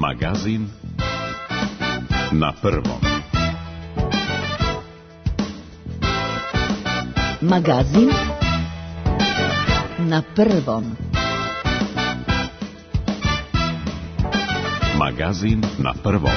Magazin na prvom. Magazin na prvom. Magazin na prvom.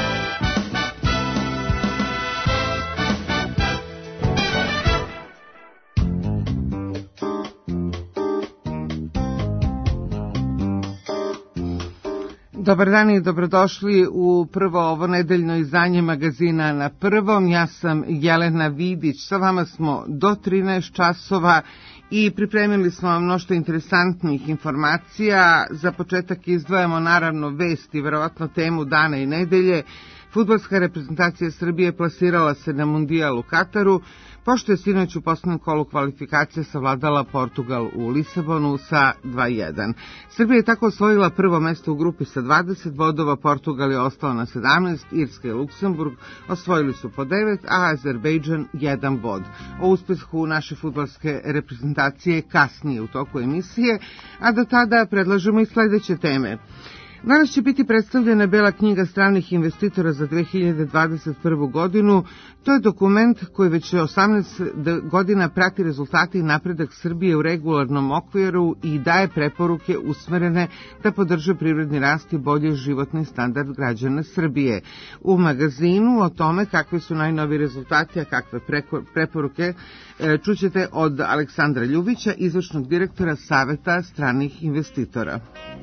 Dobar dan i dobrodošli u prvo ovo nedeljno izdanje Magazina na prvom. Ja sam Jelena Vidić, sa vama smo do 13 časova i pripremili smo vam mnošto interesantnih informacija. Za početak izdvajamo naravno vesti, verovatno temu dana i nedelje. Fudbalska reprezentacija Srbije plasirala se na Mundijal u Kataru, pošto je sinoć u poslednjem kolu kvalifikacija savladala Portugal u Lisabonu sa 2:1. Srbija je tako osvojila prvo mesto u grupi sa 20 bodova, Portugal je ostao na 17, Irska i Luksemburg osvojili su po 9, a Azerbejdžan 1 bod. O uspehu naše fudbalske reprezentacije kasnije u toku emisije, a do tada predlažemo i sledeće teme. Danas će biti predstavljena Bela knjiga stranih investitora za 2021. godinu. To je dokument koji već 18 godina prati rezultate i napredak Srbije u regularnom okviru i daje preporuke usmerene da podrže privredni rast i bolji životni standard građana Srbije. U magazinu o tome kakve su najnoviji rezultati, a kakve preporuke čućete od Aleksandra Ljubića, izvršnog direktora Saveta stranih investitora.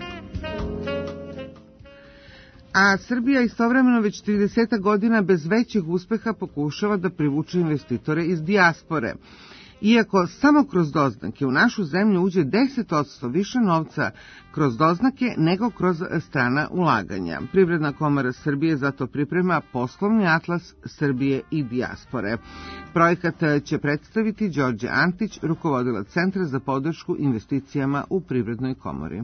A Srbija istovremeno već 30 godina bez većih uspeha pokušava da privuče investitore iz dijaspore. Iako samo kroz doznake u našu zemlju uđe 10% više novca kroz doznake nego kroz strana ulaganja. Privredna komora Srbije zato priprema poslovni atlas Srbije i dijaspore. Projekat će predstaviti Đorđe Antić, rukovodilac Centra za podršku investicijama u Privrednoj komori.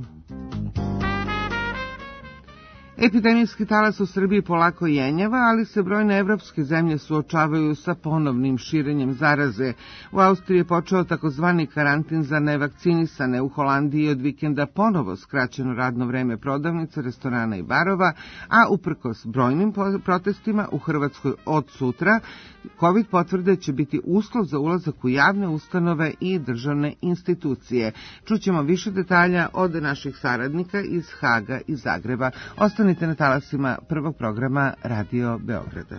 Epidemijski talas u Srbiji polako jenjava, ali se brojne evropske zemlje suočavaju sa ponovnim širenjem zaraze. U Austriji je počeo takozvani karantin za nevakcinisane, u Holandiji je od vikenda ponovo skraćeno radno vreme prodavnica, restorana i barova, a uprkos brojnim protestima u Hrvatskoj od sutra COVID potvrde će biti uslov za ulazak u javne ustanove i državne institucije. Čućemo više detalja od naših saradnika iz Haga i Zagreba. Ostanite na talasima prvog programa Radio Beograda.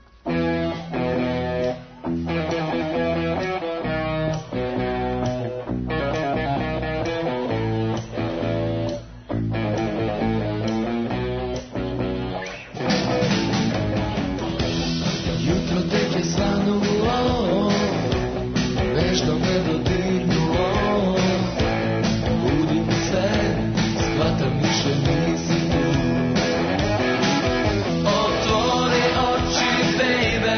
Jutro tek je svanulo, nešto me dodirnulo, budim se, shvatam više nisi tu. Otvori oči, baby.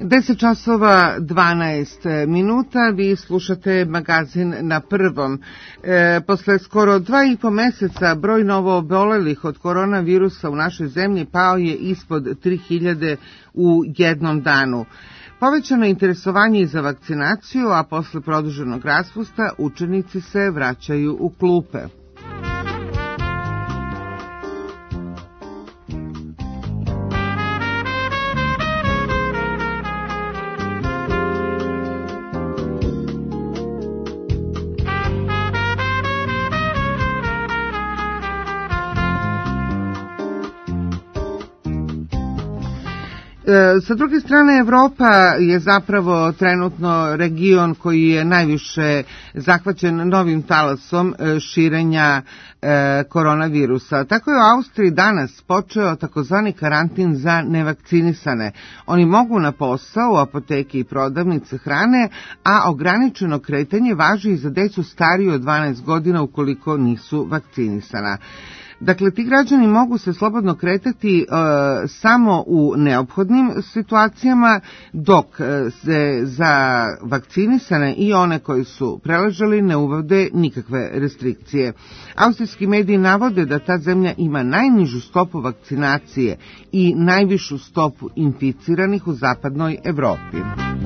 10 časova 12 minuta, vi slušate magazin Na prvom. Posle skoro 2,5 meseca broj novoobolelih od koronavirusa u našoj zemlji pao je ispod 3000 u jednom danu. Povećano interesovanje i za vakcinaciju, a posle produženog raspusta učenici se vraćaju u klupe. Sa druge strane, Evropa je zapravo trenutno region koji je najviše zahvaćen novim talasom širenja koronavirusa. Tako je u Austriji danas počeo takozvani karantin za nevakcinisane. Oni mogu na posao u apoteke i prodavnice hrane, a ograničeno kretanje važi i za decu stariju od 12 godina ukoliko nisu vakcinisana. Dakle, ti građani mogu se slobodno kretati samo u neophodnim situacijama, dok se za vakcinisane i one koji su preležali ne uvode nikakve restrikcije. Austrijski mediji navode da ta zemlja ima najnižu stopu vakcinacije i najvišu stopu inficiranih u zapadnoj Evropi.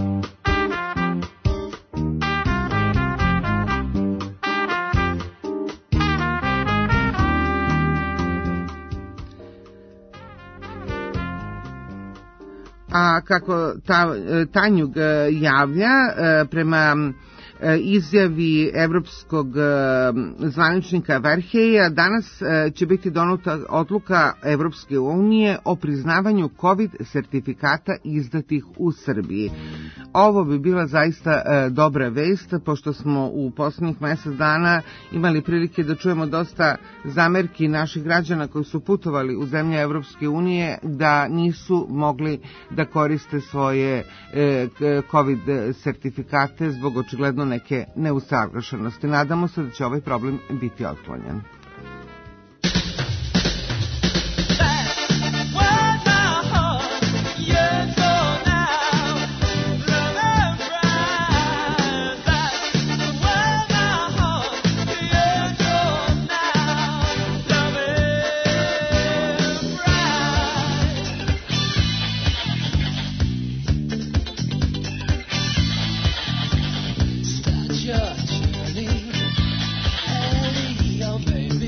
A kako Tanjug javlja, prema izjavi evropskog zvaničnika Verheja, danas će biti donuta odluka Evropske unije o priznavanju COVID sertifikata izdatih u Srbiji. Ovo bi bila zaista dobra vest, pošto smo u posljednjih mjesec dana imali prilike da čujemo dosta zamerki naših građana koji su putovali u zemlje Evropske unije da nisu mogli da koriste svoje COVID sertifikate zbog očigledno neke neusaglašenosti. Nadamo se da će ovaj problem biti otklonjen. Your journey, and your baby.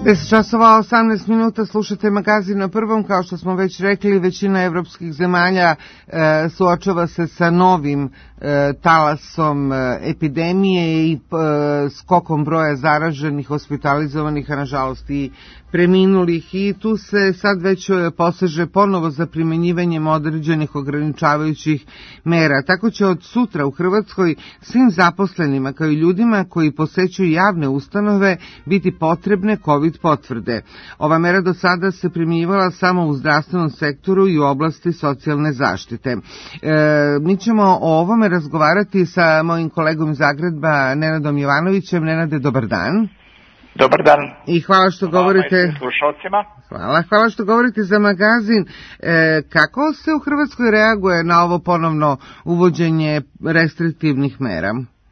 10 časova 18 minuta, slušate magazin na prvom. Kao što smo već rekli, većina evropskih zemalja suočava se sa novim talasom epidemije i skokom broja zaraženih, hospitalizovanih, a nažalost i preminulih, i tu se sad već poseže ponovo za primenjivanjem određenih ograničavajućih mera. Tako će od sutra u Hrvatskoj svim zaposlenima kao i ljudima koji posećuju javne ustanove biti potrebne COVID potvrde. Ova mera do sada se primjenjivala samo u zdravstvenom sektoru i u oblasti socijalne zaštite. Mi ćemo o ovome razgovarati sa mojim kolegom iz Zagreba, Nenadom Jovanovićem. Nenade, dobar dan. Dobar dan. I hvala što govorite. Slušalcima. Hvala što govorite za magazin. Kako se u Hrvatskoj reaguje na ovo ponovno uvođenje restriktivnih mera?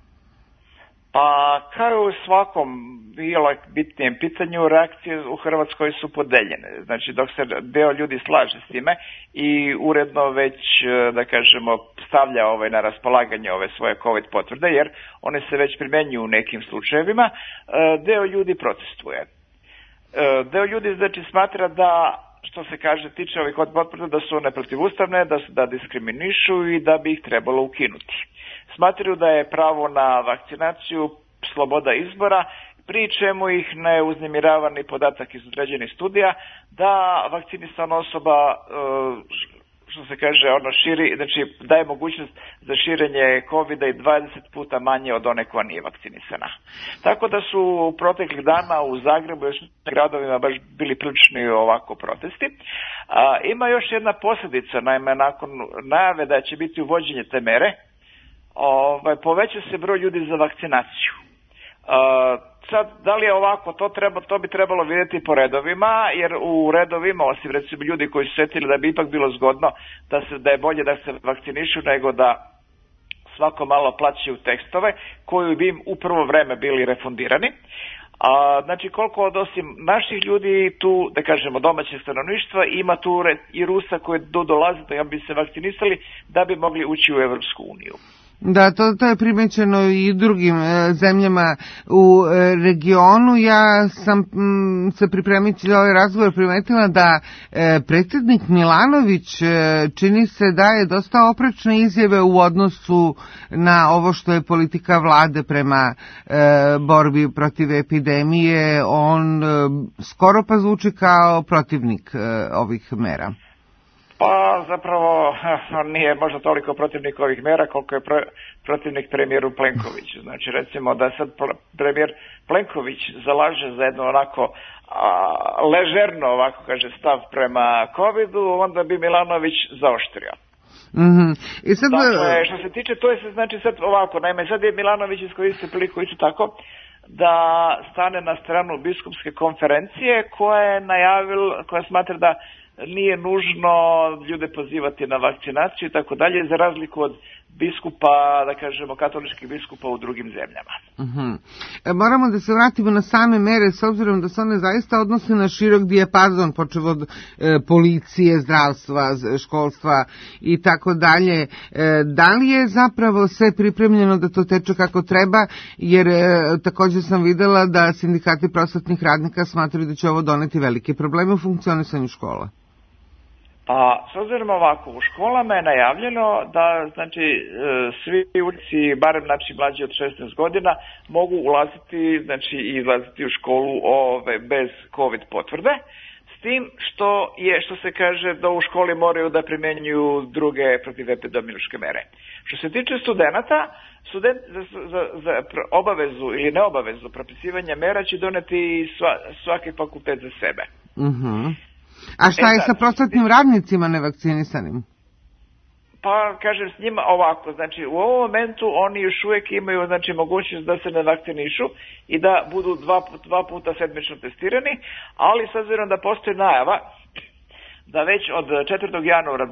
Pa kao u svakom bilo bitnijem pitanju, reakcije u Hrvatskoj su podeljene. Znači, dok se deo ljudi slaže s time i uredno već, da kažemo, stavlja na raspolaganje ove svoje COVID potvrde, jer one se već primjenjuju u nekim slučajevima, deo ljudi protestuje. Deo ljudi, znači, smatra da, što se kaže, tiče ovih COVID potvrda, da su one protivustavne, da diskriminišu i da bi ih trebalo ukinuti. Smatraju da je pravo na vakcinaciju sloboda izbora, pri čemu ih ne uznemirava ni podatak iz određenih studija da vakcinisana osoba, što se kaže, širi, znači daje mogućnost za širenje COVID-a i 20 puta manje od one koja nije vakcinisana. Tako da su proteklih dana u Zagrebu i još gradovima baš bili prilični ovako protesti. Ima još jedna posljedica, naime, nakon najave da će biti uvođenje te mere, poveća se broj ljudi za vakcinaciju. Sad, da li je ovako, to bi trebalo vidjeti po redovima, jer u redovima, osim recimo ljudi koji su sjetili da bi ipak bilo zgodno da je bolje da se vakcinišu nego da svako malo plaćaju tekstove koji bi im u prvo vreme bili refundirani. Znači, koliko od osim naših ljudi tu, da kažemo, domaćeg stanovništva, ima tu i Rusa koji dolaze da bi se vakcinisali da bi mogli ući u Evropsku uniju. Da, to je primećeno i drugim zemljama u regionu. Ja sam se pripremiti za ovaj razgovor primetila da predsjednik Milanović čini se da je dosta oprečne izjave u odnosu na ovo što je politika vlade prema borbi protiv epidemije. On skoro pa zvuči kao protivnik ovih mera. Pa zapravo nije možda toliko protivnik ovih mera koliko je protivnik premijeru Plenkoviću. Znači recimo da sad premijer Plenković zalaže za jedno onako ležerno, ovako kaže, stav prema COVID-u, onda bi Milanović zaoštrio. Mm-hmm. I sad... Dakle, što se tiče, to je znači sad ovako, naime sad je Milanović iskoristio priliku isto tako da stane na stranu biskupske konferencije koja smatra da nije nužno ljude pozivati na vakcinaciju i tako dalje, za razliku od biskupa, da kažemo, katoličkih biskupa u drugim zemljama. Uh-huh. Moramo da se vratimo na same mere, s obzirom da se one zaista odnose na širok dijapazon, počev od policije, zdravstva, školstva i tako dalje. Da li je zapravo sve pripremljeno da to teče kako treba, jer također sam videla da sindikati prosvetnih radnika smatraju da će ovo doneti velike probleme u funkcionisanju škola. Pa, s obzirom ovako, u školama je najavljeno da, znači, svi učenici, barem, znači, mlađi od 16 godina, mogu ulaziti, znači, i izlaziti u školu bez COVID potvrde, s tim što se kaže da u školi moraju da primjenjuju druge protivepidemiološke mere. Što se tiče studenata, za obavezu ili neobavezu propisivanja mera će doneti svaki fakultet za sebe. Mhm. A šta je sa prosvetnim radnicima nevakcinisanim? Pa, kažem, s njima ovako, znači u ovom momentu oni još uvijek imaju, znači, mogućnost da se ne vakcinišu i da budu dva puta sedmično testirani, ali s obzirom da postoji najava da već od 4. januara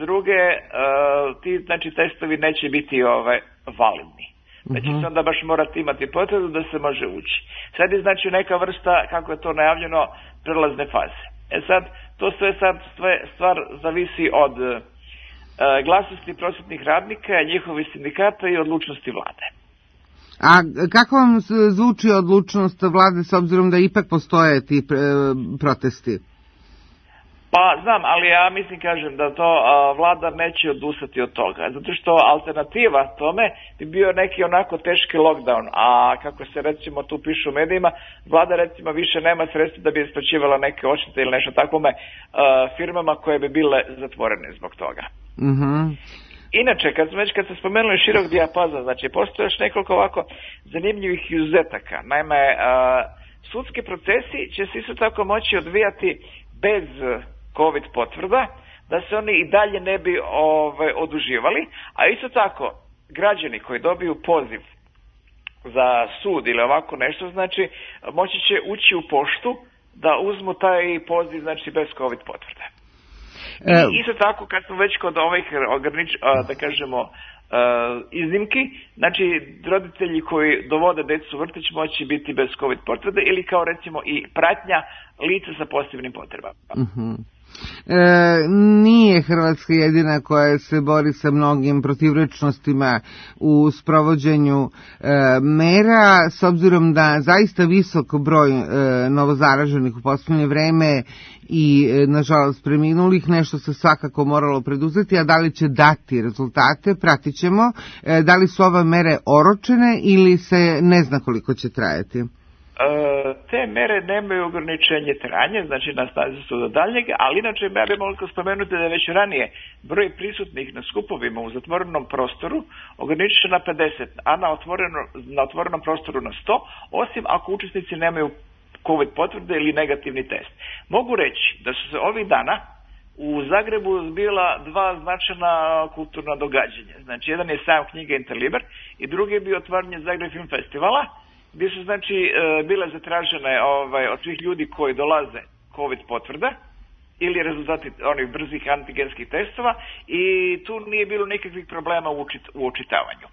2022. Ti, znači, testovi neće biti validni. Znači se onda baš morate imati potvrdu da se može ući. Sad je, znači, neka vrsta, kako je to najavljeno, prelazne faze. Sad, to sve stvar zavisi od glasnosti prosvetnih radnika, njihovih sindikata i odlučnosti vlade. A kako vam zvuči odlučnost vlade s obzirom da ipak postoje ti protesti? Pa znam, ali ja mislim, kažem, da to vlada neće odustati od toga, zato što alternativa tome bi bio neki onako teški lockdown, a kako se recimo tu piše u medijima, vlada recimo više nema sredstva da bi isplaćivala neke odštete ili nešto takvome firmama koje bi bile zatvorene zbog toga. Inače, kad ste spomenuli širok dijapazon, znači postoje još nekoliko ovako zanimljivih izuzetaka. Naime, sudski procesi će se isto tako moći odvijati bez COVID potvrda, da se oni i dalje ne bi oduživali, a isto tako građani koji dobiju poziv za sud ili ovako nešto, znači moći će ući u poštu da uzmu taj poziv, znači bez COVID potvrde. I isto tako kad smo već kod ovih da kažemo iznimki, znači roditelji koji dovode decu u vrtić moći biti bez COVID potvrde ili kao recimo i pratnja lica sa posebnim potrebama. Nije Hrvatska jedina koja se bori sa mnogim protivrečnostima u sprovođenju mera, s obzirom da zaista visok broj novozaraženih u posljednje vreme i nažalost preminulih, nešto se svakako moralo preduzeti, a da li će dati rezultate, pratit ćemo. Da li su ove mere oročene ili se ne zna koliko će trajati? Te mere nemaju ograničenje trajanja, znači na snazi su do daljnjeg, ali inače ja bih mogla spomenuti da je već ranije broj prisutnih na skupovima u zatvorenom prostoru ograničen na 50, a na otvorenom prostoru na 100, osim ako učesnici nemaju COVID potvrde ili negativni test. Mogu reći da su se ovih dana u Zagrebu zbila dva značajna kulturna događanja. Znači, jedan je sajam knjige Interliber i drugi je bio otvaranje Zagreb Film Festivala, gdje su znači bile zatražene od svih ljudi koji dolaze COVID potvrda ili rezultati onih brzih antigenskih testova i tu nije bilo nikakvih problema u očitavanju.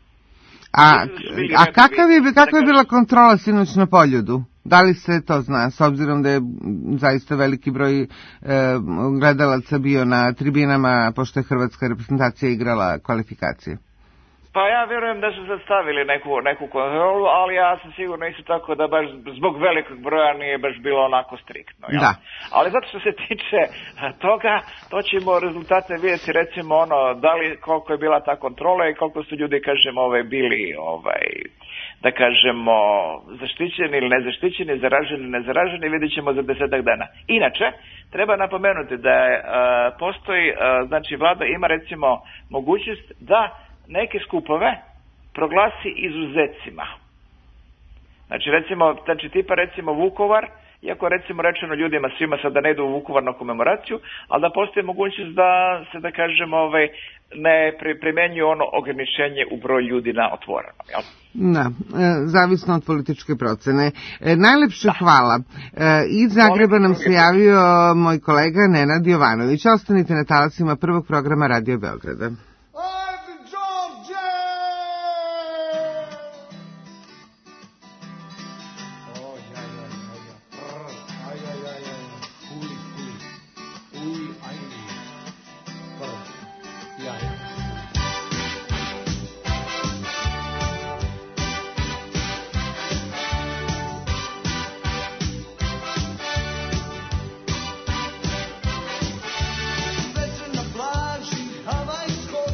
A kakva je bila kontrola sinoć na Poljudu? Da li se to zna, s obzirom da je zaista veliki broj gledalaca bio na tribinama, pošto je hrvatska reprezentacija igrala kvalifikacije? Pa ja vjerujem da su zastavili neku kontrolu, ali ja sam sigurno isto tako da baš zbog velikog broja nije baš bilo onako striktno. Ja? Da. Ali zato što se tiče toga, to ćemo rezultate vidjeti recimo da li koliko je bila ta kontrola i koliko su ljudi, kažemo, bili da kažemo zaštićeni ili nezaštićeni, zaraženi, nezaraženi, vidjet ćemo za 10 dana. Inače, treba napomenuti da postoji, znači vlada ima recimo mogućnost da neke skupove proglasi izuzecima. Znači tipa recimo Vukovar, iako recimo rečeno ljudima svima sad da ne idu u Vukovar na komemoraciju, ali da postoji mogućnost da se, da kažemo, ne primjenjuje ono ograničenje u broj ljudi na otvoreno, jel? Da, zavisno od političke procene. Najlepše hvala. Iz Zagreba nam se javio moj kolega Nenad Jovanović. Ostanite na talasima prvog programa Radio Beograda. Veče na plaži havajskoj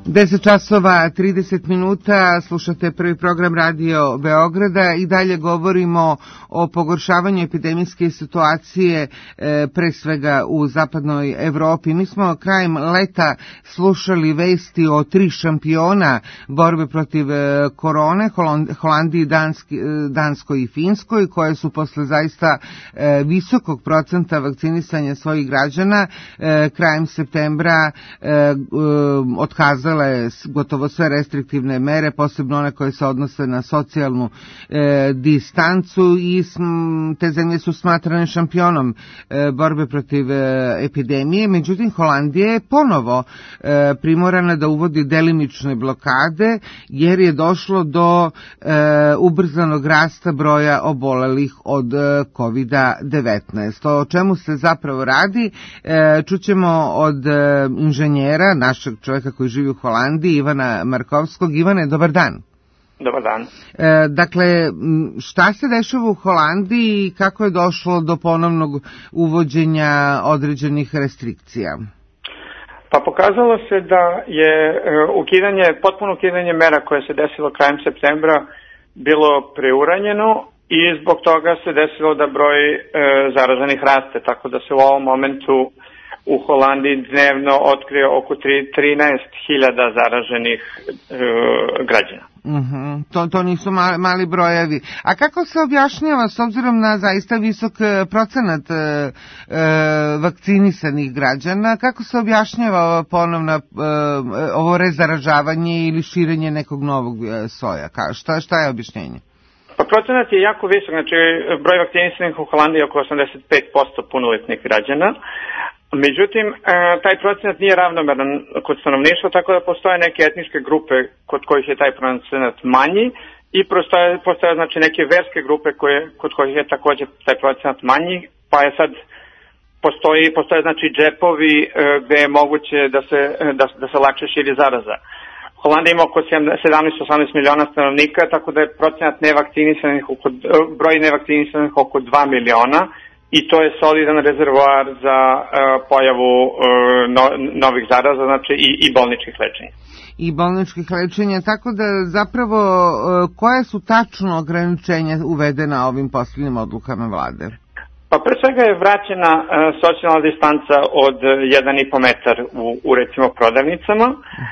10 časova 30 minuta, slušate prvi program Radio Beograda i dalje govorimo o pogoršavanju epidemijske situacije pre svega u zapadnoj Evropi. Mi smo krajem leta slušali vesti o 3 šampiona borbe protiv korone, Holandiji, Danskoj i Finskoj, koje su posle zaista visokog procenta vakcinisanja svojih građana krajem septembra otkazale gotovo sve restriktivne mere, posebno one koje se odnose na socijalnu distancu, i te zemlje su smatrane šampionom borbe protiv epidemije. Međutim, Holandija je ponovo primorana da uvodi delimične blokade jer je došlo do ubrzanog rasta broja obolelih od COVID-19. O čemu se zapravo radi čućemo od inženjera, našeg čovjeka koji živi u Holandiji, Ivana Markovskog. Ivane, dobar dan. Dobar dan. Dakle, šta se dešava u Holandiji i kako je došlo do ponovnog uvođenja određenih restrikcija? Pa pokazalo se da je potpuno ukidanje mera koje se desilo krajem septembra bilo preuranjeno i zbog toga se desilo da broj zaraženih raste, tako da se u ovom momentu u Holandiji dnevno otkrio oko 13.000 zaraženih građana. To nisu mali brojevi. A kako se objašnjava, s obzirom na zaista visok procenat vakcinisanih građana, kako se objašnjava ponovno ovo rezaražavanje ili širenje nekog novog soja? Šta je objašnjenje? Pa procenat je jako visok, znači broj vakcinisanih u Holandiji je oko 85% punoletnih građana. Međutim, taj procenat nije ravnomeran kod stanovništva, tako da postoje neke etničke grupe kod kojih je taj procenat manji i postoje znači neke verske grupe kod kojih je također taj procenat manji, pa je sad postoje znači džepovi gde je moguće da se lakše širi zaraza. Holandija ima oko 17-18 miliona stanovnika, tako da je procenat broj nevakcinisanih oko 2 miliona. I to je solidan rezervoar za pojavu novih zaraza, znači i bolničkih lečenja. I bolničkih lečenja, tako da zapravo koje su tačno ograničenja uvedena ovim posljednjim odlukama vlade? Pa pre svega je vraćena socijalna distanca od 1,5 metar u recimo prodavnicama.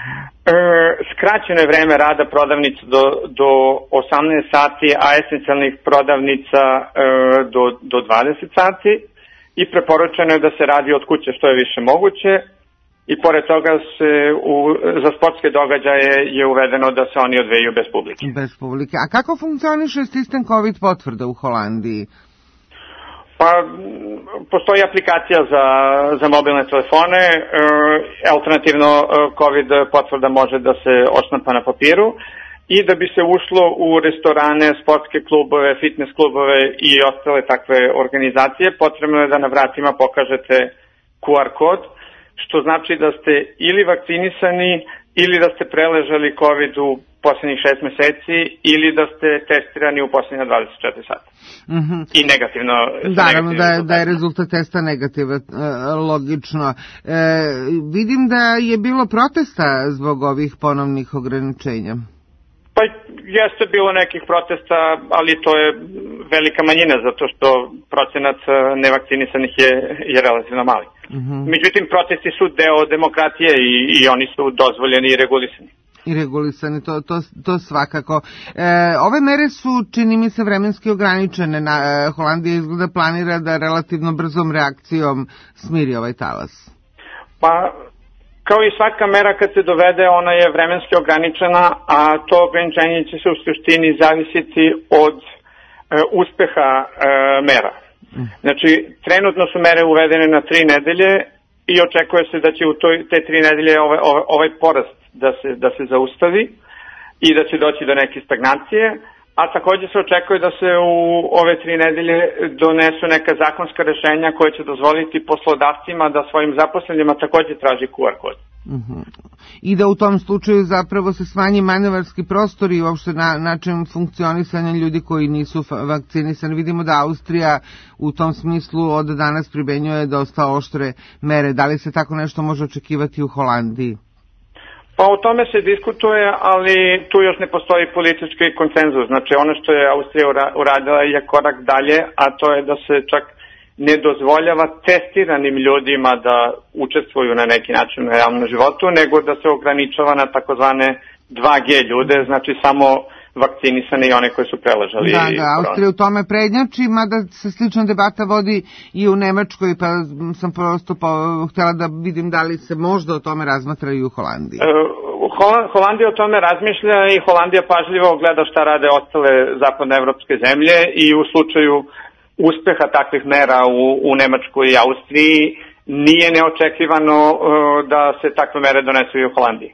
Skraćeno je vreme rada prodavnica do 18 sati, a esencijalnih prodavnica do 20 sati i preporučeno je da se radi od kuće što je više moguće i pored toga za sportske događaje je uvedeno da se oni odvijaju bez publike. Bez publike. A kako funkcioniše sistem COVID potvrda u Holandiji? Pa, postoji aplikacija za mobilne telefone, alternativno COVID potvrda može da se odštampa na papiru i da bi se ušlo u restorane, sportske klubove, fitness klubove i ostale takve organizacije, potrebno je da na vratima pokažete QR kod, što znači da ste ili vakcinisani ili da ste preležali COVID u posljednjih 6 meseci ili da ste testirani u posljednja 24 sata. I negativno. Naravno da je rezultat testa negativan, logično. Vidim da je bilo protesta zbog ovih ponovnih ograničenja. Pa jeste bilo nekih protesta, ali to je velika manjina, zato što procenat nevakcinisanih je relativno mali. Međutim, protesti su deo demokratije i oni su dozvoljeni i regulisani. To svakako. Ove mere su, čini mi se, vremenski ograničene. Holandija izgleda planira da relativno brzom reakcijom smiri ovaj talas. Pa, kao i svaka mera kad se dovede, ona je vremenski ograničena, a to ograničenje će se u suštini zavisiti od uspeha mera. Znači, trenutno su mere uvedene na 3 nedelje i očekuje se da će u te 3 nedelje ovaj porast da se zaustavi i da će doći do neke stagnacije, a također se očekuje da se u ove 3 nedelje donesu neka zakonska rešenja koje će dozvoliti poslodavcima da svojim zaposlenima također traži QR kod. I da u tom slučaju zapravo se smanji manevarski prostor i uopšte način funkcionisanja ljudi koji nisu vakcinisani. Vidimo da Austrija u tom smislu od danas primenjuje dosta oštre mere. Da li se tako nešto može očekivati u Holandiji? Pa o tome se diskutuje, ali tu još ne postoji politički konsenzus. Znači ono što je Austrija uradila je korak dalje, a to je da se čak ne dozvoljava testiranim ljudima da učestvuju na neki način na javnom životu, nego da se ograničava na takozvane 2G ljude, znači samo vakcinisane i one koji su preležali. Da, Austrija u tome prednjači, mada se slična debata vodi i u Nemačkoj, pa sam prosto htjela da vidim da li se možda o tome razmatra i u Holandiji. Holandija o tome razmišlja i Holandija pažljivo gleda šta rade ostale zapadnoevropske zemlje i u slučaju uspeha takvih mera u Nemačkoj i Austriji nije neočekivano da se takve mere donesu i u Holandiji.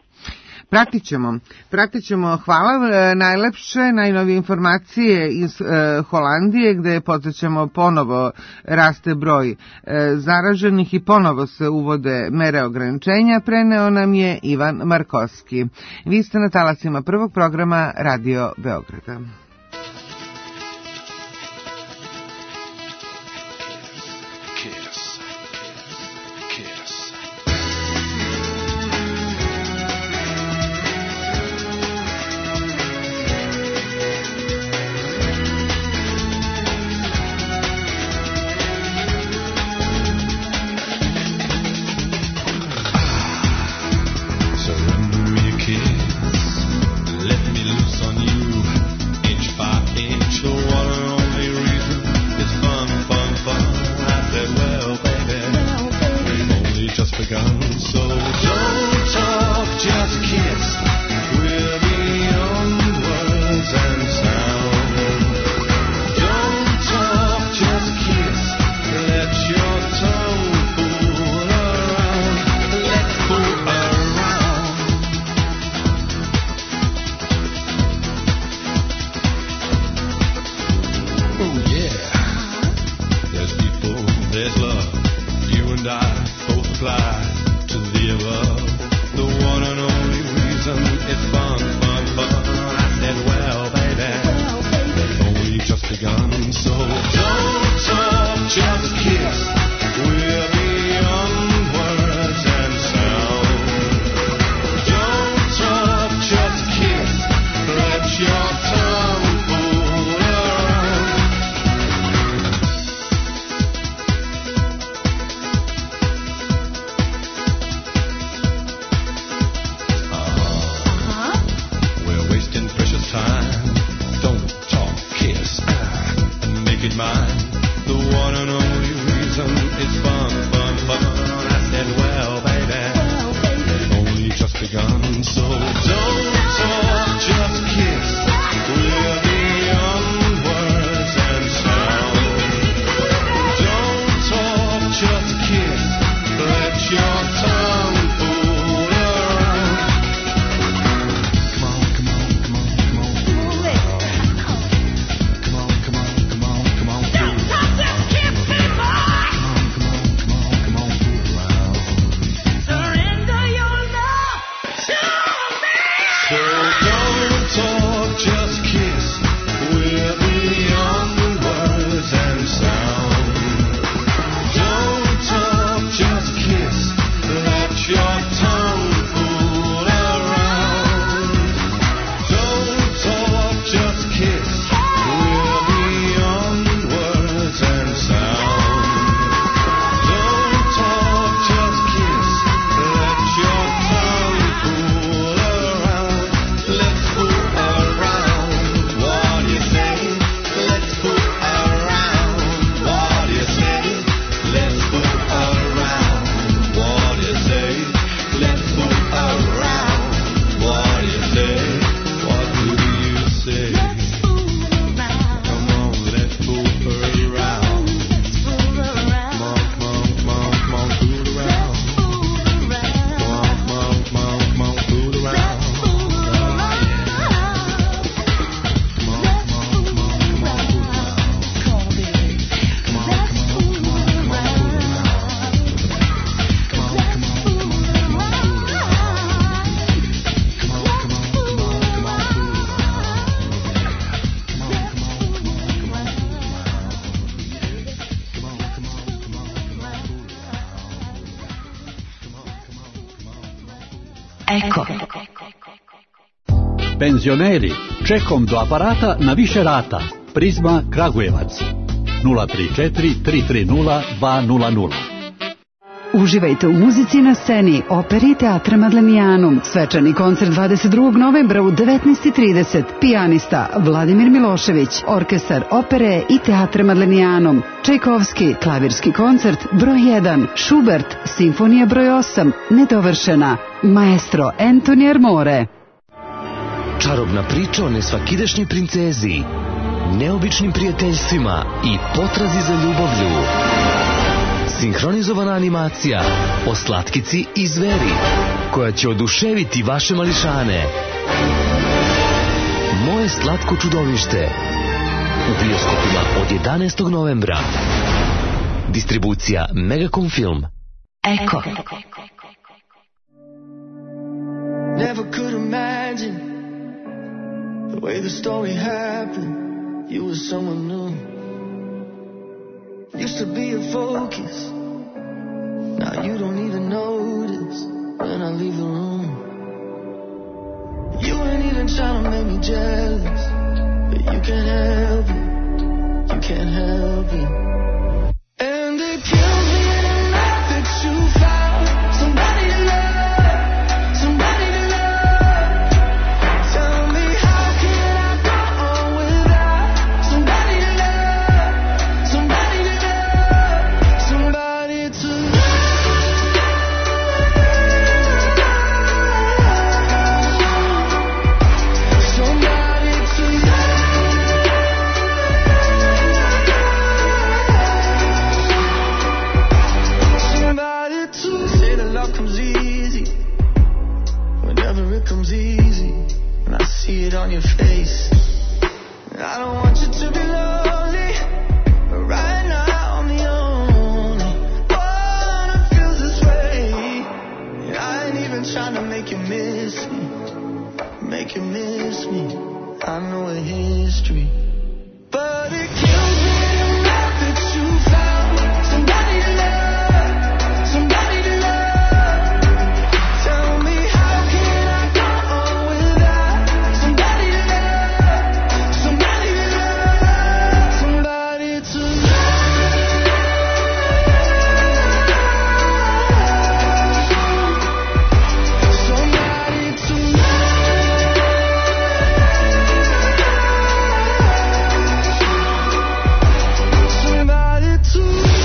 Pratit ćemo, hvala najlepše, najnovije informacije iz Holandije, gde podsjećamo ponovo raste broj zaraženih i ponovo se uvode mere ograničenja, preneo nam je Ivan Markovski. Vi ste na talasima prvog programa Radio Beograda. Mine. Eko. Penzioneri, čekom do aparata na više rata. Prizma Kragujevac 034 330 200. Uživajte u muzici na sceni Opere i teatra Madlenijanum. Svečani koncert 22. novembra u 19:30. Pijanista Vladimir Milošević, orkestar Opere i teatra Madlenijanum. Čajkovski, klavirski koncert broj 1. Schubert, simfonija broj 8, nedovršena. Maestro Antonio Armore. Čarobna priča o nesvakidašnjoj princezi, neobičnim prijateljstvima i potrazi za ljubavlju. Sinhronizovana animacija o slatkici i zveri, koja će oduševiti vaše mališane. Moje slatko čudovište. U bioskopima od 11. novembra. Distribucija Megacom Film. Eko. Never could imagine the way the story happened. You were someone new. Used to be a focus. Now you don't even notice when I leave the room. You ain't even trying to make me jealous, but you can't help it. You can't help it. And it kills me enough that you found somebody to love, somebody to love. Tell me how can I go on without somebody to love, somebody to love, somebody to love. Comes easy, and I see it on your face. I don't want you to be lonely, but right now I'm the only one who feels this way. And I ain't even trying to make you miss me, make you miss me. I know a history, but it kills me enough that you found somebody to love, somebody to love. Tell me how can I go on without somebody to love, somebody to love, somebody to love. Somebody to somebody to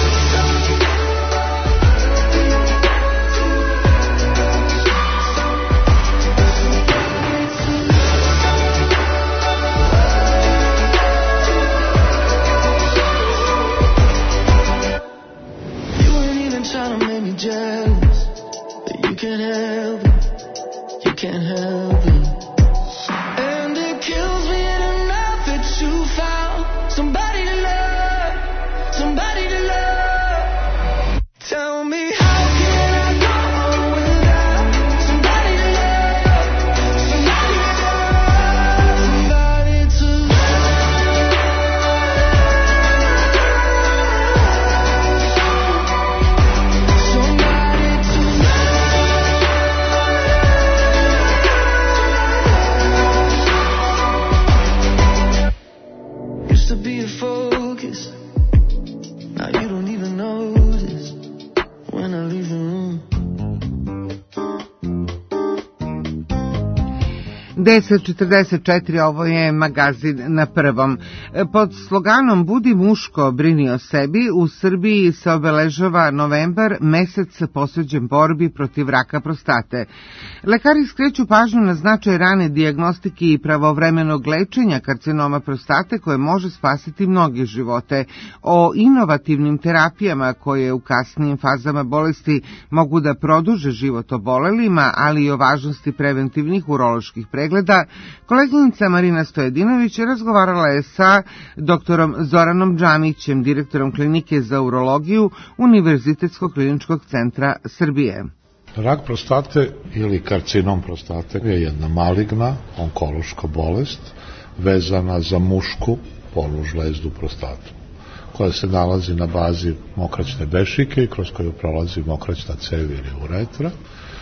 You ain't even trying to make me jealous, but you can't help it, you can't help it. And it kills me enough that you found somebody to love, somebody to love. Tell me how can I go on without somebody to love, somebody to love, somebody to used to be a focus. Now you don't even notice when I leave the room. 10:44, ovo je magazin na Prvom. Pod sloganom Budi muško, brini o sebi, u Srbiji se obeležava novembar, mesec posvećen borbi protiv raka prostate. Lekari skreću pažnju na značaj rane dijagnostike i pravovremenog lečenja karcinoma prostate koje može spasiti mnoge živote, o inovativnim terapijama koje u kasnijim fazama bolesti mogu da produže život obolelima, ali i o važnosti preventivnih uroloških pregleda. Koleginica Marina Stojedinović razgovarala je sa doktorom Zoranom Džamićem, direktorom klinike za urologiju Univerzitetskog kliničkog centra Srbije. Rak prostate ili karcinom prostate je jedna maligna onkološka bolest vezana za mušku polnu žlezdu prostatu, koja se nalazi na bazi mokraćne bešike i kroz koju prolazi mokraćna cev ili uretra.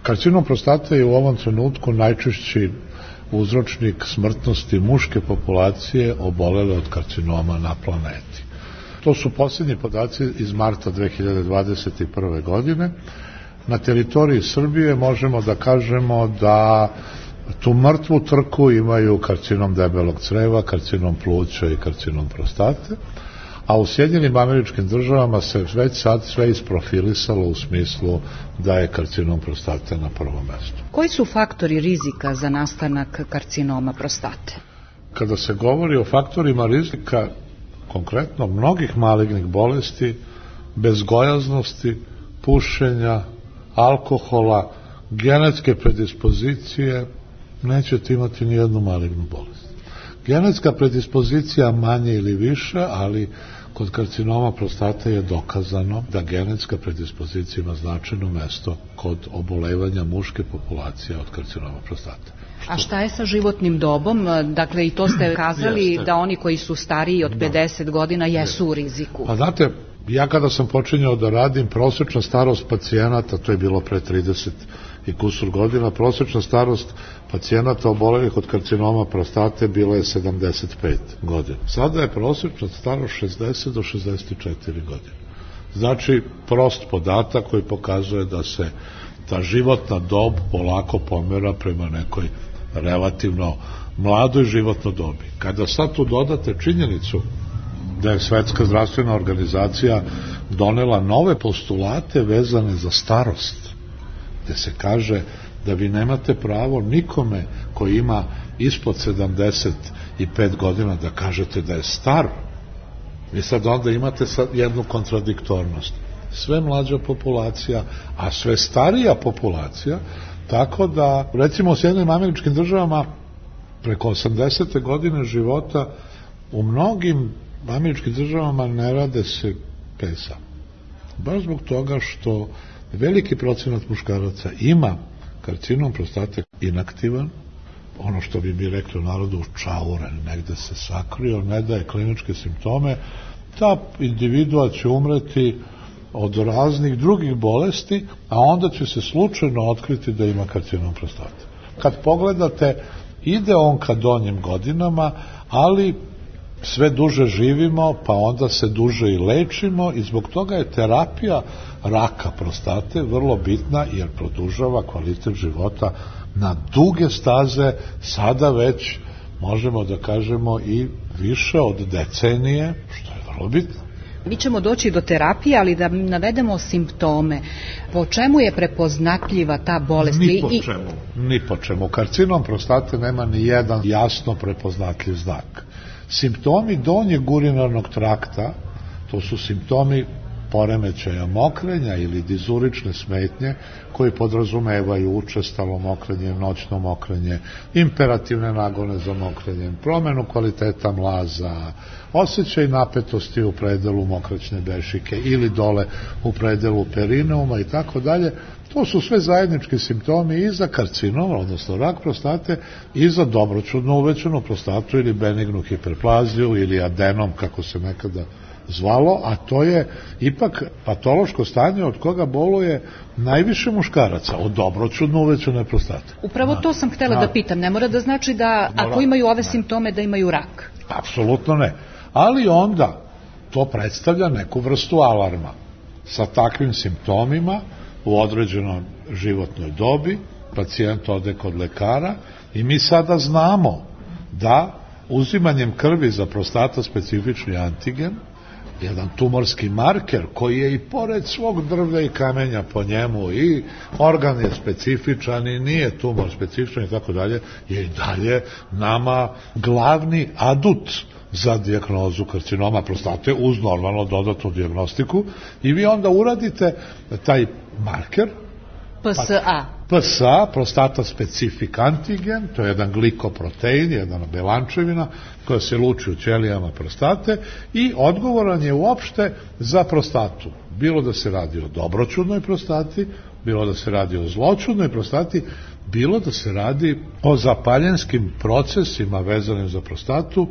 Karcinom prostate je u ovom trenutku najčešći uzročnik smrtnosti muške populacije obolele od karcinoma na planeti. To su posljednji podaci iz marta 2021. godine. Na teritoriji Srbije možemo da kažemo da tu mrtvu trku imaju karcinom debelog creva, karcinom pluća i karcinom prostate, a u Sjedinjenim Američkim Državama se već sad sve isprofilisalo u smislu da je karcinom prostate na prvom mestu. Koji su faktori rizika za nastanak karcinoma prostate? Kada se govori o faktorima rizika, konkretno mnogih malignih bolesti, bezgojaznosti, pušenja, alkohola, genetske predispozicije, nećete imati ni jednu malignu bolest. Genetska predispozicija manje ili više, ali kod karcinoma prostate je dokazano da genetska predispozicija ima značajno mesto kod obolevanja muške populacije od karcinoma prostate. A šta je sa životnim dobom? Dakle, i to ste kazali da oni koji su stariji od 50 godina jesu u riziku. Pa znate, ja kada sam počinjao da radim, prosečna starost pacijenata, to je bilo pre 30 i kusur godina, prosečna starost pacijenata obolelih od karcinoma prostate bila je 75 godina. Sada je prosečna starost 60 do 64 godine. Znači, prost podatak koji pokazuje da se ta životna dob polako pomera prema nekoj relativno mladoj životnoj dobi. Kada sad tu dodate činjenicu da je Svetska zdravstvena organizacija donela nove postulate vezane za starost, gde se kaže da vi nemate pravo nikome koji ima ispod 75 godina da kažete da je star. Vi sad onda imate jednu kontradiktornost. Sve mlađa populacija, a sve starija populacija, tako da, recimo u Sjedinjenim Američkim Državama preko 80. godine života u mnogim američkim državama ne rade se PSA. Baš zbog toga što veliki procenat muškaraca ima karcinom prostate inaktivan, ono što bi mi rekli u narodu čauren, negde se sakrio, ne daje kliničke simptome, ta individua će umreti od raznih drugih bolesti, a onda će se slučajno otkriti da ima karcinom prostate. Kad pogledate, ide on ka donjim godinama, ali sve duže živimo, pa onda se duže i lečimo i zbog toga je terapija raka prostate vrlo bitna jer produžava kvalitet života na duge staze, sada već možemo da kažemo i više od decenije, što je vrlo bitno. Mi ćemo doći do terapije, ali da navedemo simptome. Po čemu je prepoznatljiva ta bolest? Ni po čemu. Karcinom prostate nema ni jedan jasno prepoznatljiv znak. Simptomi donjeg urinarnog trakta, to su simptomi poremećaja mokrenja ili dizurične smetnje koji podrazumevaju učestalo mokrenje, noćno mokrenje, imperativne nagone za mokrenjem, promenu kvaliteta mlaza, osjećaj napetosti u predelu mokraćne bešike ili dole u predelu perineuma i tako dalje. To su sve zajednički simptomi i za karcinom, odnosno rak prostate, i za dobroćudno uvećanu prostatu ili benignu hiperplaziju ili adenom, kako se nekada zvalo, a to je ipak patološko stanje od koga boluje najviše muškaraca, od dobroćudno uvećane prostate. Upravo to sam htjela da pitam, ne mora da znači da ako imaju ove simptome da imaju rak. Apsolutno ne, ali onda to predstavlja neku vrstu alarma. Sa takvim simptomima u određenoj životnoj dobi pacijent ode kod lekara i mi sada znamo da uzimanjem krvi za prostata specifični antigen, jedan tumorski marker koji je i pored svog drvlja i kamenja po njemu i organ je specifičan i nije tumor specifičan i tako dalje, je i dalje nama glavni adut za dijagnozu karcinoma prostate uz normalno dodatnu dijagnostiku i vi onda uradite taj marker PSA, prostata specific antigen, to je jedan glikoprotein, jedna belančevina koja se luči u ćelijama prostate i odgovoran je uopšte za prostatu. Bilo da se radi o dobroćudnoj prostati, bilo da se radi o zloćudnoj prostati, bilo da se radi o zapaljenskim procesima vezanim za prostatu,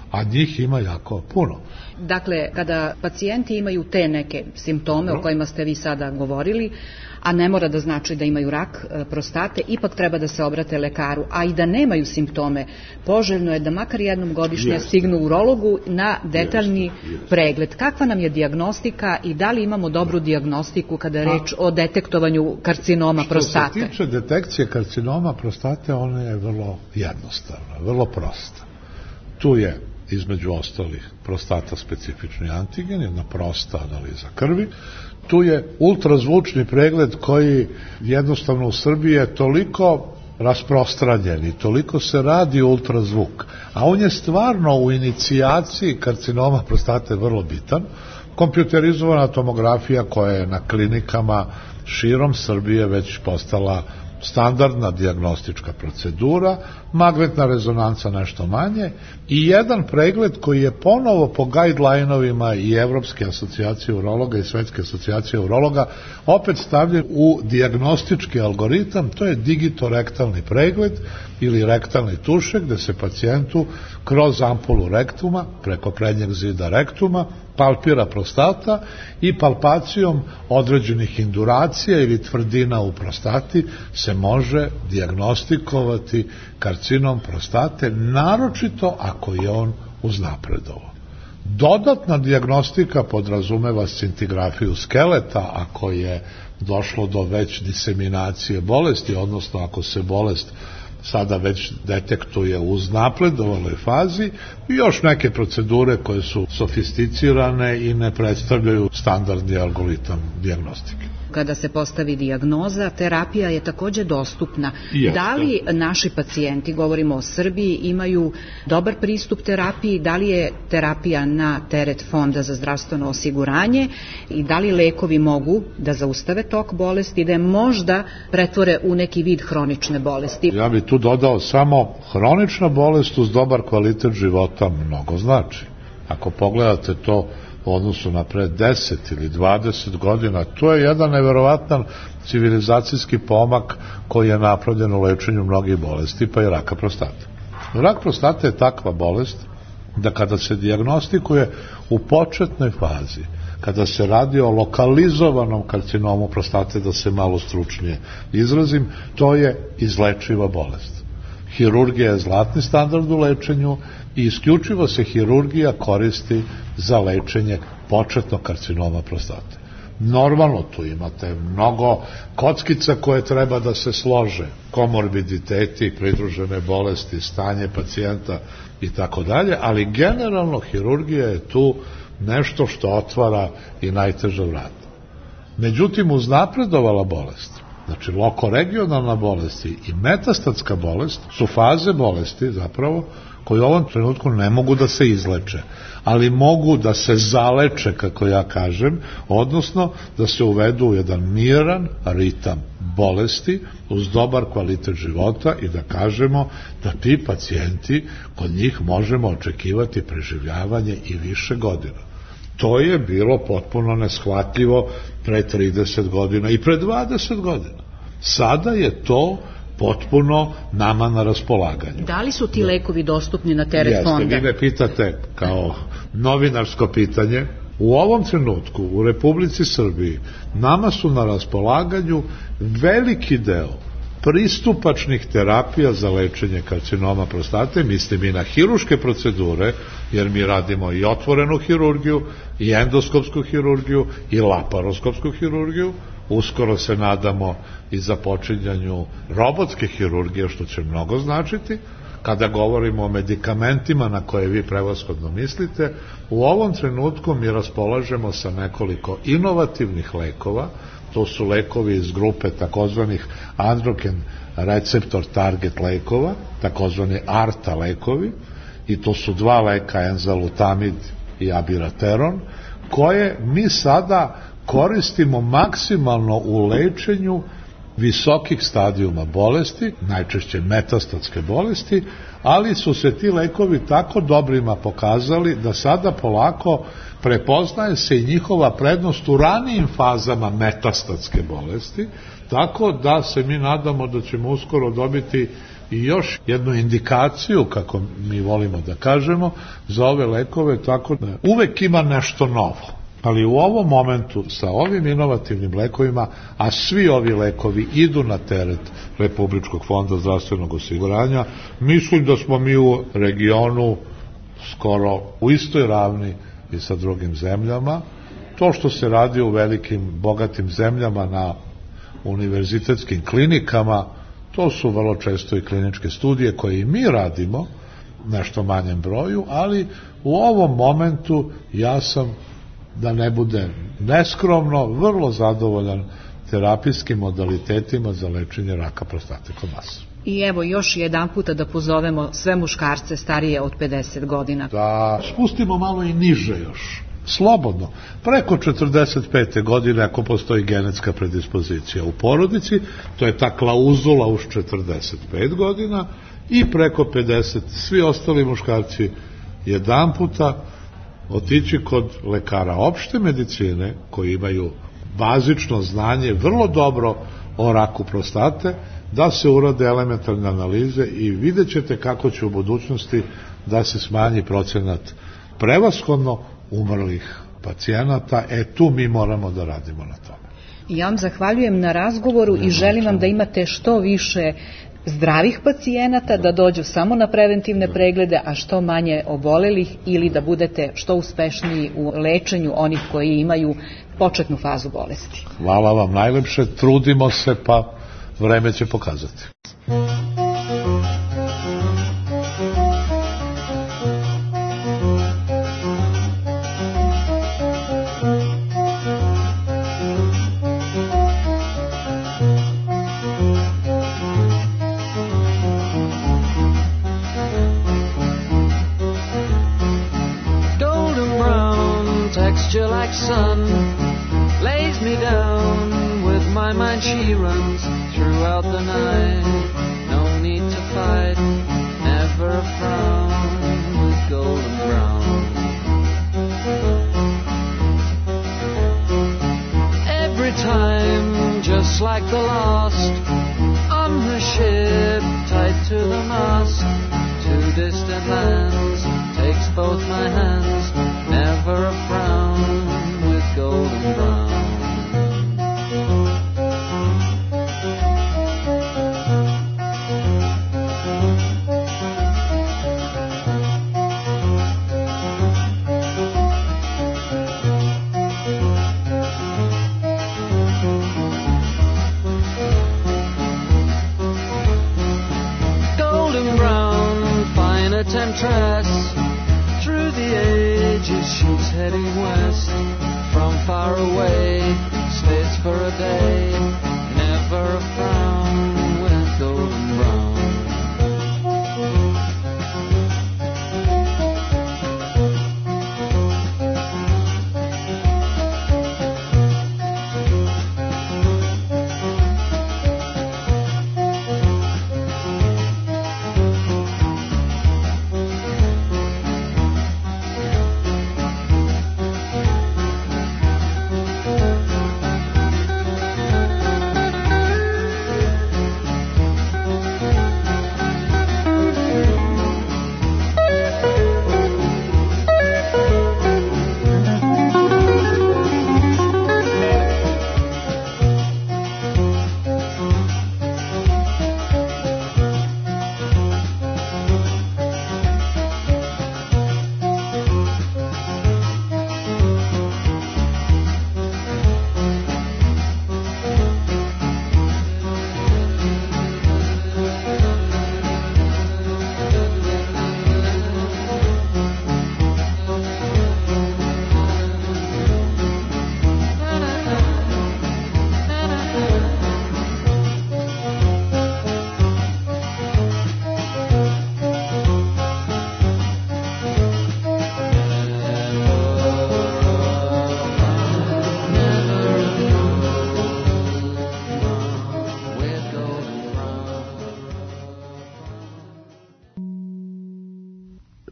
a njih ima jako puno. Dakle, kada pacijenti imaju te neke simptome o kojima ste vi sada govorili, a ne mora da znači da imaju rak prostate, ipak treba da se obrate lekaru, a i da nemaju simptome, poželjno je da makar jednom godišnje stignu urologu na detaljni pregled. Kakva nam je dijagnostika i da li imamo dobru dijagnostiku kada je reč o detektovanju karcinoma prostate? Što se tiče detekcije karcinoma prostate, ona je vrlo jednostavna, vrlo prosta. Tu je između ostalih prostata specifični antigen, jedna prosta analiza krvi. Tu je ultrazvučni pregled koji jednostavno u Srbiji je toliko rasprostranjen i toliko se radi ultrazvuk, a on je stvarno u inicijaciji karcinoma prostate vrlo bitan. Kompjuterizovana tomografija koja je na klinikama širom Srbije već postala standardna dijagnostička procedura, magnetna rezonanca nešto manje i jedan pregled koji je ponovo po guideline-ovima i Evropske asocijacije urologa i Svetske asocijacije urologa opet stavljen u dijagnostički algoritam, to je digitorektalni pregled ili rektalni tušek gde se pacijentu kroz ampulu rektuma, preko prednjeg zida rektuma, palpira prostata i palpacijom određenih induracija ili tvrdina u prostati se može dijagnostikovati karcinom prostate, naročito ako je on uznapredovao. Dodatna dijagnostika podrazumeva scintigrafiju skeleta ako je došlo do već diseminacije bolesti, odnosno ako se bolest sada već detektuje u uznapredovaloj fazi i još neke procedure koje su sofisticirane i ne predstavljaju standardni algoritam dijagnostike. Kada se postavi dijagnoza, terapija je takođe dostupna. Da li naši pacijenti, govorimo o Srbiji, imaju dobar pristup terapiji, da li je terapija na teret Fonda za zdravstveno osiguranje i da li lekovi mogu da zaustave tok bolesti, da je možda pretvore u neki vid hronične bolesti? Ja bih tu dodao samo hronična bolest uz dobar kvalitet života mnogo znači. Ako pogledate to u odnosu na pre 10 ili 20 godina, to je jedan neverovatan civilizacijski pomak koji je napravljen u lečenju mnogih bolesti, pa i raka prostate. Rak prostate je takva bolest da kada se dijagnostikuje u početnoj fazi, kada se radi o lokalizovanom karcinomu prostate, da se malo stručnije izrazim, to je izlečiva bolest. Hirurgija je zlatni standard u lečenju i isključivo se hirurgija koristi za lečenje početnog karcinoma prostate. Normalno tu imate mnogo kockica koje treba da se slože, komorbiditeti, pridružene bolesti, stanje pacijenta i tako dalje, ali generalno hirurgija je tu nešto što otvara i najteža vrata. Međutim, uznapredovala bolest, znači lokoregionalna bolest i metastatska bolest su faze bolesti zapravo koje u ovom trenutku ne mogu da se izleče, ali mogu da se zaleče, kako ja kažem, odnosno da se uvedu u jedan miran ritam bolesti uz dobar kvalitet života i da kažemo da ti pacijenti, kod njih možemo očekivati preživljavanje i više godina. To je bilo potpuno neshvatljivo pre 30 godina i pre 20 godina. Sada je to potpuno nama na raspolaganju. Da li su ti lekovi dostupni na teret fonda? Jeste, vi me pitate kao novinarsko pitanje. U ovom trenutku u Republici Srbiji nama su na raspolaganju veliki deo pristupačnih terapija za lečenje karcinoma prostate, mislim i na hiruške procedure, jer mi radimo i otvorenu hirurgiju, i endoskopsku hirurgiju, i laparoskopsku hirurgiju. Uskoro se nadamo i započinjanju robotske hirurgije, što će mnogo značiti. Kada govorimo o medikamentima na koje vi prevashodno mislite, u ovom trenutku mi raspolažemo sa nekoliko inovativnih lekova. To su lekovi iz grupe takozvanih androgen receptor target lekova, takozvani ARTA lekovi, i to su dva leka, enzalutamid i abirateron, koje mi sada koristimo maksimalno u lečenju visokih stadijuma bolesti, najčešće metastatske bolesti, ali su se ti lekovi tako dobrima pokazali da sada polako prepoznaje se i njihova prednost u ranijim fazama metastatske bolesti, tako da se mi nadamo da ćemo uskoro dobiti i još jednu indikaciju, kako mi volimo da kažemo, za ove lekove, tako da uvek ima nešto novo. Ali u ovom momentu sa ovim inovativnim lekovima, a svi ovi lekovi idu na teret Republičkog fonda zdravstvenog osiguranja, mislim da smo mi u regionu skoro u istoj ravni i sa drugim zemljama. To što se radi u velikim, bogatim zemljama na univerzitetskim klinikama, to su vrlo često i kliničke studije koje i mi radimo, nešto manjem broju, ali u ovom momentu ja sam, da ne bude neskromno, vrlo zadovoljan terapijskim modalitetima za lečenje raka prostate kod nas. I evo još jedan puta da pozovemo sve muškarce starije od 50 godina. Da spustimo malo i niže još. Slobodno. Preko 45. godine, ako postoji genetska predispozicija u porodici, to je ta klauzula uz 45 godina, i preko 50, svi ostali muškarci jedan puta otići kod lekara opšte medicine koji imaju bazično znanje vrlo dobro o raku prostate, da se urade elementarne analize i vidjet ćete kako će u budućnosti da se smanji procenat prevashodno umrlih pacijenata. Tu mi moramo da radimo na tome. Ja vam zahvaljujem na razgovoru i želim vam da imate što više zdravih pacijenata, da dođu samo na preventivne preglede, a što manje obolelih, ili da budete što uspešniji u lečenju onih koji imaju početnu fazu bolesti. Hvala vam najlepše, trudimo se, pa vreme će pokazati. Like sun lays me down with my mind, she runs throughout the night. No need to fight, never a frown with golden brown. Every time, just like the last, on her ship tied to the mast, to distant lands, takes both my hands, never a frown with golden brown. Golden brown, fine a temptress, through the ages she's heading west. From far away, stays for a day, never a frown with golden brown.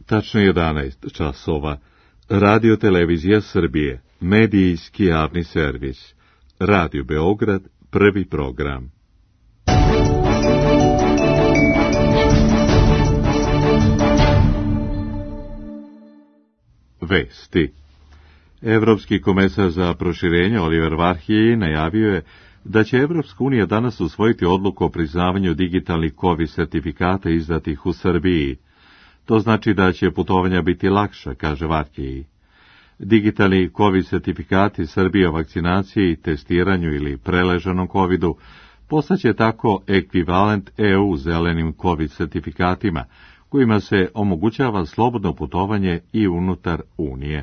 tačno 11 časova. Radio Televizija Srbije, medijski javni servis. Radio Beograd, prvi program. Vesti. Evropski komesar za proširenje Oliver Varhelyi najavio je da će Evropska unija danas usvojiti odluku o priznavanju digitalnih COVID sertifikata izdatih u Srbiji. To znači da će putovanja biti lakša, kaže Varhelyi. Digitalni COVID sertifikati Srbije o vakcinaciji, testiranju ili preležanom covidu postaće tako ekvivalent EU zelenim COVID sertifikatima, kojima se omogućava slobodno putovanje i unutar Unije.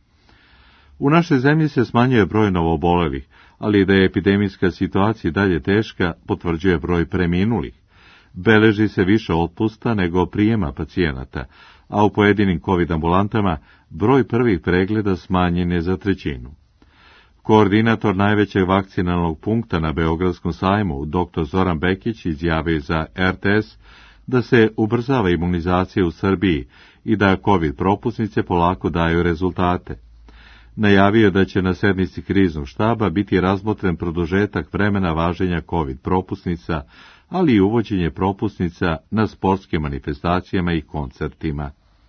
U našoj zemlji se smanjuje broj novoobolelih, ali da je epidemijska situacija dalje teška, potvrđuje broj preminulih. Beleži se više otpusta nego prijema pacijenata, a u pojedinim COVID ambulantama broj prvih pregleda smanjen je za 1/3. Koordinator najvećeg vakcinalnog punkta na Beogradskom sajmu, dr. Zoran Bekić, izjavio za RTS da se ubrzava imunizacija u Srbiji i da COVID propusnice polako daju rezultate. Najavio da će na sednici kriznog štaba biti razmotren produžetak vremena važenja COVID propusnica, ali i uvođenje propusnica na sportskim manifestacijama i koncertima.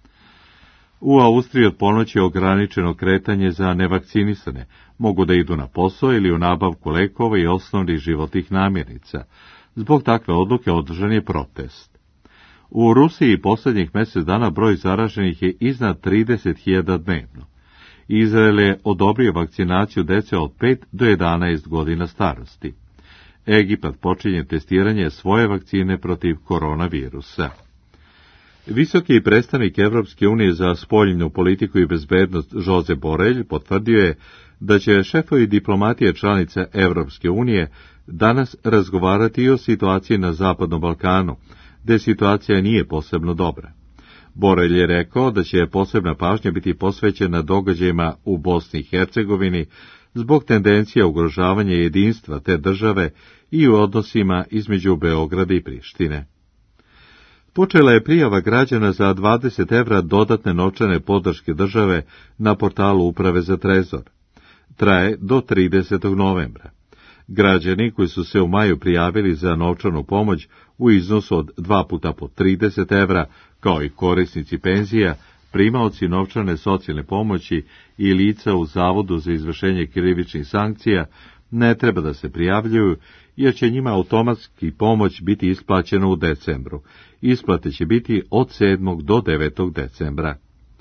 U Austriji od ponoći je ograničeno kretanje za nevakcinisane, mogu da idu na posao ili u nabavku lekova i osnovnih životnih namirnica. Zbog takve odluke održan je protest. U Rusiji posljednjih mjesec dana broj zaraženih je iznad 30.000 dnevno. Izrael je odobrio vakcinaciju dece od 5 do 11 godina starosti. Egipat počinje testiranje svoje vakcine protiv koronavirusa. Visoki predstavnik Evropske unije za spoljnu politiku i bezbednost Josep Borrell potvrdio je da će šefovi diplomatije članica Evropske unije danas razgovarati i o situaciji na Zapadnom Balkanu, gde situacija nije posebno dobra. Borrell je rekao da će posebna pažnja biti posvećena događajima u Bosni i Hercegovini zbog tendencija ugrožavanja jedinstva te države i u odnosima između Beograda i Prištine. Počela je prijava građana za 20 evra dodatne novčane podrške države na portalu Uprave za trezor. Traje do 30. novembra. Građani koji su se u maju prijavili za novčanu pomoć u iznosu od 2 puta po 30 evra, kao i korisnici penzija, primaoci novčane socijalne pomoći i lica u Zavodu za izvršenje krivičnih sankcija, ne treba da se prijavljuju, jer će njima automatski pomoć biti isplaćena u decembru. Isplate će biti od 7. do 9. decembra.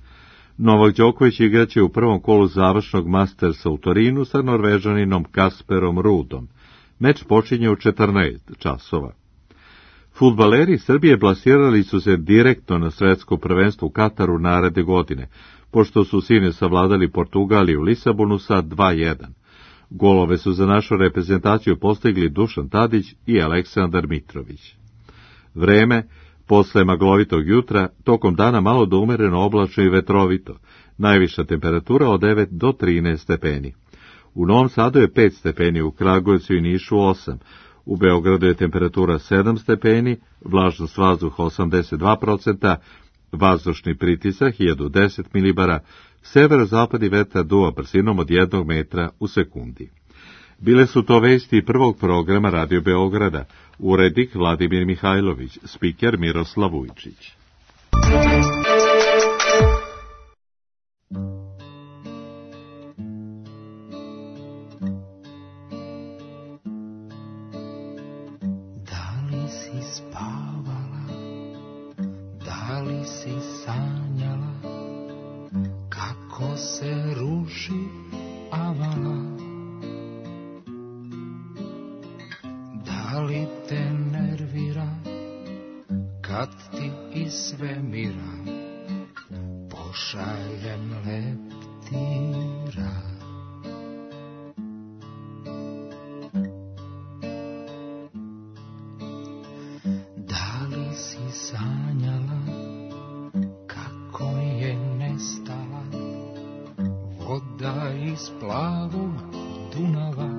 Novak Đoković igraće u prvom kolu završnog Mastersa u Torinu sa Norvežaninom Kasperom Rudom. Meč počinje u 14 časova. Fudbaleri Srbije plasirali su se direktno na svetsko prvenstvo u Kataru naredne godine, pošto su sine savladali Portugaliju u Lisabonu sa 2:1. Golove su za našu reprezentaciju postigli Dušan Tadić i Aleksandar Mitrović. Vreme, posle maglovitog jutra, tokom dana malo do umereno oblačno i vetrovito, najviša temperatura od 9 do 13 stepeni. U Novom Sadu je 5 stepeni, u Kragujevcu i Nišu 8, u Beogradu je temperatura 7 stepeni, vlažnost vazduha 82%, vazdušni pritisak 1010 milibara, severozapadni vetar duva brzinom od 1 metra u sekundi. Bile su to vesti prvog programa Radio Beograda, urednik Vladimir Mihajlović, spiker Miroslav Vujčić. Da li si spavala, da li si sanjala, kako se ruši avala? Da li te nervira kad ti iz svemira pošaljem leptira? Da li si sanjala kako je nestala voda iz plavog Dunava?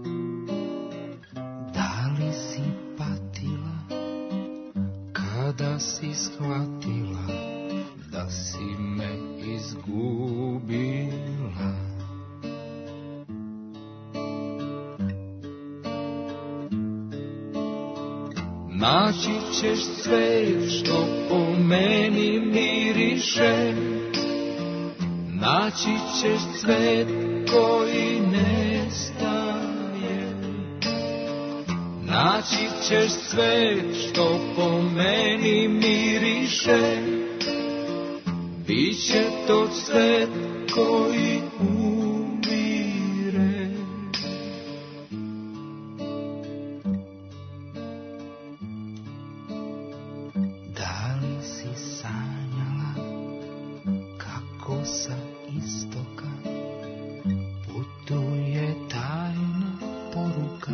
Kada si shvatila da si me izgubila. Naći ćeš sve što po meni miriše, naći ćeš cvet koji nestaje, naći ćeš sve što po meni miriše, biće to cvet koji umire. Da li si sanjala kako sa istoka putuje tajna poruka?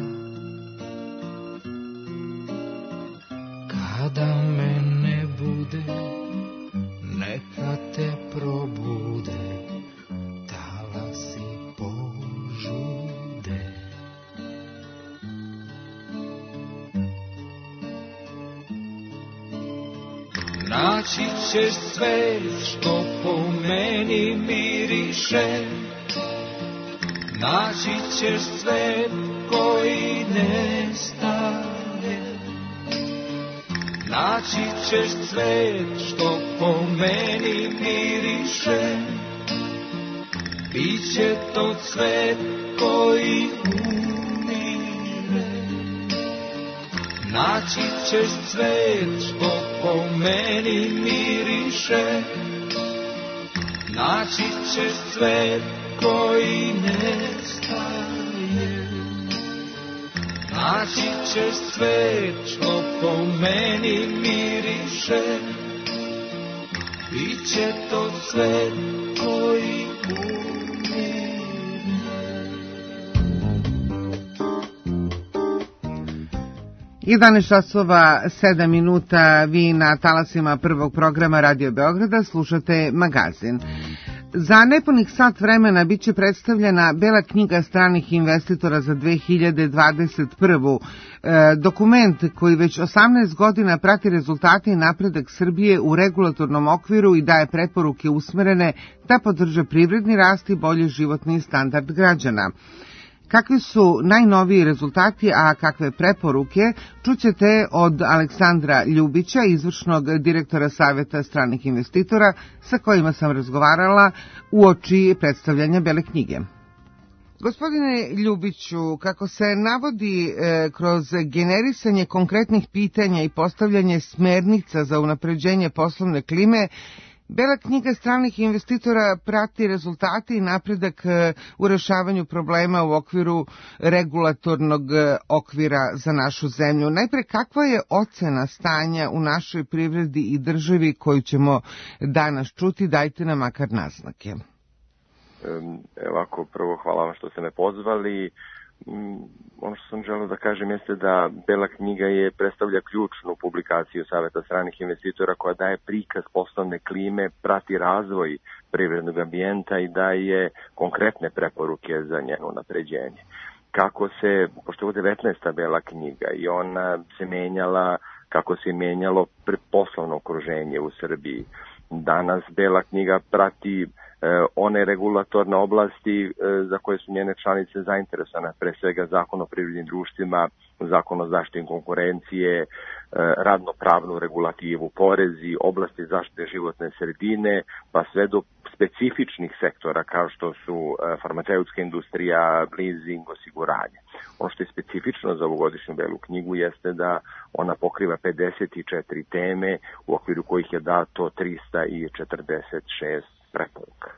Kada me ne bude, neka te probude talasi požude. Naći ćeš sve što po meni miriše, naći ćeš svet koji nestaje, naći ćeš svet što po meni miriše, biće to cvet koji umire. Naći ćeš cvet što po meni miriše, naći ćeš cvet koji nestaje, naći ćeš cvet što po meni miriše, biće to cvet koji umire. 11 časova 7 minuta, vi na talasima prvog programa Radio Beograda slušate magazin. Za nepunih sat vremena biće predstavljena Bela knjiga stranih investitora za 2021. Dokument koji već 18 godina prati rezultate i napredak Srbije u regulatornom okviru i daje preporuke usmerene da podrže privredni rast i bolji životni standard građana. Kakvi su najnoviji rezultati, a kakve preporuke, čućete od Aleksandra Ljubića, izvršnog direktora Saveta stranih investitora, sa kojima sam razgovarala uoči predstavljanja Bele knjige. Gospodine Ljubiću, kako se navodi kroz generisanje konkretnih pitanja i postavljanje smernica za unapređenje poslovne klime, Bela knjiga stranih investitora prati rezultate i napredak u rešavanju problema u okviru regulatornog okvira za našu zemlju. Najpre, kakva je ocena stanja u našoj privredi i državi koju ćemo danas čuti? Dajte nam makar naznake. Ovako, prvo hvala vam što ste me pozvali. Ono što sam želeo da kažem jeste da Bela knjiga predstavlja ključnu publikaciju Saveta stranih investitora koja daje prikaz poslovne klime, prati razvoj privrednog ambijenta i daje konkretne preporuke za njeno napređenje. Kako se, pošto je 19. Bela knjiga i ona se menjala, kako se menjalo poslovno okruženje u Srbiji. Danas Bela knjiga prati one regulatorne oblasti za koje su njene članice zainteresovane, pre svega Zakon o privrednim društvima, Zakon o zaštiti konkurencije, radno-pravnu regulativu, porezi, oblasti zaštite životne sredine, pa sve do specifičnih sektora kao što su farmaceutska industrija, leasing, osiguranje. Ono što je specifično za ovogodišnju Belu knjigu jeste da ona pokriva 54 teme u okviru kojih je dato 346 preporuka.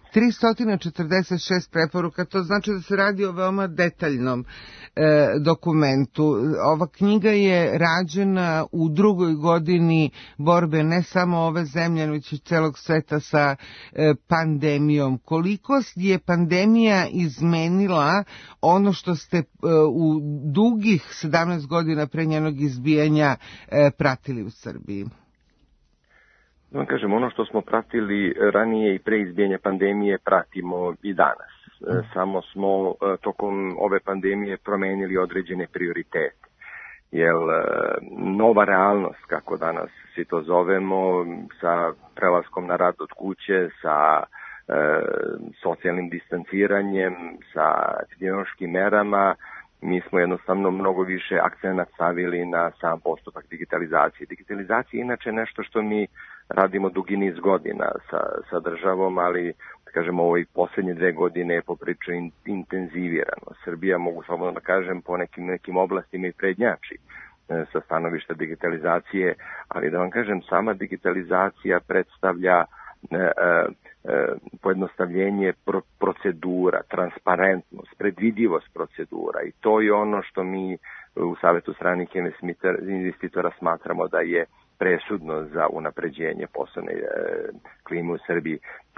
346 preporuka, to znači da se radi o veoma detaljnom dokumentu. Ova knjiga je rađena u drugoj godini borbe ne samo ove zemlje, već i celog sveta sa pandemijom. Koliko je pandemija izmenila ono što ste u dugih 17 godina pre njenog izbijanja pratili u Srbiji? Da vam kažem, ono što smo pratili ranije i pre izbijanja pandemije pratimo i danas. Samo smo tokom ove pandemije promenili određene prioritete. jer nova realnost, kako danas svi to zovemo, sa prelaskom na rad od kuće, sa socijalnim distanciranjem, sa epidemiološkim merama, mi smo jednostavno mnogo više akcenat stavili na sam postupak digitalizacije. Digitalizacija je inače nešto što mi radimo dugi niz godina sa državom, ali kažemo ovoj posljednje 2 godine je poprilično intenzivirano. Srbija, mogu slobodno da kažem, po nekim oblastima i prednjači sa stanovišta digitalizacije, ali da vam kažem, sama digitalizacija predstavlja pojednostavljenje procedura, transparentnost, predvidivost procedura i to je ono što mi u Savetu stranih investitora smatramo da je presudno za unapređenje poslovne klime u Srbiji.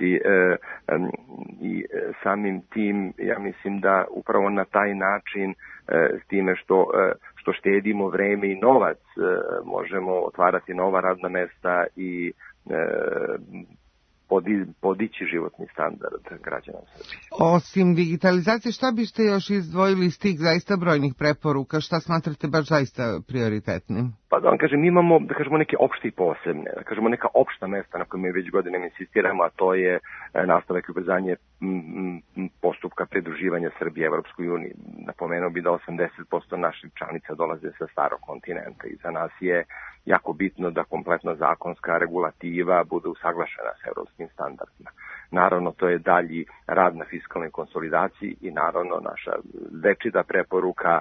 I samim tim, ja mislim da upravo na taj način, s time što štedimo vreme i novac, možemo otvarati nova radna mesta i podići životni standard građana Srbije. Osim digitalizacije, šta biste još izdvojili iz tih zaista brojnih preporuka? Šta smatrate baš zaista prioritetnim? Pa da vam kažem, imamo, da kažemo, neke opšte i posebne, da kažemo neka opšta mesta na kojima već godinama insistiramo, a to je nastavak i ubrzanje postupka pridruživanja Srbije Evropskoj uniji. Napomenuo bi da 80% naših članica dolaze sa starog kontinenta i za nas je jako bitno da kompletna zakonska regulativa bude usaglašena sa evropskim standardima. Naravno, to je dalji rad na fiskalnoj konsolidaciji i naravno naša večita preporuka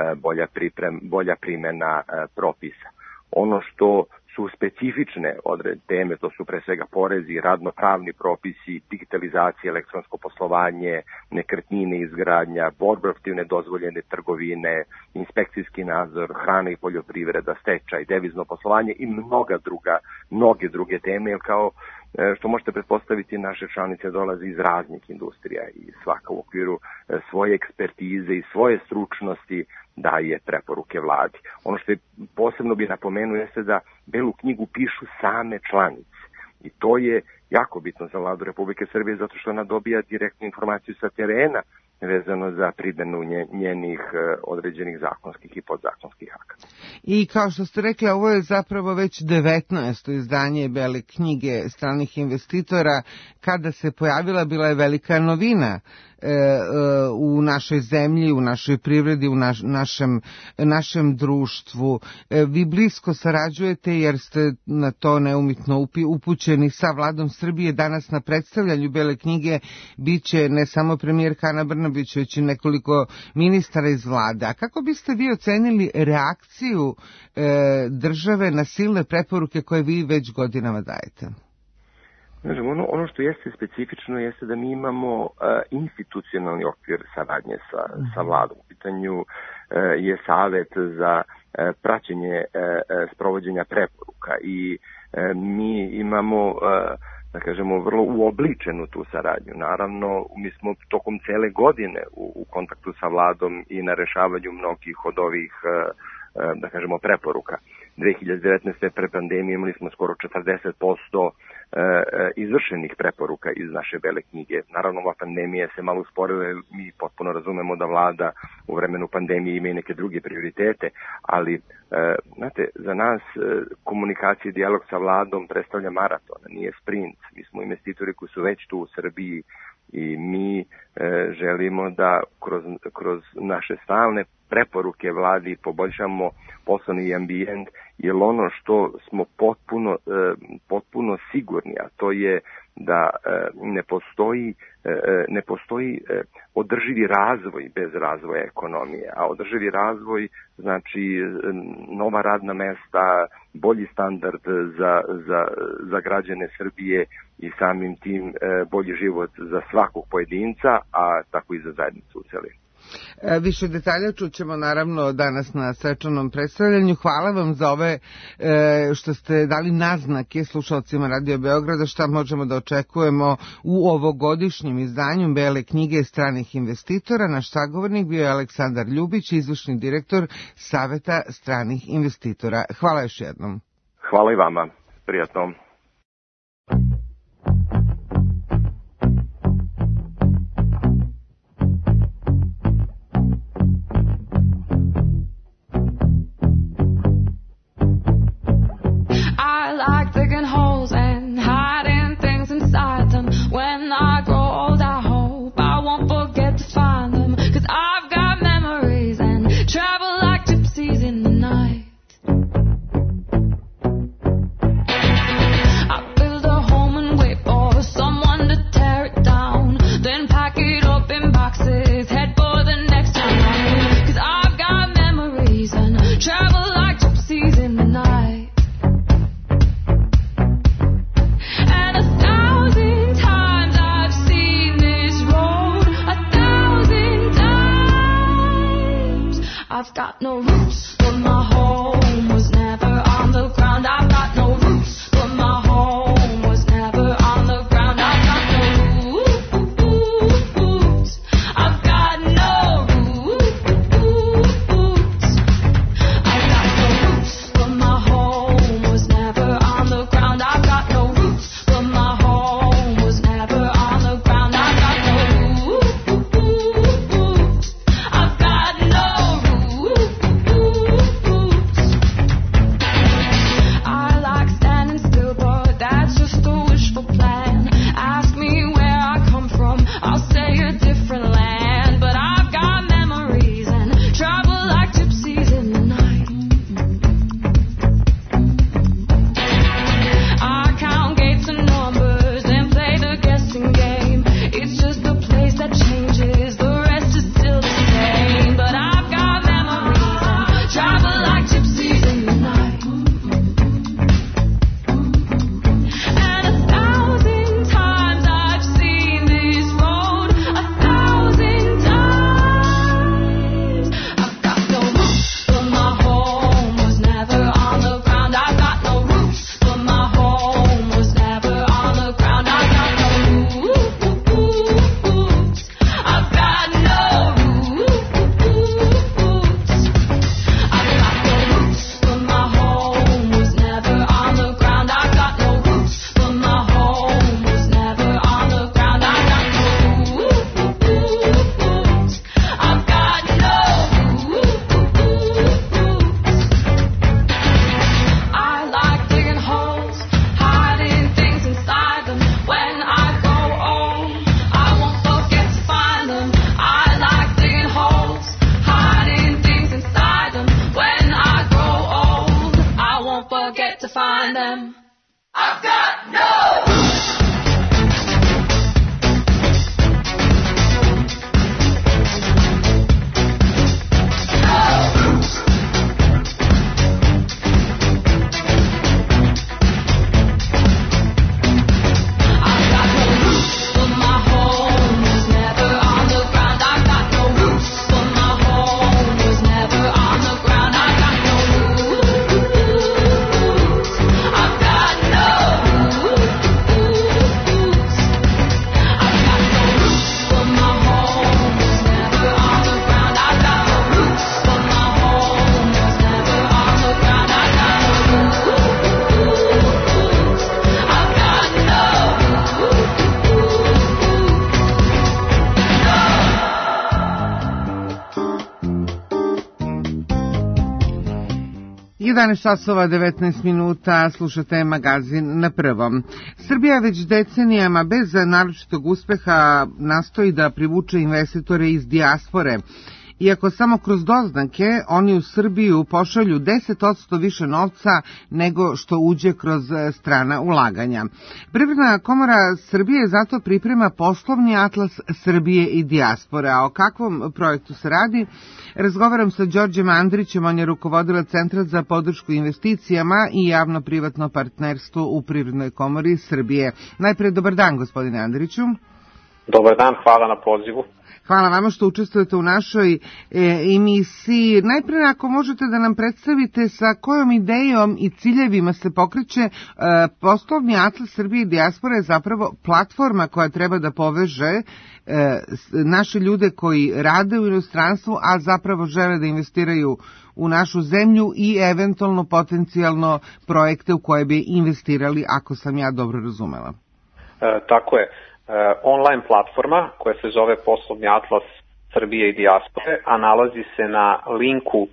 bolja primjena propisa. Ono što su specifične teme, to su pre svega porezi, radnopravni propisi, digitalizacija, elektronsko poslovanje, nekretnine, izgradnja, borba protiv nedozvoljene trgovine, inspekcijski nadzor, hrana i poljoprivreda, stečaj, devizno poslovanje i mnoge druge teme, jer kao što možete pretpostaviti, naše članice dolaze iz raznih industrija i svaka u okviru svoje ekspertize i svoje stručnosti daje preporuke vladi. Ono što je posebno bi napomenuo jeste da Belu knjigu pišu same članice i to je jako bitno za vladu Republike Srbije zato što ona dobija direktnu informaciju sa terena vezano za primjenu njenih određenih zakonskih i podzakonskih akata. I kao što ste rekli, ovo je zapravo već 19. izdanje Bele knjige stranih investitora. Kada se pojavila, bila je velika novina u našoj zemlji, u našoj privredi, u našem društvu. Vi blisko sarađujete jer ste na to neumitno upućeni sa vladom Srbije. Danas na predstavljanju Bele knjige biće ne samo premijerka Ana Brnabić, već i nekoliko ministara iz vlade. A kako biste vi ocenili reakciju države na silne preporuke koje vi već godinama dajete? Ono što jeste specifično jeste da mi imamo institucionalni okvir saradnje sa vladom. U pitanju je savet za praćenje sprovođenja preporuka i mi imamo da kažemo vrlo uobličenu tu saradnju. Naravno, mi smo tokom cele godine u kontaktu sa vladom i na rešavanju mnogih od ovih da kažemo preporuka. 2019. pre pandemije imali smo skoro 40% izvršenih preporuka iz naše Bele knjige. Naravno, ova pandemija se malo usporila, mi potpuno razumemo da vlada u vremenu pandemije ima i neke druge prioritete, ali znate, za nas komunikacija i dijalog sa vladom predstavlja maraton, nije sprint. Mi smo investitori koji su već tu u Srbiji i mi želimo da kroz naše stalne preporuke vladi poboljšamo poslovni ambijent, jer ono što smo potpuno sigurni, a to je da ne postoji održivi razvoj bez razvoja ekonomije, a održivi razvoj znači nova radna mesta, bolji standard za građane Srbije i samim tim bolji život za svakog pojedinca, a tako i za zajednicu u celini. Više detalja čućemo naravno danas na svečanom predstavljanju. Hvala vam za ove što ste dali naznake slušalcima Radio Beograda šta možemo da očekujemo u ovogodišnjem izdanju Bele knjige stranih investitora. Naš sagovornik bio je Aleksandar Ljubić, izvršni direktor Saveta stranih investitora. Hvala još jednom. Hvala i vama. Prijatno. I've got no roots, but my home was never on the ground. I've got no roots, but my home was never on the ground. I've got no roots. I've got no roots. I've got no roots, but my home was never on the ground. I've got no roots, but my home was never on the ground. I've got no roots. I've got no roots. I like standing still, but that's just a wishful plan. Ask me where I come from, I'll say a different land. But I've got memories and travel like gypsies in the night. I count gates and numbers and play the guessing game. It's just the place that changes, the rest is still the same. But I've got memories and travel like gypsies in the night. And 1,000 times I've seen this road, 1,000 times. I've got no roots, but my home was never on the ground. I've got no roots, but my home was never on the ground. I've got no roots. I've got no roots. I've got no roots, but my home was never on the ground. I've got no roots, but my home was never on the ground. I've got no roots. I've got no roots. I like digging holes, hiding things inside them. When I grow old, I won't forget to find them. I like digging holes, hiding things inside them. When I grow old, I won't forget to find them. I've got no roots. I've got no roots, but my home was never on the ground. I've got no roots, but my home was never on the ground. I've got no roots. I've got no roots. I've got no roots, but my home was never on the ground. I've got no roots, but my home was never on the ground. I've got no roots. I've got no roots. 11 časova 19 minuta, slušate magazin Na prvom. Srbija već decenijama bez naročitog uspeha nastoji da privuče investitore iz dijaspore. Iako samo kroz doznake oni u Srbiju pošalju 10% više novca nego što uđe kroz strana ulaganja. Privredna komora Srbije zato priprema poslovni atlas Srbije i dijaspore. A o kakvom projektu se radi? Razgovaram sa Đorđem Andrićem, on je rukovodilac Centra za podršku investicijama i javno-privatno partnerstvo u Privrednoj komori Srbije. Najpre, dobar dan, gospodine Andriću. Dobar dan, hvala na pozivu. Hvala vama što učestvujete u našoj emisiji. Najpre, ako možete da nam predstavite sa kojom idejom i ciljevima se pokreće poslovni atlas Srbije i dijaspore je zapravo platforma koja treba da poveže naše ljude koji rade u inostranstvu, a zapravo žele da investiraju u našu zemlju i eventualno potencijalno projekte u koje bi investirali, ako sam ja dobro razumela. Tako je. Online platforma koja se zove Poslovni atlas Srbije i dijaspore, a nalazi se na linku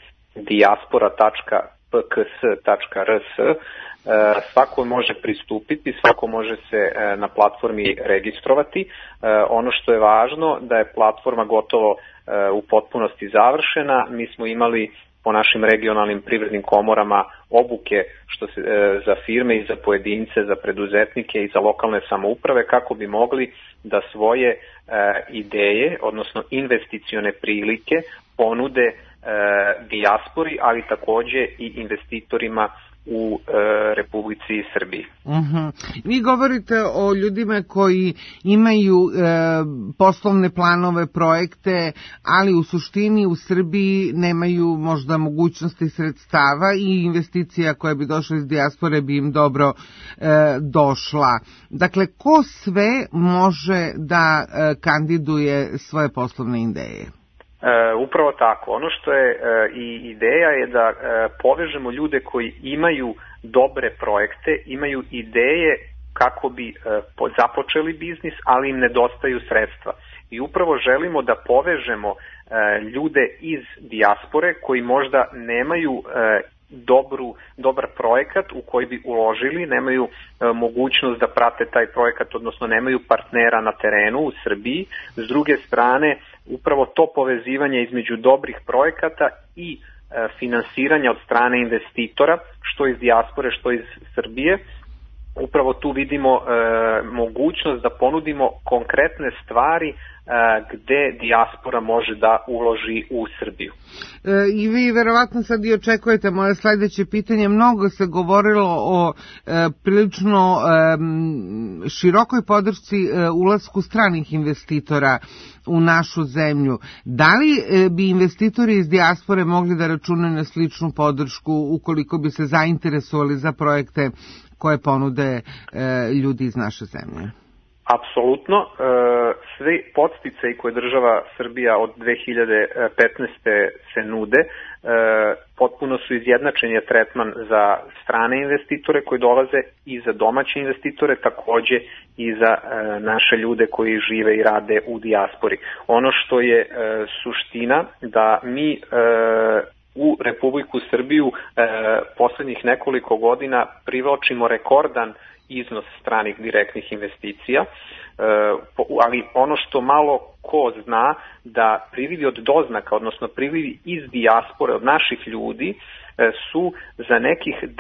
diaspora.pks.rs. Svako može pristupiti, svako može se na platformi registrovati. Ono što je važno da je platforma gotovo u potpunosti završena. Mi smo imali po našim regionalnim privrednim komorama obuke za firme i za pojedince, za preduzetnike i za lokalne samouprave kako bi mogli da svoje ideje, odnosno investicione prilike ponude dijaspori, ali takođe i investitorima u Republici Srbiji. Vi govorite o ljudima koji imaju poslovne planove, projekte, ali u suštini u Srbiji nemaju možda mogućnosti sredstava i investicija koja bi došla iz dijaspore bi im dobro došla. Dakle, ko sve može da kandiduje svoje poslovne ideje? Upravo tako. Ono što je i ideja je da povežemo ljude koji imaju dobre projekte, imaju ideje kako bi započeli biznis, ali im nedostaju sredstva. I upravo želimo da povežemo ljude iz dijaspore koji možda nemaju dobar projekat u koji bi uložili, nemaju mogućnost da prate taj projekat, odnosno nemaju partnera na terenu u Srbiji. S druge strane, upravo to povezivanje između dobrih projekata i finansiranja od strane investitora, što iz dijaspore, što iz Srbije, upravo tu vidimo mogućnost da ponudimo konkretne stvari gde dijaspora može da uloži u Srbiju. I vi verovatno sad i očekujete moje sledeće pitanje. Mnogo se govorilo o prilično širokoj podršci ulasku stranih investitora u našu zemlju. Da li bi investitori iz dijaspore mogli da računaju na sličnu podršku ukoliko bi se zainteresovali za projekte koje ponude ljudi iz naše zemlje? Apsolutno. Svi podsticaji koje država Srbija od 2015. se nude, potpuno su izjednačen je tretman za strane investitore koji dolaze i za domaće investitore, takođe i za naše ljude koji žive i rade u dijaspori. Ono što je suština da mi u Republiku Srbiju poslednjih nekoliko godina privlačimo rekordan iznos stranih direktnih investicija, ali ono što malo ko zna da prilivi od doznaka, odnosno prilivi iz dijaspore od naših ljudi su za nekih 10%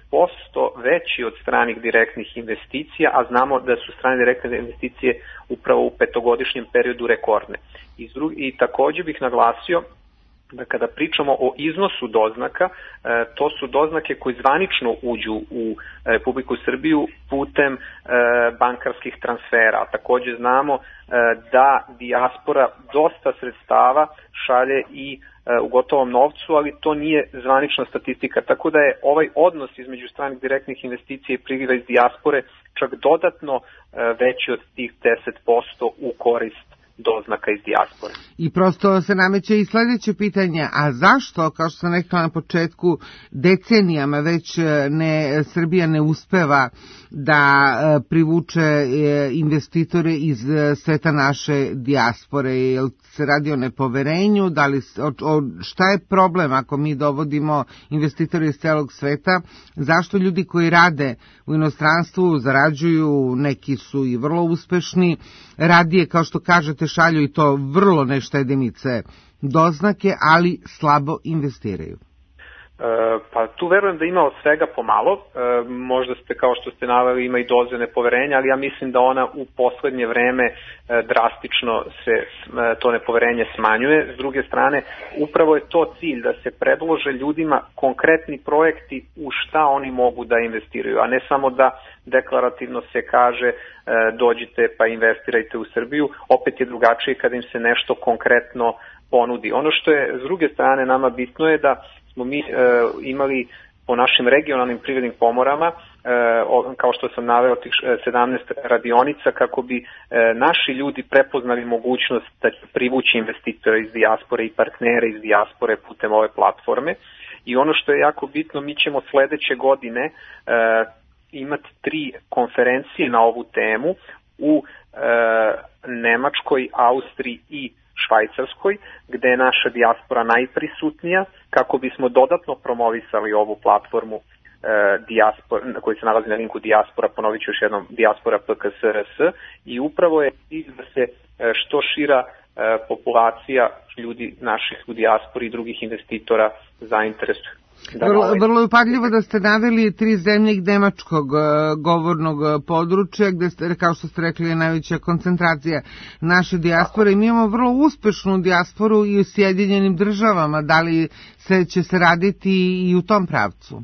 veći od stranih direktnih investicija, a znamo da su strane direktne investicije upravo u petogodišnjem periodu rekordne. I takođe bih naglasio da kada pričamo o iznosu doznaka, to su doznake koji zvanično uđu u Republiku Srbiju putem bankarskih transfera. Takođe znamo da dijaspora dosta sredstava šalje i u gotovom novcu, ali to nije zvanična statistika. Tako da je ovaj odnos između stranih direktnih investicija i priliva iz dijaspore čak dodatno veći od tih 10% u korist doznaka iz dijaspore. I prosto se nameće i sledeće pitanje, a zašto, kao što sam rekla na početku, decenijama već Srbija ne uspeva da privuče investitore iz sveta naše dijaspore? Jel se radi o nepoverenju? Šta je problem ako mi dovodimo investitore iz celog sveta? Zašto ljudi koji rade u inostranstvu zarađuju, neki su i vrlo uspešni, radije, kao što kažete, šalju i to vrlo neštedimice doznake, ali slabo investiraju? Pa tu verujem da ima od svega pomalo, možda ste, kao što ste naveli, ima i doze nepoverenja, ali ja mislim da ona u poslednje vreme drastično se to nepoverenje smanjuje. S druge strane, upravo je to cilj, da se predlože ljudima konkretni projekti u šta oni mogu da investiraju, a ne samo da deklarativno se kaže dođite pa investirajte u Srbiju. Opet je drugačije kada im se nešto konkretno ponudi. Ono što je s druge strane nama bitno je da smo mi imali po našim regionalnim privrednim komorama, kao što sam naveo, tih 17 radionica, kako bi naši ljudi prepoznali mogućnost da će privući investitora iz dijaspore i partnere iz dijaspore putem ove platforme. I ono što je jako bitno, mi ćemo sledeće godine imati 3 konferencije na ovu temu u Nemačkoj, Austriji i Švajcarskoj, gde je naša dijaspora najprisutnija, kako bismo dodatno promovisali ovu platformu koji se nalazi na linku Dijaspora, ponovit ću još jednom, Dijaspora PKSRS, i upravo je cilj da se što šira populacija ljudi naših u dijaspori i drugih investitora zainteresuje. Vrlo je upadljivo da ste naveli 3 zemlje nemačkog govornog područja, gde ste, kao što ste rekli, je najveća koncentracija naše dijaspore. I mi imamo vrlo uspešnu dijasporu i u Sjedinjenim Državama. Da li će se raditi i u tom pravcu?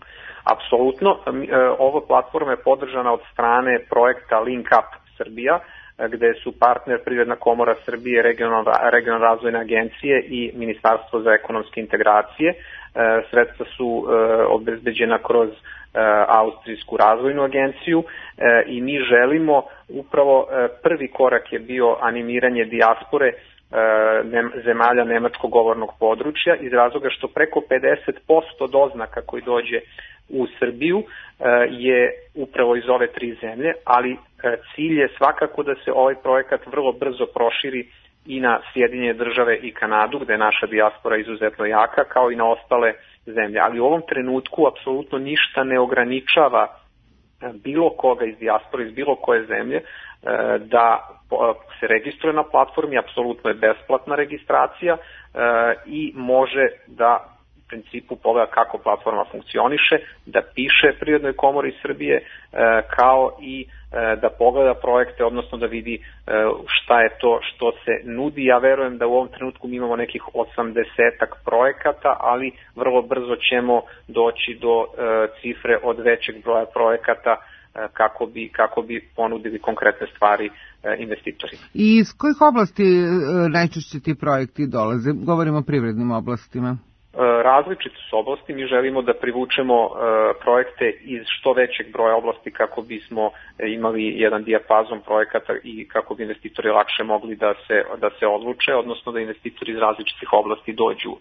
Apsolutno, ova platforma je podržana od strane projekta Link Up Srbija, gde su partner Privredna komora Srbije, regionalne razvojne agencije i Ministarstvo za ekonomske integracije. Sredstva su obezbeđena kroz Austrijsku razvojnu agenciju i mi želimo, upravo prvi korak je bio animiranje dijaspore zemalja nemačkog govornog područja, iz razloga što preko 50% doznaka koji dođe u Srbiju je upravo iz ove 3 zemlje, ali cilj je svakako da se ovaj projekat vrlo brzo proširi i na Sjedinjene države i Kanadu, gde je naša dijaspora izuzetno jaka, kao i na ostale zemlje. Ali u ovom trenutku apsolutno ništa ne ograničava bilo koga iz dijaspore, iz bilo koje zemlje, da se registruje na platformi, apsolutno je besplatna registracija i može da u principu pogleda kako platforma funkcioniše, da piše Privrednoj komori Srbije, kao i da pogleda projekte, odnosno da vidi šta je to što se nudi. Ja verujem da u ovom trenutku mi imamo nekih 80-ak projekata, ali vrlo brzo ćemo doći do cifre od većeg broja projekata kako bi ponudili konkretne stvari investitorima. I iz kojih oblasti najčešće ti projekti dolaze? Govorimo o privrednim oblastima. Različite su oblasti, mi želimo da privučemo projekte iz što većeg broja oblasti kako bismo imali jedan dijapazon projekata i kako bi investitori lakše mogli da se odluče, odnosno da investitori iz različitih oblasti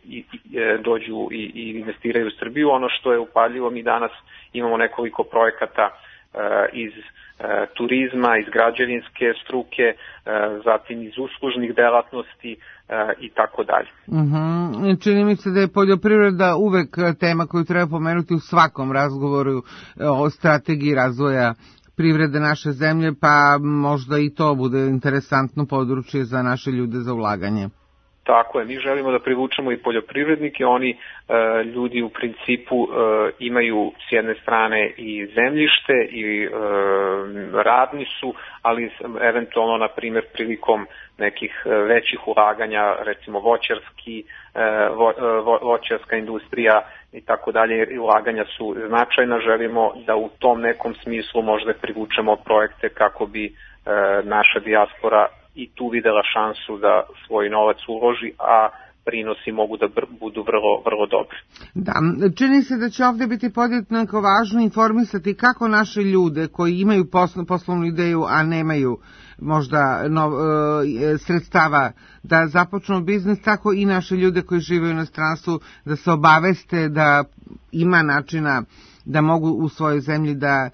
dođu i investiraju u Srbiju. Ono što je upaljivo, mi danas imamo nekoliko projekata iz turizma, iz građevinske struke, zatim iz uslužnih delatnosti i tako dalje. Čini mi se da je poljoprivreda uvek tema koju treba pomenuti u svakom razgovoru o strategiji razvoja privrede naše zemlje, pa možda i to bude interesantno područje za naše ljude za ulaganje. Tako je, mi želimo da privučemo i poljoprivrednike, oni ljudi u principu imaju s jedne strane i zemljište i radni su, ali eventualno, na primjer, prilikom nekih većih ulaganja, recimo voćarska industrija i tako dalje, ulaganja su značajna, želimo da u tom nekom smislu možda privučemo projekte kako bi naša dijaspora i tu videla šansu da svoj novac uloži, a prinosi mogu da budu vrlo dobri. Da, čini se da će ovdje biti podjednako važno informisati kako naše ljude koji imaju poslovnu ideju, a nemaju možda sredstava da započnu biznis, tako i naše ljude koji žive u inostranstvu da se obaveste da ima načina da mogu u svojoj zemlji da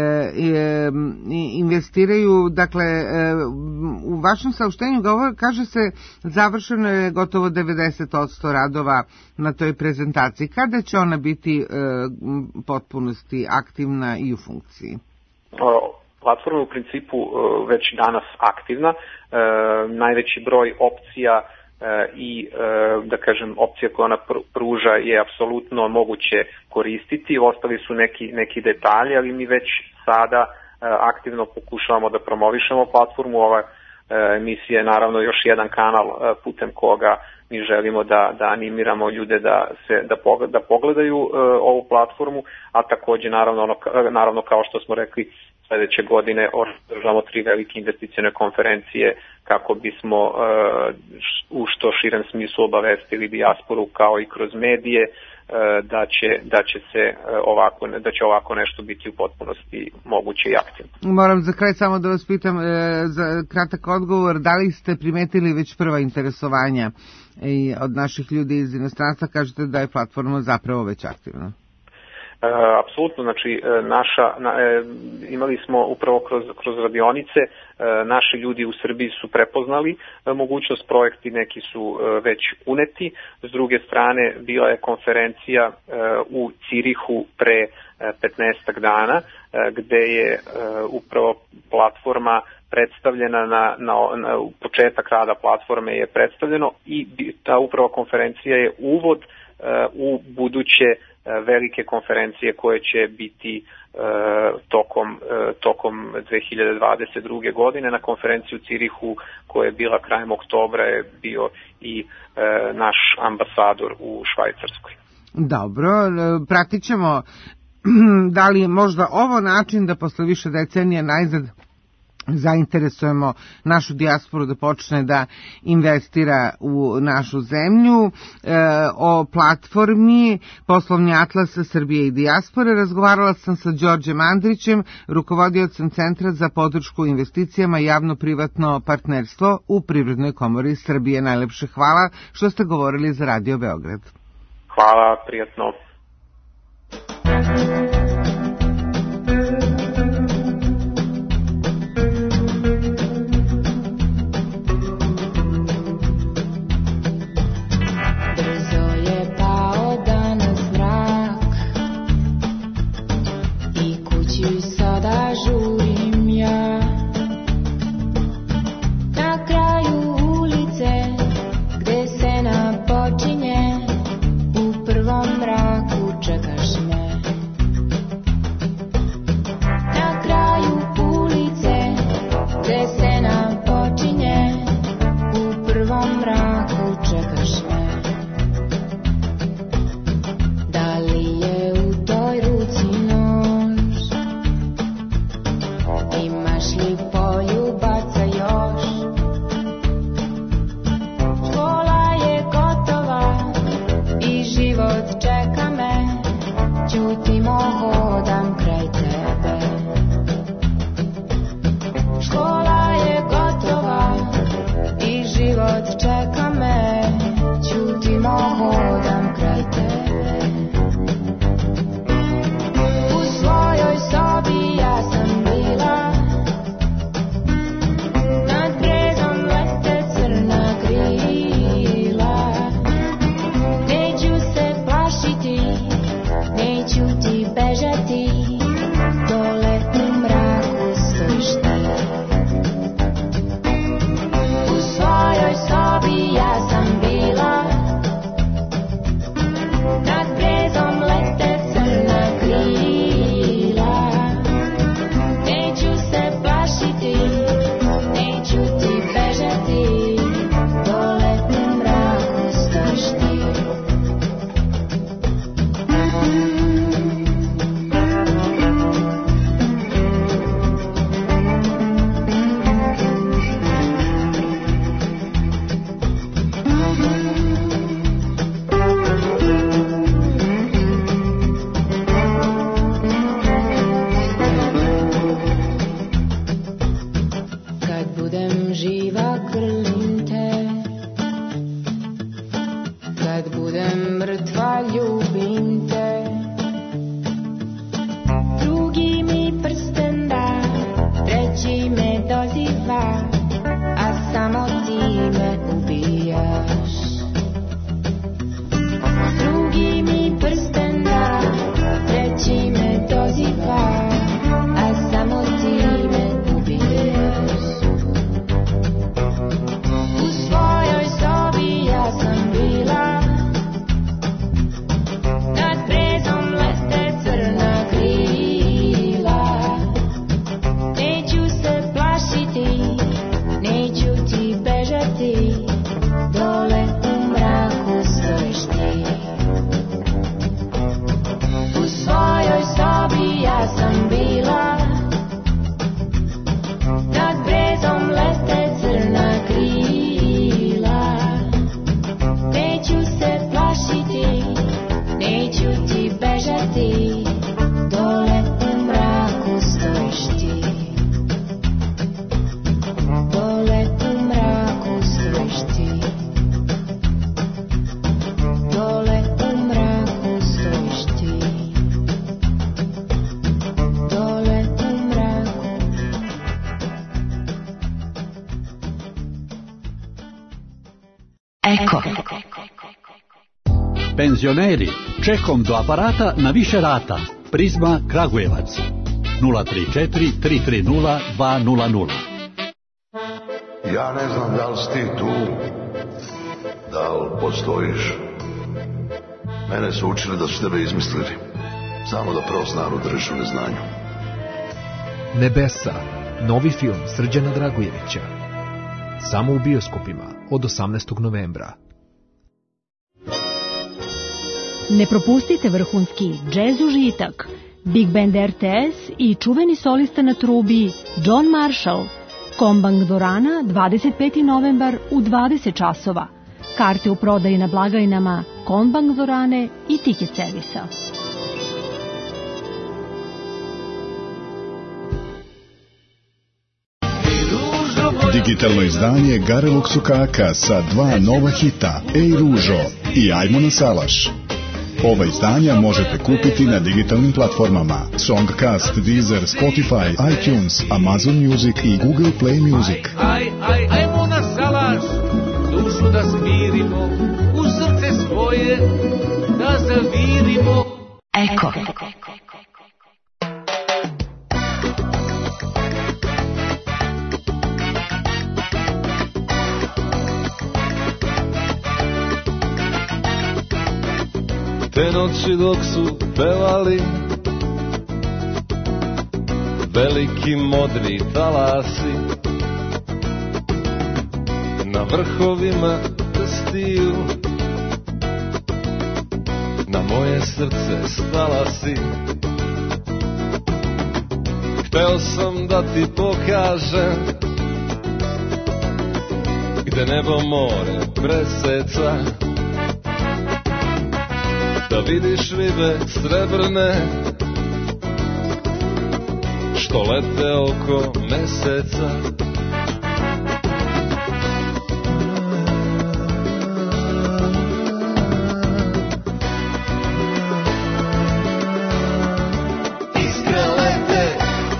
investiraju. Dakle, u vašem saopštenju kaže se završeno je gotovo 90% radova na toj prezentaciji. Kada će ona biti potpunosti aktivna i u funkciji? Platforma je u principu već danas aktivna. Najveći broj opcija i da kažem opcija koja ona pruža je apsolutno moguće koristiti. Ostali su neki detalji, ali mi već sada aktivno pokušavamo da promovišemo platformu. Ova emisija je naravno još jedan kanal putem koga mi želimo da animiramo ljude da pogledaju ovu platformu, a takođe naravno kao što smo rekli, sledeće godine održavamo 3 velike investicione konferencije kako bismo u što širem smislu obavestili dijasporu kao i kroz medije da će ovako nešto biti u potpunosti moguće i aktivno. Moram za kraj samo da vas pitam za kratak odgovor, da li ste primetili već prva interesovanja od naših ljudi iz inostranstva? Kažete da je platforma zapravo već aktivna. Apsolutno, znači imali smo upravo kroz radionice, naši ljudi u Srbiji su prepoznali mogućnost, projekti neki su već uneti. S druge strane, bila je konferencija u Cirihu pre 15 dana, gde je upravo platforma predstavljena na početak rada platforme je predstavljeno i ta upravo konferencija je uvod u buduće velike konferencije koje će biti tokom 2022. godine. Na konferenciju u Cirihu koja je bila krajem oktobra je bio i naš ambasador u Švajcarskoj. Dobro, pratit ćemo da li je možda ovo način da posle više decenija najzad zainteresujemo našu dijasporu da počne da investira u našu zemlju. O platformi Poslovni atlas Srbije i dijaspore razgovarala sam sa Đorđem Andrićem, rukovodiocem Centra za podršku investicijama i javno-privatno partnerstvo u Privrednoj komori Srbije. Najlepše hvala što ste govorili za Radio Beograd. Hvala, prijatno. Penzioneri, čekom do aparata na više rata. Prizma Kragujevac 034 330 200. Ja ne znam da li si ti tu, da li postojiš. Mene su učili da su tebe izmislili, samo da prost narod drži u neznanju. Nebesa, novi film Srđana Dragojevića. Samo u bioskopima od 18. novembra. Ne propustite vrhunski džez užitak Big Band RTS i čuveni solista na trubi John Marshall. Kombank dvorana 25. novembar u 20 časova. Karte u prodaji na blagajnama Kombank dvorane i Ticket servisa. Digitalno izdanje Garelog Sukaka sa 2 nova hita Ej Ružo i Ajmo na salaš. Ova izdanja možete kupiti na digitalnim platformama Songcast, Deezer, Spotify, iTunes, Amazon Music i Google Play Music. Ajmo na salaš, dušu da smirimo, u srce svoje da zavirimo. Eko. Te noći dok su pevali veliki modri talasi, na vrhovima prstiju na moje srce stala si. Hteo sam da ti pokažem gde nebo more preseca, da vidiš ribe srebrne što lete oko meseca. Iskre lete,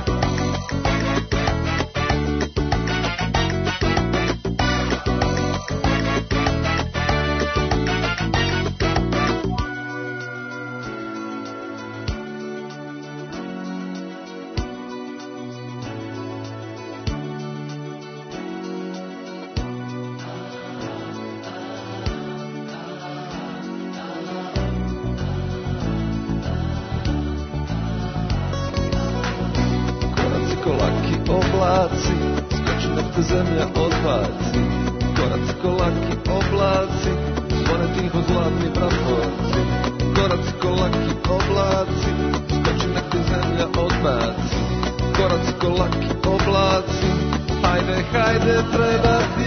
oblaci, skoči nek te zemlja odbaci. Koraci ko laki oblaci, zvone tiho zlatni praporci. Koraci ko laki oblaci, skoči nek te zemlja odbaci. Koraci ko laki oblaci, hajde, hajde, treba ti.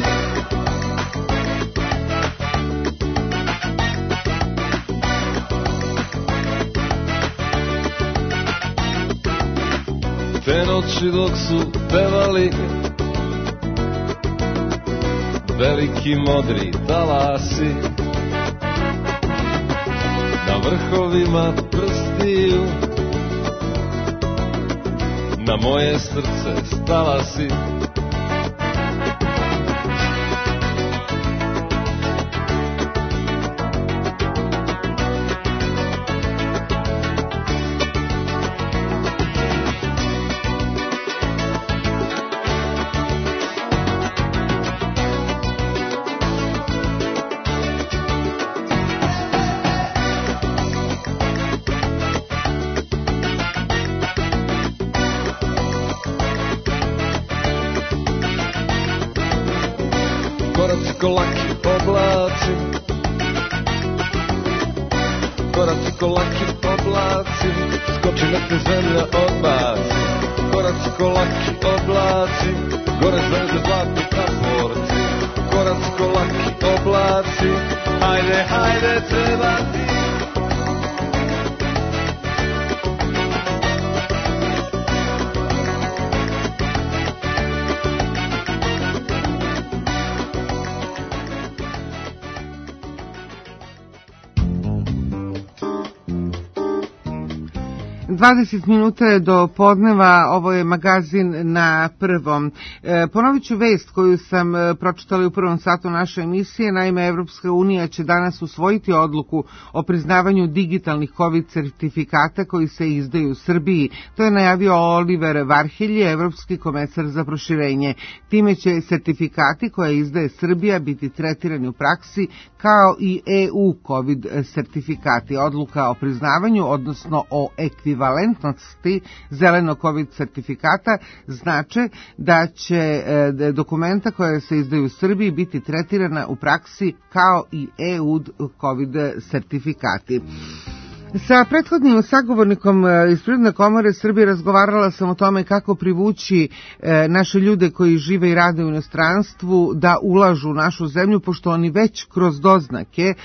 Te noći dok su pevali veliki modri talasi, na vrhovima prstiju na moje srce stala si. Koraci ko laki oblaci, koraci ko laki oblaci, skoči nek te zemlja odbaci. Koraci ko laki oblaci, gore zvezde zlatni praporci. Koraci ko laki oblaci, hajde, hajde, treba ti. Dvadeset minuta je do podneva, ovo je magazin na prvom. Ponovit ću vest koju sam pročitala u prvom satu naše emisije. Naime, Evropska unija će danas usvojiti odluku o priznavanju digitalnih COVID sertifikata koji se izdaju u Srbiji. To je najavio Oliver Varhelji, evropski komesar za proširenje. Time će sertifikati koje izdaje Srbija biti tretirani u praksi kao i EU COVID sertifikati. Odluka o priznavanju, odnosno o ekvivalentnosti zelenog COVID sertifikata, znače da će dokumenta koja se izdaju u Srbiji biti tretirana u praksi kao i EU COVID sertifikati. Sa prethodnim sagovornikom iz Privredne komore Srbije razgovarala sam o tome kako privući naše ljude koji žive i rade u inostranstvu da ulažu u našu zemlju, pošto oni već kroz doznake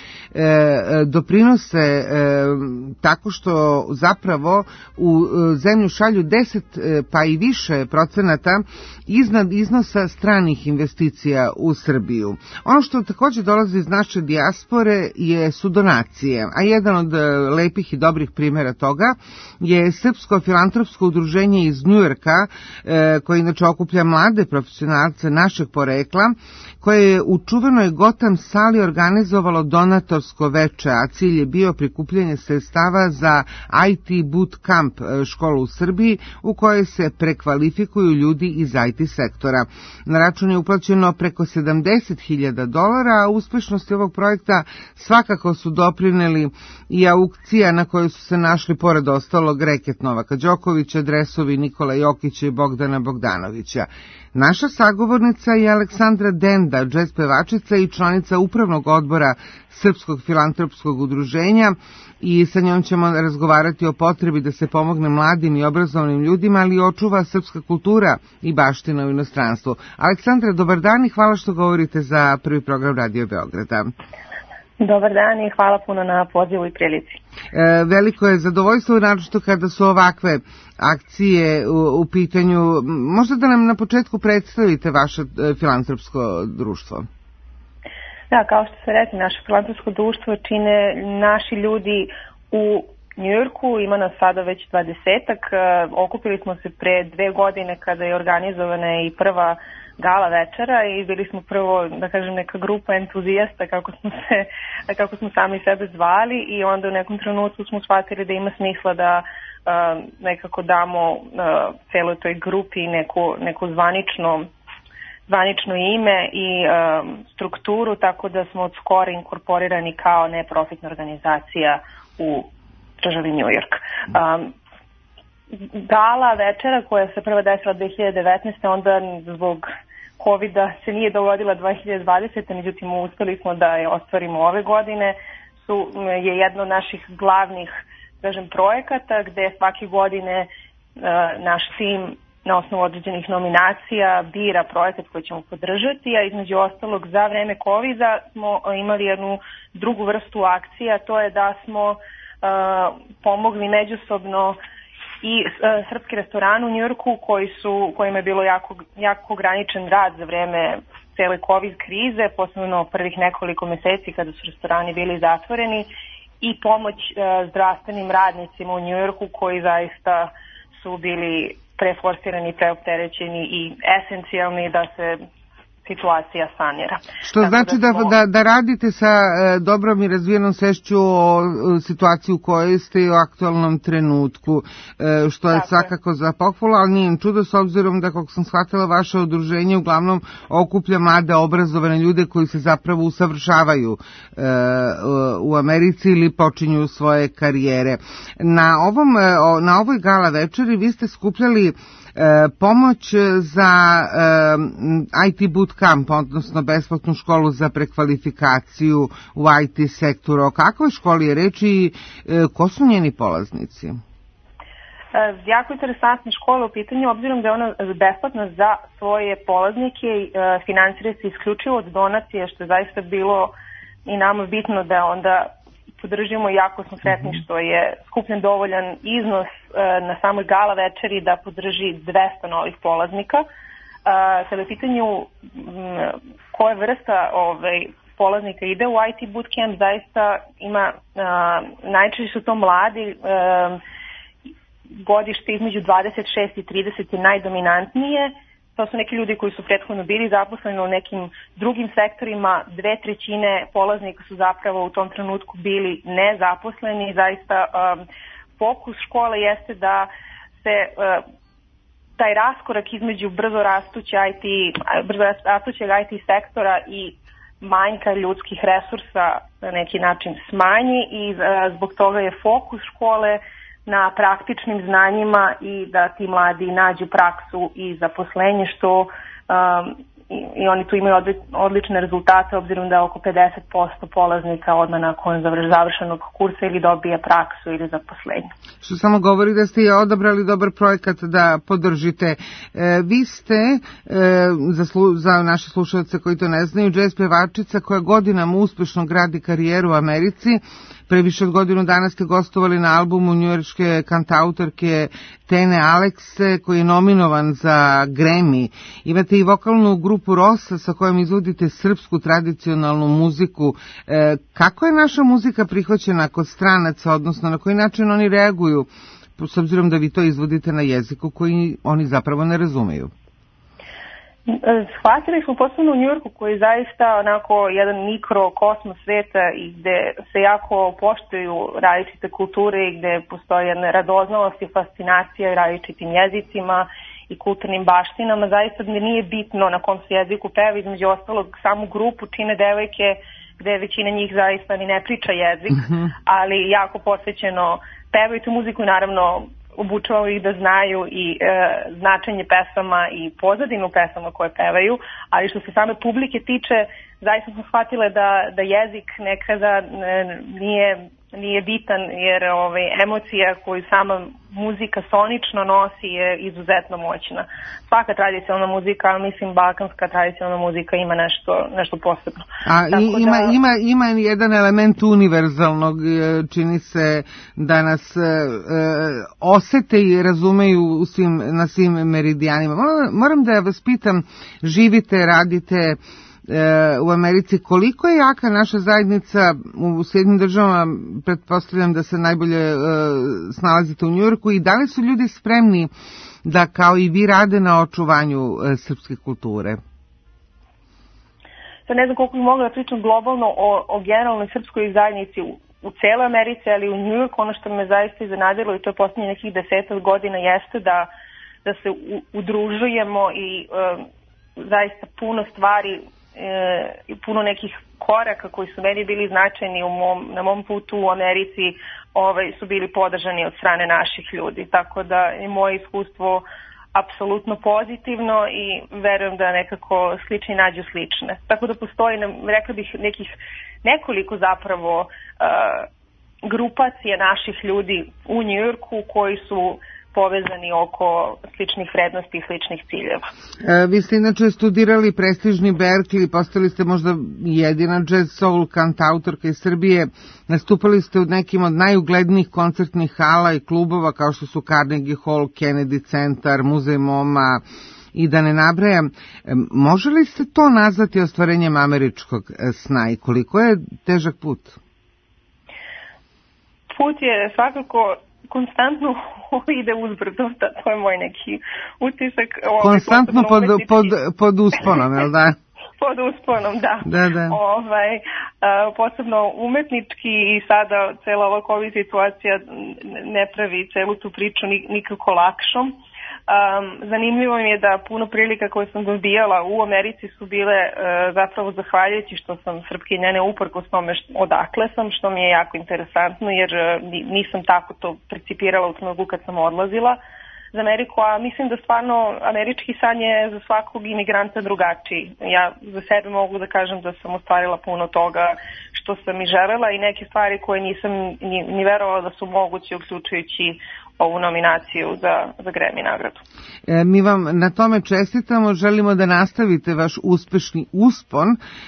doprinose tako što zapravo u zemlju šalju 10 pa i više procenata iznad iznosa stranih investicija u Srbiju. Ono što također dolazi iz naše dijaspore su donacije, a jedan od lepih i dobrih primjera toga je Srpsko filantropsko udruženje iz Njujorka, koje inače okuplja mlade profesionalce našeg porekla, koje je u čuvenoj Gotham sali organizovalo donatorsko veče, a cilj je bio prikupljanje sredstava za IT bootcamp školu u Srbiji, u kojoj se prekvalifikuju ljudi iz IT sektora. Na račun je uplaćeno preko $70.000, a uspešnosti ovog projekta svakako su doprineli i aukcija na kojoj su se našli pored ostalog reket Novaka Đokovića, dresovi Nikola Jokića i Bogdana Bogdanovića. Naša sagovornica je Aleksandra Denda, džez pevačica i članica upravnog odbora Srpskog filantropskog udruženja, i sa njom ćemo razgovarati o potrebi da se pomogne mladim i obrazovnim ljudima, ali i očuva srpska kultura i baština u inostranstvu. Aleksandra, dobar dan i hvala što govorite za prvi program Radio Beograda. Dobar dan i hvala puno na pozivu i prilici. Veliko je zadovoljstvo, naročito kada su ovakve akcije u pitanju. Možda da nam na početku predstavite vaše filantropsko društvo? Da, kao što se rekli, naše filantropsko društvo čine naši ljudi u Njujorku, ima nas sada već 20-ak. Okupili smo se pre 2 godine kada je organizovana i prva gala večera i bili smo prvo, da kažem, neka grupa entuzijasta, kako smo sami sebe zvali, i onda u nekom trenutku smo shvatili da ima smisla da nekako damo celoj toj grupi neko zvanično ime i strukturu, tako da smo od skora inkorporirani kao neprofitna organizacija u državi New York. Gala večera koja se prva desila 2019. onda zbog COVID-a se nije dogodila 2020. Međutim uspeli smo da je ostvarimo ove godine. Je jedno od naših glavnih, kažem, projekata gde svake godine naš tim na osnovu određenih nominacija bira projekat koji ćemo podržati, a između ostalog za vreme COVID-a smo imali jednu drugu vrstu akcija, to je da smo pomogli međusobno i srpski restoran u Njujorku kojima je bilo jako ograničen rad za vreme cele COVID krize, posebno prvih nekoliko meseci kada su restorani bili zatvoreni, i pomoć zdravstvenim radnicima u Njujorku koji zaista su bili preforsirani, preopterećeni i esencijalni da se situacija sanira. Što znači da radite sa dobrom i razvijenom svešću o situaciji u kojoj ste i u aktualnom trenutku, što je svakako za pohvalu, ali nije čudo s obzirom da, kako sam shvatila, vaše udruženje uglavnom okuplja mlade obrazovane ljude koji se zapravo usavršavaju u Americi ili počinju svoje karijere. Na ovoj gala večeri vi ste skupljali pomoć za IT bootcamp, odnosno besplatnu školu za prekvalifikaciju u IT sektoru. O kakvoj školi je reč i ko su njeni polaznici? Jako interesantna škola u pitanju, obzirom da je ona besplatna za svoje polaznike, finansira se isključivo od donacije, što je zaista bilo i nama bitno da onda podržimo. Jako smo sretni što je skupljen dovoljan iznos na samoj gala večeri da podrži 200 novih polaznika. Kada je pitanju koja vrsta polaznika ide u IT bootcamp, zaista ima, najčešće su to mladi, godište između 26 i 30 je najdominantnije. To su neki ljudi koji su prethodno bili zaposleni u nekim drugim sektorima. 2/3 polaznika su zapravo u tom trenutku bili nezaposleni. Zaista fokus škole jeste da se taj raskorak između brzo rastućeg IT sektora i manjka ljudskih resursa na neki način smanji, i zbog toga je fokus škole na praktičnim znanjima i da ti mladi nađu praksu i zaposlenje, što i oni tu imaju odlične rezultate, obzirom da oko 50% polaznika odmah nakon završenog kursa ili dobije praksu ili zaposlenje. Što samo govori da ste odabrali dobar projekat da podržite. Vi ste, za naše slušalce koji to ne znaju, jazz pevačica koja godinama uspešno gradi karijeru u Americi. Pre više od godinu dana ste gostovali na albumu njujorške kantautorke Tene Alexe, koji je nominovan za Grammy. Imate i vokalnu grupu Rosa sa kojom izvodite srpsku tradicionalnu muziku. Kako je naša muzika prihvaćena kod stranaca, odnosno na koji način oni reaguju, s obzirom da vi to izvodite na jeziku koji oni zapravo ne razumeju? Shvatili smo posebno u Njujorku, koji je zaista onako jedan mikrokosmos sveta i gde se jako poštuju različite kulture i gde postoji jedna radoznalost i fascinacija različitim jezicima i kulturnim baštinama. Zaista gde nije bitno na kom se jeziku peva, između ostalog samu grupu čine devojke gde većina njih zaista ni ne priča jezik, ali jako posvećeno pevaju tu muziku i naravno obučavamo ih da znaju i značenje pesama i pozadinu pesama koje pevaju, ali što se same publike tiče, zaista smo shvatile da jezik nekada nije bitan, jer emocija koju sama muzika sonično nosi je izuzetno moćna. Svaka tradicionalna muzika, ali mislim balkanska tradicionalna muzika ima nešto posebno. Ima jedan element univerzalnog, čini se da nas osete i razumeju na svim meridijanima. Moram da vas pitam, živite, radite u Americi, koliko je jaka naša zajednica u Sjedinjenim državama, pretpostavljam da se najbolje snalazite u Njujorku, i da li su ljudi spremni da kao i vi rade na očuvanju srpske kulture? Ne znam koliko bi mogla da pričam globalno o generalnoj srpskoj zajednici u celoj Americi, ali u Njujorku ono što me zaista iznenadilo, i to je posljednje nekih 10 godina, jeste da se udružujemo i zaista puno stvari i puno nekih koraka koji su meni bili značajni na mom putu u Americi su bili podržani od strane naših ljudi. Tako da je moje iskustvo apsolutno pozitivno i verujem da nekako slični nađu slične. Tako da postoji, rekla bih, nekoliko zapravo grupacija naših ljudi u Njujorku koji su povezani oko sličnih vrednosti i sličnih ciljeva. Vi ste inače studirali prestižni Berkeley, postali ste možda jedina jazz soul kantautorka iz Srbije, nastupali ste u nekim od najuglednijih koncertnih hala i klubova kao što su Carnegie Hall, Kennedy Centar, Muzej Moma i da ne nabrajam. Može li se to nazvati ostvarenjem američkog sna i koliko je težak put? Put je svakako konstantno ide uzbrdo, to je moj neki utisak. Konstantno pod usponom, je li da? Pod usponom, da. Posebno umetnički i sada cela ova COVID situacija ne pravi celu tu priču nikako lakšom. Zanimljivo mi je da puno prilika koje sam dobijala u Americi su bile zapravo zahvaljujući što sam Srpkinja, ne uprkos tome odakle sam, što mi je jako interesantno, jer nisam tako to percipirala u trenutku kad sam odlazila za Ameriku, a mislim da stvarno američki san je za svakog imigranta drugačiji. Ja za sebe mogu da kažem da sam ostvarila puno toga što sam i želela i neke stvari koje nisam ni verovala da su moguće, uključujući ovu nominaciju za Grammy nagradu. Mi vam na tome čestitamo, želimo da nastavite vaš uspešni uspon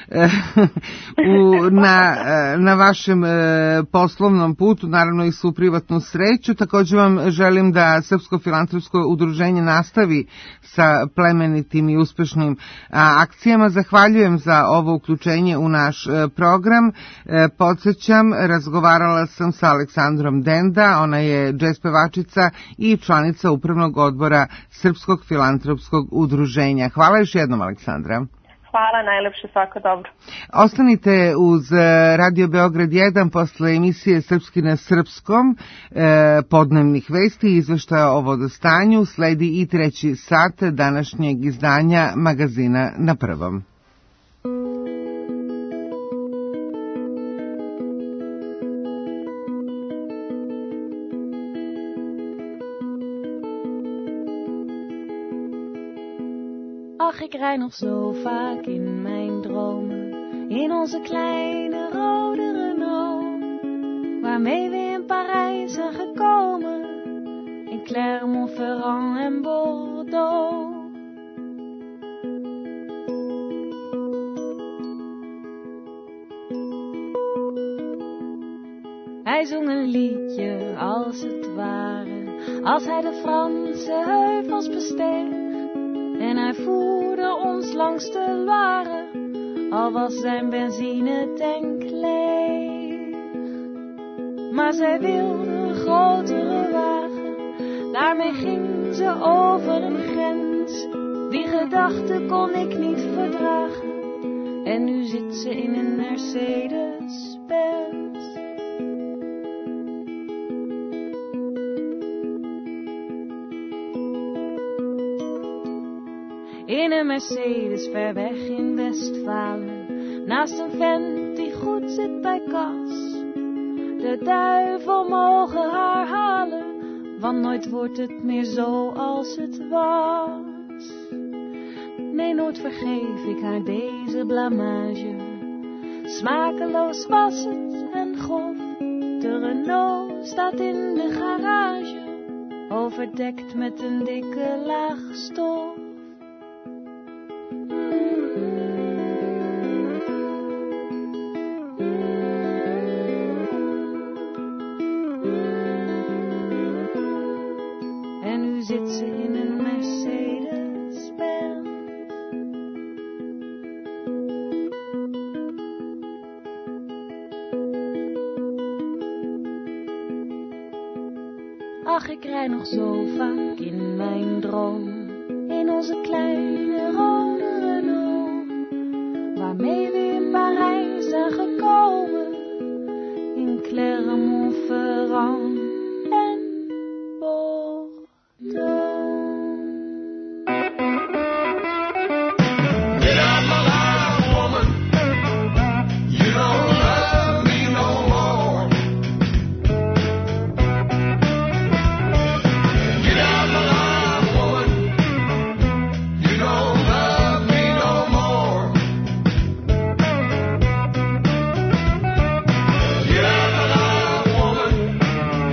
na vašem poslovnom putu, naravno i svu privatnu sreću. Također vam želim da Srpsko filantropsko udruženje nastavi sa plemenitim i uspešnim akcijama. Zahvaljujem za ovo uključenje u naš program. Podsjećam, razgovarala sam sa Aleksandrom Denda, ona je jazz pevačica i članica upravnog odbora Srpskog filantropskog udruženja. Hvala još jednom, Aleksandra. Hvala, najlepše, svako dobro. Ostanite uz Radio Beograd 1 posle emisije Srpski na srpskom, podnevnih vesti i izveštaja o vodostanju. Sledi i 3. sat današnjeg izdanja magazina Na prvom. Ach, ik rijd nog zo vaak in mijn dromen, in onze kleine rode Renault, waarmee we in Parijs zijn gekomen, in Clermont-Ferrand en Bordeaux. Hij zong een liedje als het ware, als hij de Franse heuvels besteeg. En hij voerde ons langs de Loire, al was zijn benzinetank leeg. Maar zij wilde een grotere wagen, daarmee ging ze over een grens. Die gedachte kon ik niet verdragen, en nu zit ze in een Mercedes-Benz. In een Mercedes ver weg in Westfalen, naast een vent die goed zit bij kas. De duivel mogen haar halen, want nooit wordt het meer zo als het was. Nee, nooit vergeef ik haar deze blamage. Smakeloos was het en grof. De Renault staat in de garage, overdekt met een dikke laag stof. Zit ze in een Mercedes-Benz. Ach, ik rijd nog zo vaak in mijn droom, in onze kleine rode Renault, waarmee we in Parijs zijn gekomen, in Clermont-Ferrand en Bordeaux. Get out my life, woman. You don't love me no more. Get out my life, woman. You don't love me no more. Get out my life, woman.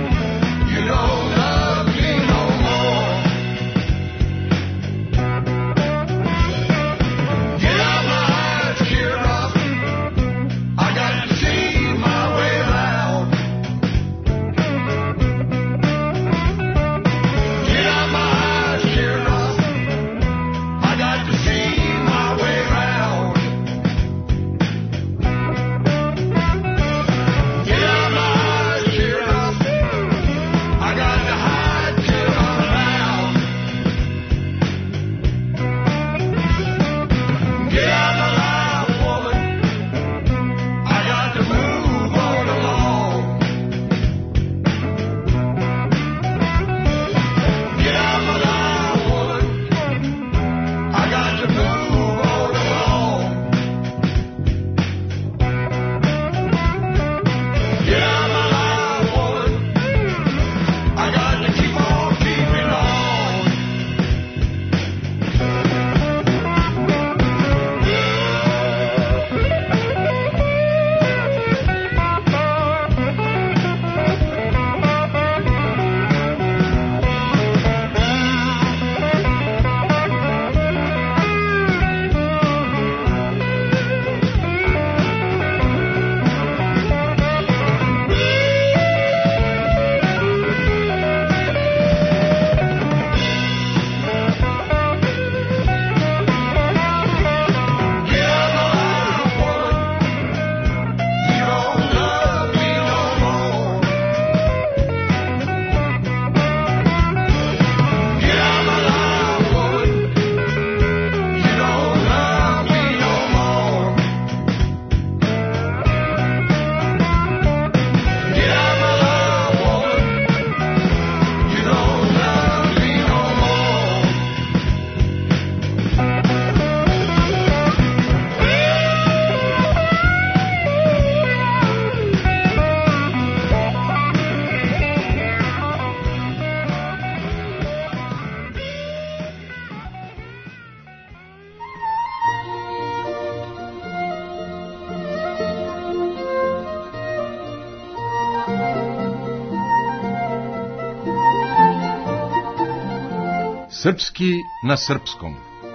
Srpski na srpskom.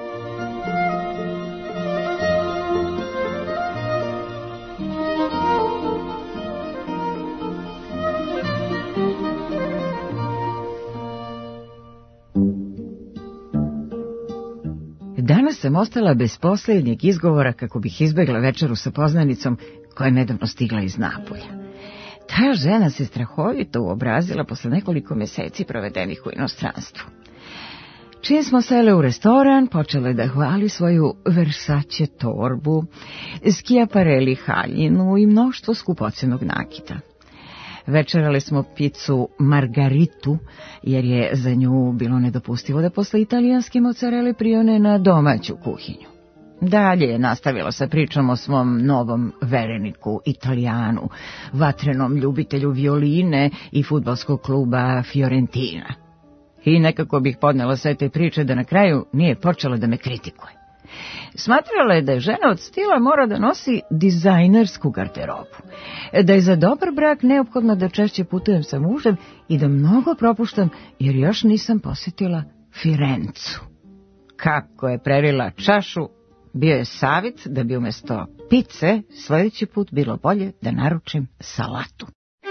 Danas sam ostala bez posljednjeg izgovora kako bih izbjegla večeru sa poznanicom koja je nedavno stigla iz Napolja. Ta žena se strahovito uobrazila posle nekoliko meseci provedenih u inostranstvu. Čim smo sele u restoran, počela je da hvali svoju Versace torbu, Schiaparelli haljinu i mnoštvo skupocenog nakita. Večerali smo picu Margaritu, jer je za nju bilo nedopustivo da posle italijanske mozzarelle prione na domaću kuhinju. Dalje je nastavila sa pričom o svom novom vereniku, Italijanu, vatrenom ljubitelju violine i fudbalskog kluba Fiorentina. I nekako bih podnela sve te priče da na kraju nije počela da me kritikuje. Smatrala je da je žena od stila mora da nosi dizajnersku garderobu, da je za dobar brak neophodno da češće putujem sa mužem i da mnogo propuštam jer još nisam posjetila Firencu. Kako je prelila čašu, bio je savjet da bi umjesto pice sljedeći put bilo bolje da naručim salatu.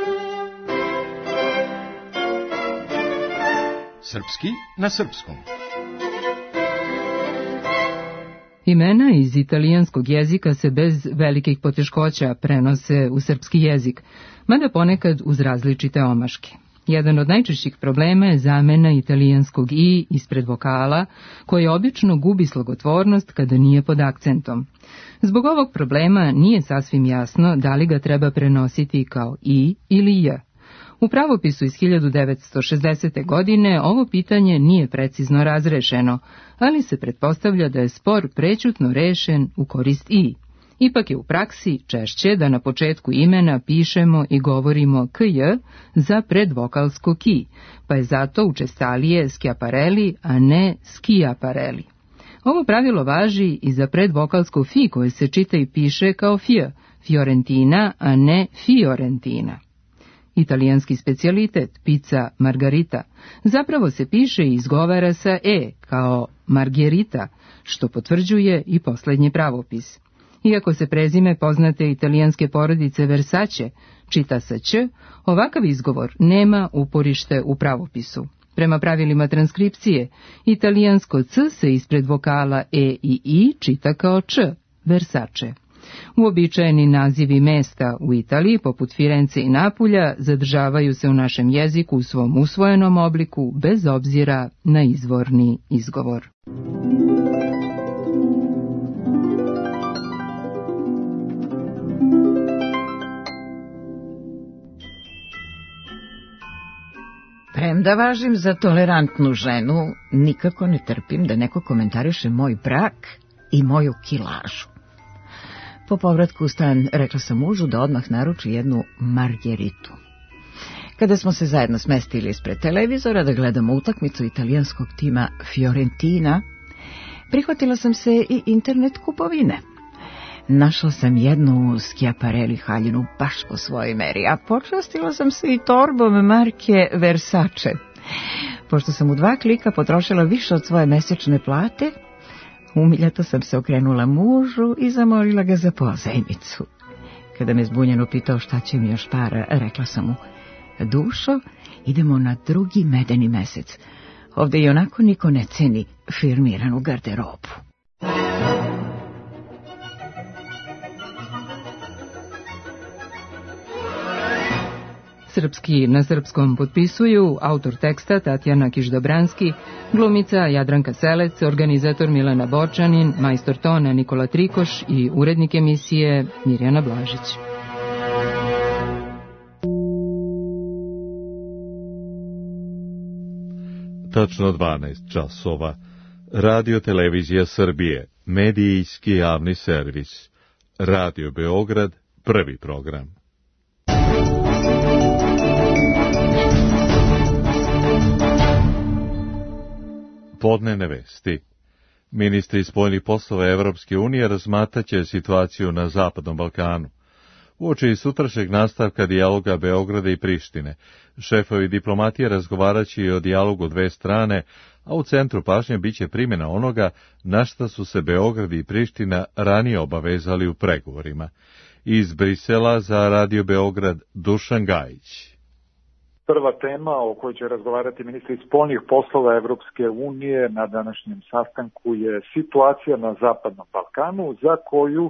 Srpski na srpskom. Imena iz italijanskog jezika se bez velikih poteškoća prenose u srpski jezik, mada ponekad uz različite omaške. Jedan od najčešćih problema je zamena italijanskog i ispred vokala, koji obično gubi slogotvornost kada nije pod akcentom. Zbog ovog problema nije sasvim jasno da li ga treba prenositi kao i ili j. U pravopisu iz 1960. godine ovo pitanje nije precizno razrešeno, ali se pretpostavlja da je spor prećutno rešen u korist i. Ipak je u praksi češće da na početku imena pišemo i govorimo kj za predvokalsko ki, pa je zato učestalije Schiaparelli, a ne Schiaparelli. Ovo pravilo važi i za predvokalsko fi koje se čita i piše kao fj, Fiorentina, a ne Fiorentina. Italijanski specijalitet, pizza Margarita, zapravo se piše i izgovara sa e, kao Margherita, što potvrđuje i posljednji pravopis. Iako se prezime poznate italijanske porodice Versace čita sa ć, ovakav izgovor nema uporište u pravopisu. Prema pravilima transkripcije, italijansko c se ispred vokala e i i čita kao č, Versace. Uobičajeni nazivi mesta u Italiji, poput Firence i Napulja, zadržavaju se u našem jeziku u svom usvojenom obliku, bez obzira na izvorni izgovor. Premda važim za tolerantnu ženu, nikako ne trpim da neko komentariše moj brak i moju kilažu. Po povratku u stan rekla sam mužu da odmah naruči jednu Margeritu. Kada smo se zajedno smestili ispred televizora da gledamo utakmicu italijanskog tima Fiorentina, prihvatila sam se i internet kupovine. Našla sam jednu Schiaparelli haljinu baš po svojoj meri, a počastila sam se i torbom marke Versace. Pošto sam u 2 klika potrošila više od svoje mesečne plate, umiljato sam se okrenula mužu i zamolila ga za pozajmicu. Kada me zbunjeno pitao šta će mi još para, rekla sam mu: dušo, idemo na 2. medeni mesec. Ovdje i onako niko ne ceni firmiranu garderobu. Srpski na srpskom potpisuju autor teksta Tatjana Kiš-Dobranski, glumica Jadranka Selec, organizator Milena Borčanin, majstor tona Nikola Trikoš i urednik emisije Mirjana Blažić. Tačno 12 časova. Radio Televizija Srbije, medijski javni servis. Radio Beograd, prvi program. Podnevne vesti. Ministri spoljnih poslova Evropske unije razmatraće situaciju na Zapadnom Balkanu. Uoči sutrašnjeg nastavka dijaloga Beograda i Prištine, šefovi diplomatije razgovaraće i o dijalogu 2 strane, a u centru pažnje biće primjena onoga na šta su se Beograd i Priština ranije obavezali u pregovorima. Iz Brisela za Radio Beograd Dušan Gajić. Prva tema o kojoj će razgovarati ministri spoljnih poslova Evropske unije na današnjem sastanku je situacija na Zapadnom Balkanu, za koju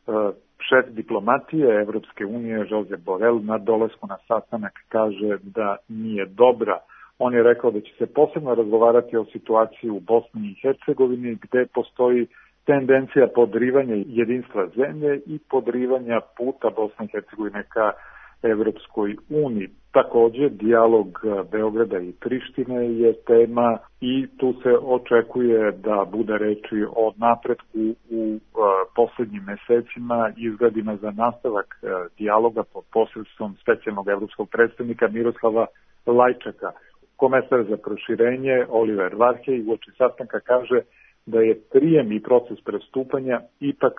šef diplomatije Evropske unije Josep Borrell na dolasku na sastanak kaže da nije dobra. On je rekao da će se posebno razgovarati o situaciji u Bosni i Hercegovini, gde postoji tendencija podrivanja jedinstva zemlje i podrivanja puta Bosne i Hercegovine ka Evropskoj uniji. Takođe, dijalog Beograda i Prištine je tema i tu se očekuje da bude reči o napretku u poslednjim mesecima, izgledima za nastavak dijaloga pod posredstvom specijalnog evropskog predstavnika Miroslava Lajčaka. Komesar za proširenje Oliver Varhej uoči sastanka kaže da je prijem i proces prestupanja ipak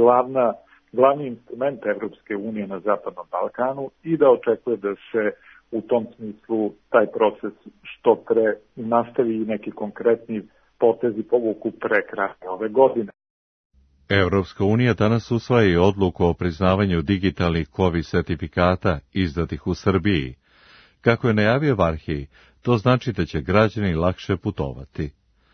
glavni instrument Evropske unije na Zapadnom Balkanu i da očekuje da se u tom smislu taj proces što pre nastavi i neki konkretni potezi povuku pre kraja ove godine. Evropska unija danas usvaja i odluku o priznavanju digitalnih COVID sertifikata izdatih u Srbiji. Kako je najavio Varhej, to znači da će građani lakše putovati.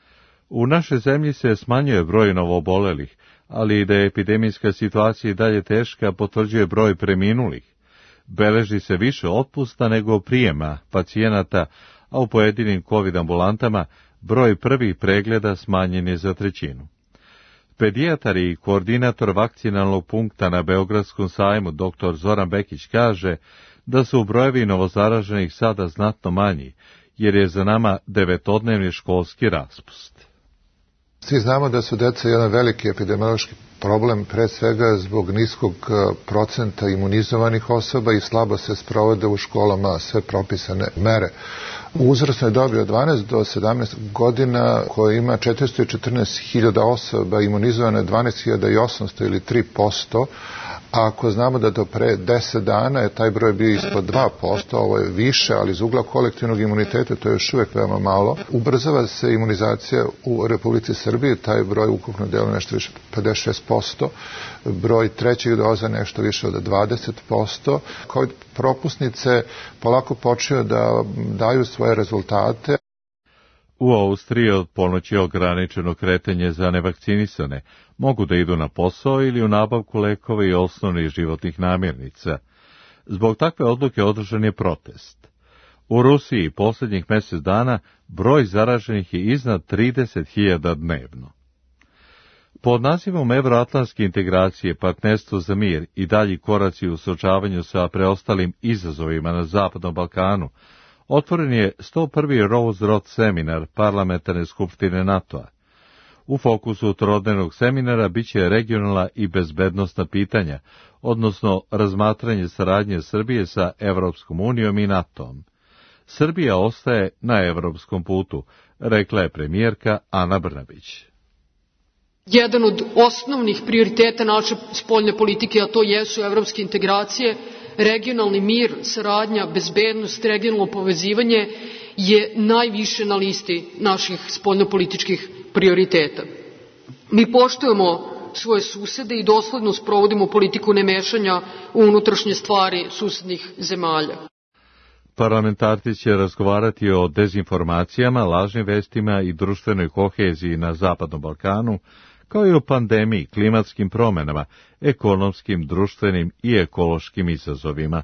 U našoj zemlji se smanjuje broj novoobolelih, ali i da je epidemijska situacija i dalje teška potvrđuje broj preminulih. Beleži se više otpusta nego prijema pacijenata, a u pojedinim COVID ambulantama broj prvih pregleda smanjen je za 1/3. Pedijatar i koordinator vakcinalnog punkta na Beogradskom sajmu dr. Zoran Bekić kaže da su brojevi novozaraženih sada znatno manji, jer je za nama 9-dnevni školski raspust. Svi znamo da su deca jedan veliki epidemiološki problem, pre svega zbog niskog procenta imunizovanih osoba i slabo se sprovode u školama sve propisane mere. U uzrasnoj dobi od 12 do 17 godina, koja ima 414.000 osoba, imunizovano je 12.800 ili 3%, a ako znamo da do pre 10 dana je taj broj bio ispod 2%, ovo je više, ali iz ugla kolektivnog imuniteta to je još uvek veoma malo. Ubrzava se imunizacija u Republici Srbiji, taj broj ukupno delo nešto više od 56%, broj trećih doza nešto više od 20%. COVID propusnice polako počeo da daju svoje rezultate. U Austriji od ponoći ograničeno kretanje za nevakcinisane, mogu da idu na posao ili u nabavku lekova i osnovnih životnih namirnica. Zbog takve odluke održan je protest. U Rusiji posljednjih mjesec dana broj zaraženih je iznad 30.000 dnevno. Pod nazivom Evroatlantske integracije, partnerstvo za mir i dalji koraci u suočavanju sa preostalim izazovima na Zapadnom Balkanu, otvoren je 101. Rose Road seminar Parlamentarne skupštine NATO-a. U fokusu trodnevnog seminara biće regionalna i bezbednosna pitanja, odnosno razmatranje saradnje Srbije sa Evropskom unijom i NATO-om. Srbija ostaje na evropskom putu, rekla je premijerka Ana Brnabić. Jedan od osnovnih prioriteta naše spoljne politike, a to jesu evropske integracije, regionalni mir, saradnja, bezbednost, regionalno povezivanje je najviše na listi naših spoljnopolitičkih prioriteta. Mi poštujemo svoje susede i dosledno sprovodimo politiku nemešanja u unutrašnje stvari susednih zemalja. Parlamentarci će razgovarati o dezinformacijama, lažnim vestima i društvenoj koheziji na Zapadnom Balkanu, kao i o pandemiji, klimatskim promjenama, ekonomskim, društvenim i ekološkim izazovima.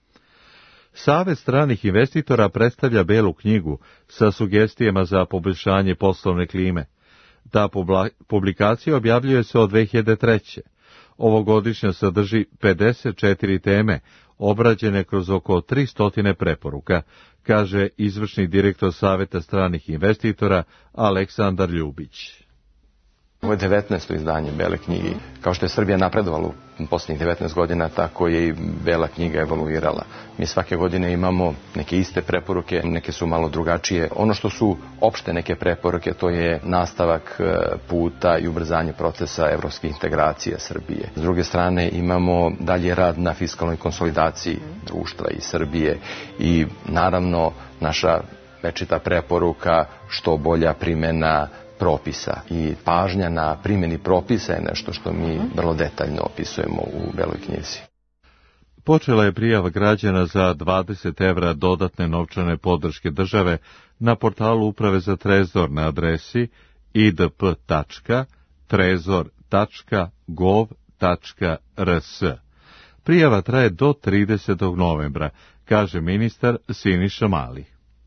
Savez stranih investitora predstavlja belu knjigu sa sugestijama za poboljšanje poslovne klime. Ta publikacija objavljuje se od 2003. Ovogodišnja sadrži 54 teme, obrađene kroz oko 300 preporuka, kaže izvršni direktor Saveta stranih investitora Aleksandar Ljubić. Ovo je 19. izdanje Bele knjige. Kao što je Srbija napredovala u posljednjih 19 godina, tako je i Bela knjiga evoluirala. Mi svake godine imamo neke iste preporuke, neke su malo drugačije. Ono što su opšte neke preporuke, to je nastavak puta i ubrzanje procesa evropske integracije Srbije. S druge strane imamo dalje rad na fiskalnoj konsolidaciji društva i Srbije i naravno naša večita preporuka što bolja primjena propisa i pažnja na primjeni propisa je nešto što mi vrlo detaljno opisujemo u Beloj knjizi. Počela je prijava građana za 20 evra dodatne novčane podrške države na portalu Uprave za trezor na adresi idp.trezor.gov.rs. Prijava traje do 30. novembra, kaže ministar Siniša Mali.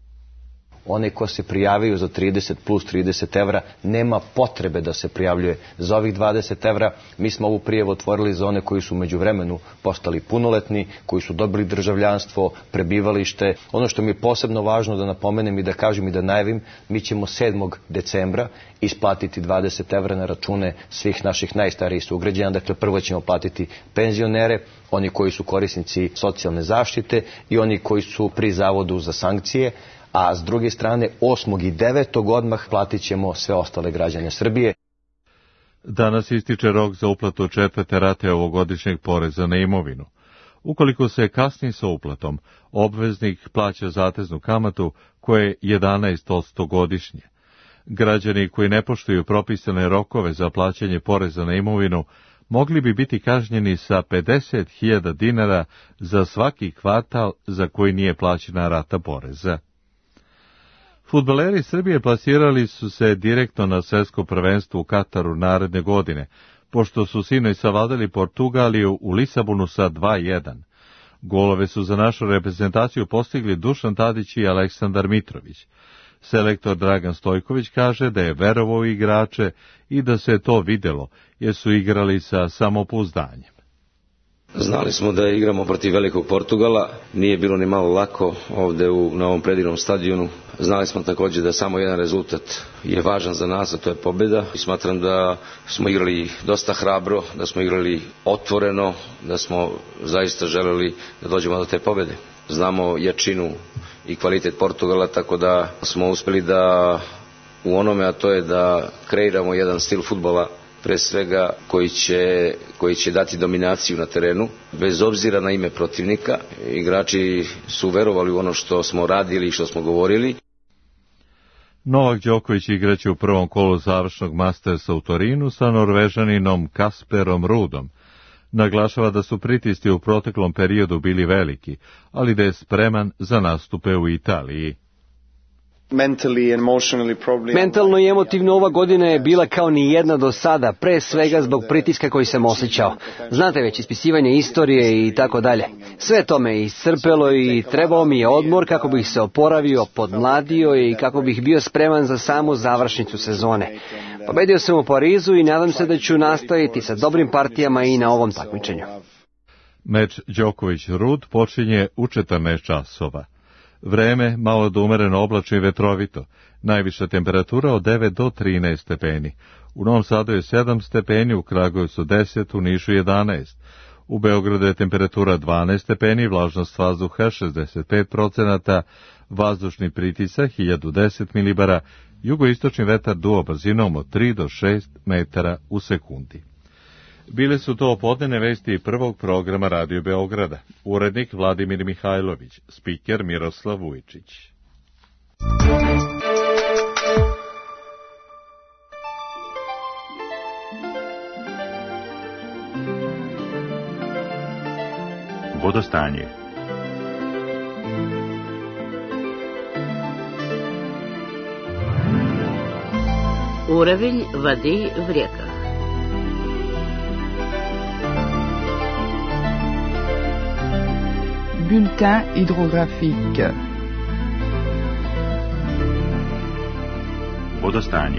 Oni ko se prijavaju za 30 plus 30 evra, nema potrebe da se prijavljuje za ovih 20 evra. Mi smo ovu prijavu otvorili za one koji su u međuvremenu postali punoletni, koji su dobili državljanstvo, prebivalište. Ono što mi je posebno važno da napomenem i da kažem i da najavim, mi ćemo 7. decembra isplatiti 20 evra na račune svih naših najstarijih sugrađana. Dakle, prvo ćemo platiti penzionere, oni koji su korisnici socijalne zaštite i oni koji su pri Zavodu za sankcije, a s druge strane 8. i 9. odmah platit ćemo sve ostale građane Srbije. Danas ističe rok za uplatu 4. rate ovogodišnjeg poreza na imovinu. Ukoliko se kasni sa uplatom, obveznik plaća zateznu kamatu koja je 11% godišnje. Građani koji ne poštuju propisane rokove za plaćanje poreza na imovinu mogli bi biti kažnjeni sa 50.000 dinara za svaki kvartal za koji nije plaćena rata poreza. Fudbaleri Srbije plasirali su se direktno na svetsko prvenstvo u Kataru naredne godine, pošto su sinoć savladali Portugaliju u Lisabonu sa 2:1. Golove su za našu reprezentaciju postigli Dušan Tadić i Aleksandar Mitrović. Selektor Dragan Stojković kaže da je verovao u igrače i da se to videlo, jer su igrali sa samopouzdanjem. Znali smo da igramo protiv velikog Portugala, nije bilo ni malo lako ovde na ovom predivnom stadionu. Znali smo također da samo jedan rezultat je važan za nas, a to je pobjeda. I smatram da smo igrali dosta hrabro, da smo igrali otvoreno, da smo zaista želeli da dođemo do te pobjede. Znamo jačinu i kvalitet Portugala, tako da smo uspjeli da u onome, a to je da kreiramo jedan stil fudbala, pre svega koji će dati dominaciju na terenu, bez obzira na ime protivnika. Igrači su verovali u ono što smo radili i što smo govorili. Novak Đoković igraće u prvom kolu završnog Mastersa u Torinu sa Norvežaninom Kasperom Rudom. Naglašava da su pritisci u proteklom periodu bili veliki, ali da je spreman za nastupe u Italiji. Mentalno i emotivno ova godina je bila kao ni jedna do sada, pre svega zbog pritiska koji sam osjećao. Znate već, ispisivanje istorije i tako dalje. Sve to me iscrpelo i trebao mi je odmor kako bih se oporavio, podmladio i kako bih bio spreman za samu završnicu sezone. Pobedio sam u Parizu i nadam se da ću nastaviti sa dobrim partijama i na ovom takmičenju. Meč Đoković-Rud počinje u 14 časova. Vreme malo do umereno oblačno i vetrovito. Najviša temperatura od 9 do 13 stepeni. U Novom Sadu je 7 stepeni, u Kragujevcu 10, u Nišu 11. U Beogradu je temperatura 12 stepeni, vlažnost vazduha 65%, vazdušni pritisak 1010 milibara, jugoistočni vetar duo brzinom od 3 do 6 metara u sekundi. Bile su to popodnevne vesti prvog programa Radio Beograda. Urednik Vladimir Mihajlović, spiker Miroslav Vujčić. Vodostanje. Уровень воды в реках. Bulletin hydrographique. Vodostanje.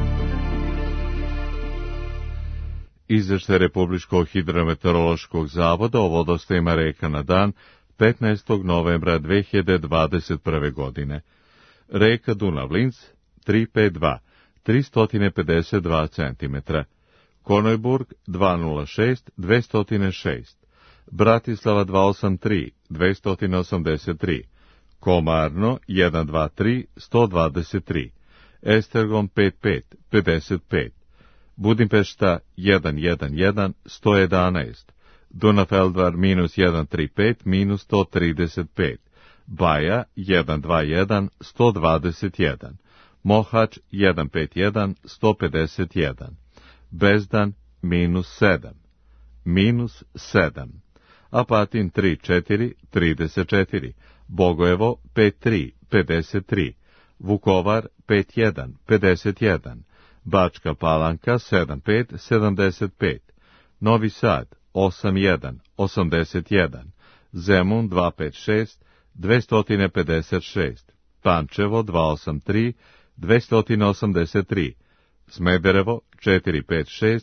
Izveštaj Republičkog hidrometeorološkog zavoda o vodostajima reka na dan 15. novembra 2021. godine. Reka Dunav-Linc 352, 352 cm. Konojburg 206, 206. Bratislava 283, 283, Komarno 123, 123, Estergom 55, 55, Budimpešta 111, 111, Dunafeldvar -135, -135, Baja 121 121, Mohač 151 151, Bezdan -7, -7, Apatin 34 34, Bogojevo 53 53, Vukovar 51 51, Bačka Palanka 75 75, Novi Sad 81 81, Zemun 256 256, Pančevo 283 283, Smederevo 456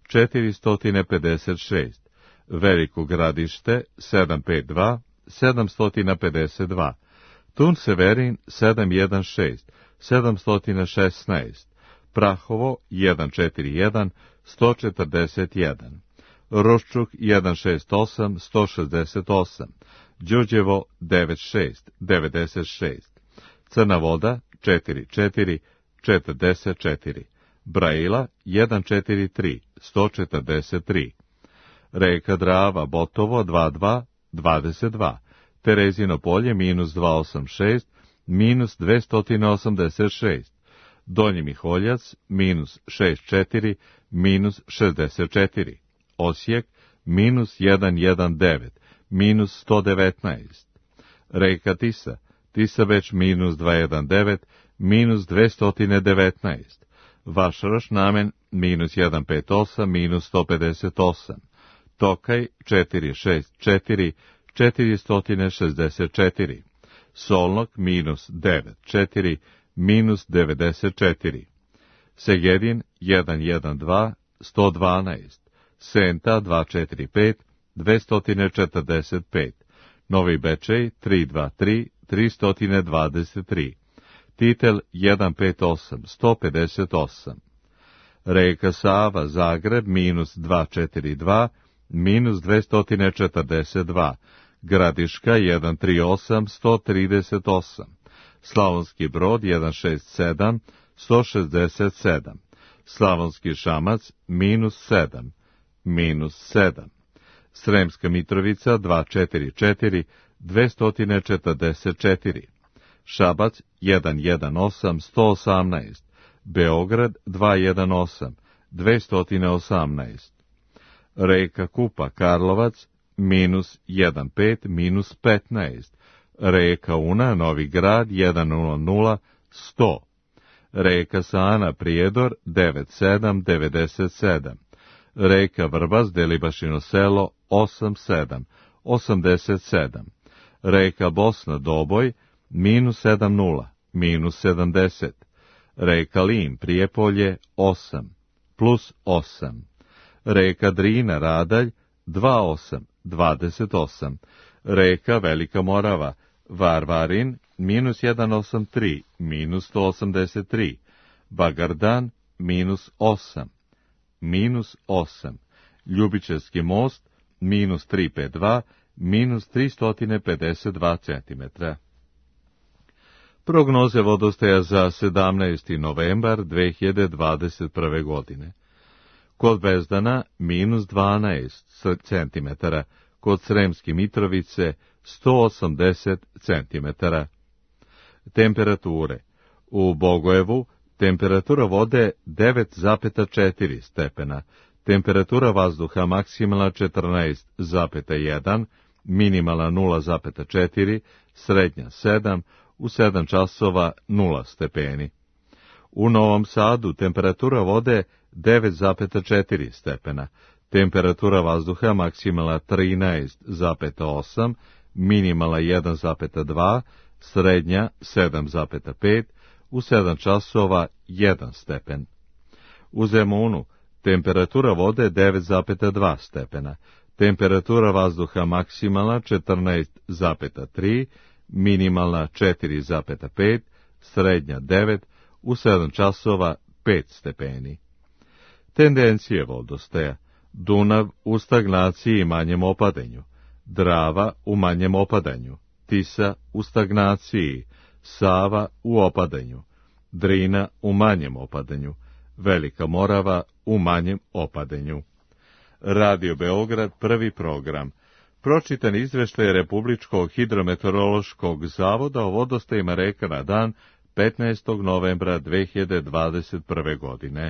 456, Veliko Gradište 752 752, Tun Severin 716 716, Prahovo 141 141, Roščuk 168 168, Đurđevo 96 96, Crna Voda 44 44, Brajila 143 143, Reka Drava Botovo 22 22, Terezino polje -286 -286, Donji Miholjac -64 -64, Osijek -119 -119, Reka Tisa, Tisabeć -219 -219, Vašaraš Namen -158 -158, Tokaj 464 464, Solnog -94 -94, Segedin 112 112, Senta 245 245, Novi Bečej 323 323, Titel 158 158, Reka Sava Zagreb -242 -242, Gradiška 138 138, Slavonski Brod 167 167, Slavonski Šamac -7 -7, Sremska Mitrovica 244 244, Šabac 118 118, Beograd 218 218, Reka Kupa Karlovac -15 -15, Reka Una Novi Grad 100 100, Reka Sana Prijedor 97 97, Reka Vrbas Delibašino selo 87 87, Reka Bosna Doboj -70 -70, Reka Lim Prijepolje 8 +8, Reka Drina Radalj 28 28, Reka Velika Morava Varvarin -183 -183, Bagardan -8 -8, Ljubičevski most -352 -352 cm. Prognoze vodostaja za 17. novembar 2021. godine. Kod Bezdana -12 cm, kod Sremske Mitrovice 180 cm. Temperature. U Bogojevu temperatura vode 9,4 stepena, temperatura vazduha maksimalna 14,1, minimalna 0,4, srednja 7, u 7 časova 0 stepeni. U Novom Sadu temperatura vode 9,4 stepena, temperatura vazduha maksimalna 13,8, minimalna 1,2, srednja 7,5, u 7 časova 1 stepen. U Zemunu temperatura vode 9,2 stepena, temperatura vazduha maksimalna 14,3, minimalna 4,5, srednja 9, u 7 časova 5 stepeni. Tendencije vodostaja. Dunav u stagnaciji i manjem opadanju, Drava u manjem opadanju, Tisa u stagnaciji, Sava u opadanju, Drina u manjem opadanju, Velika Morava u manjem opadanju. Radio Beograd, prvi program. pročitan izveštaj Republičkog hidrometeorološkog zavoda o vodostajima reka na dan 15. novembra 2021. godine.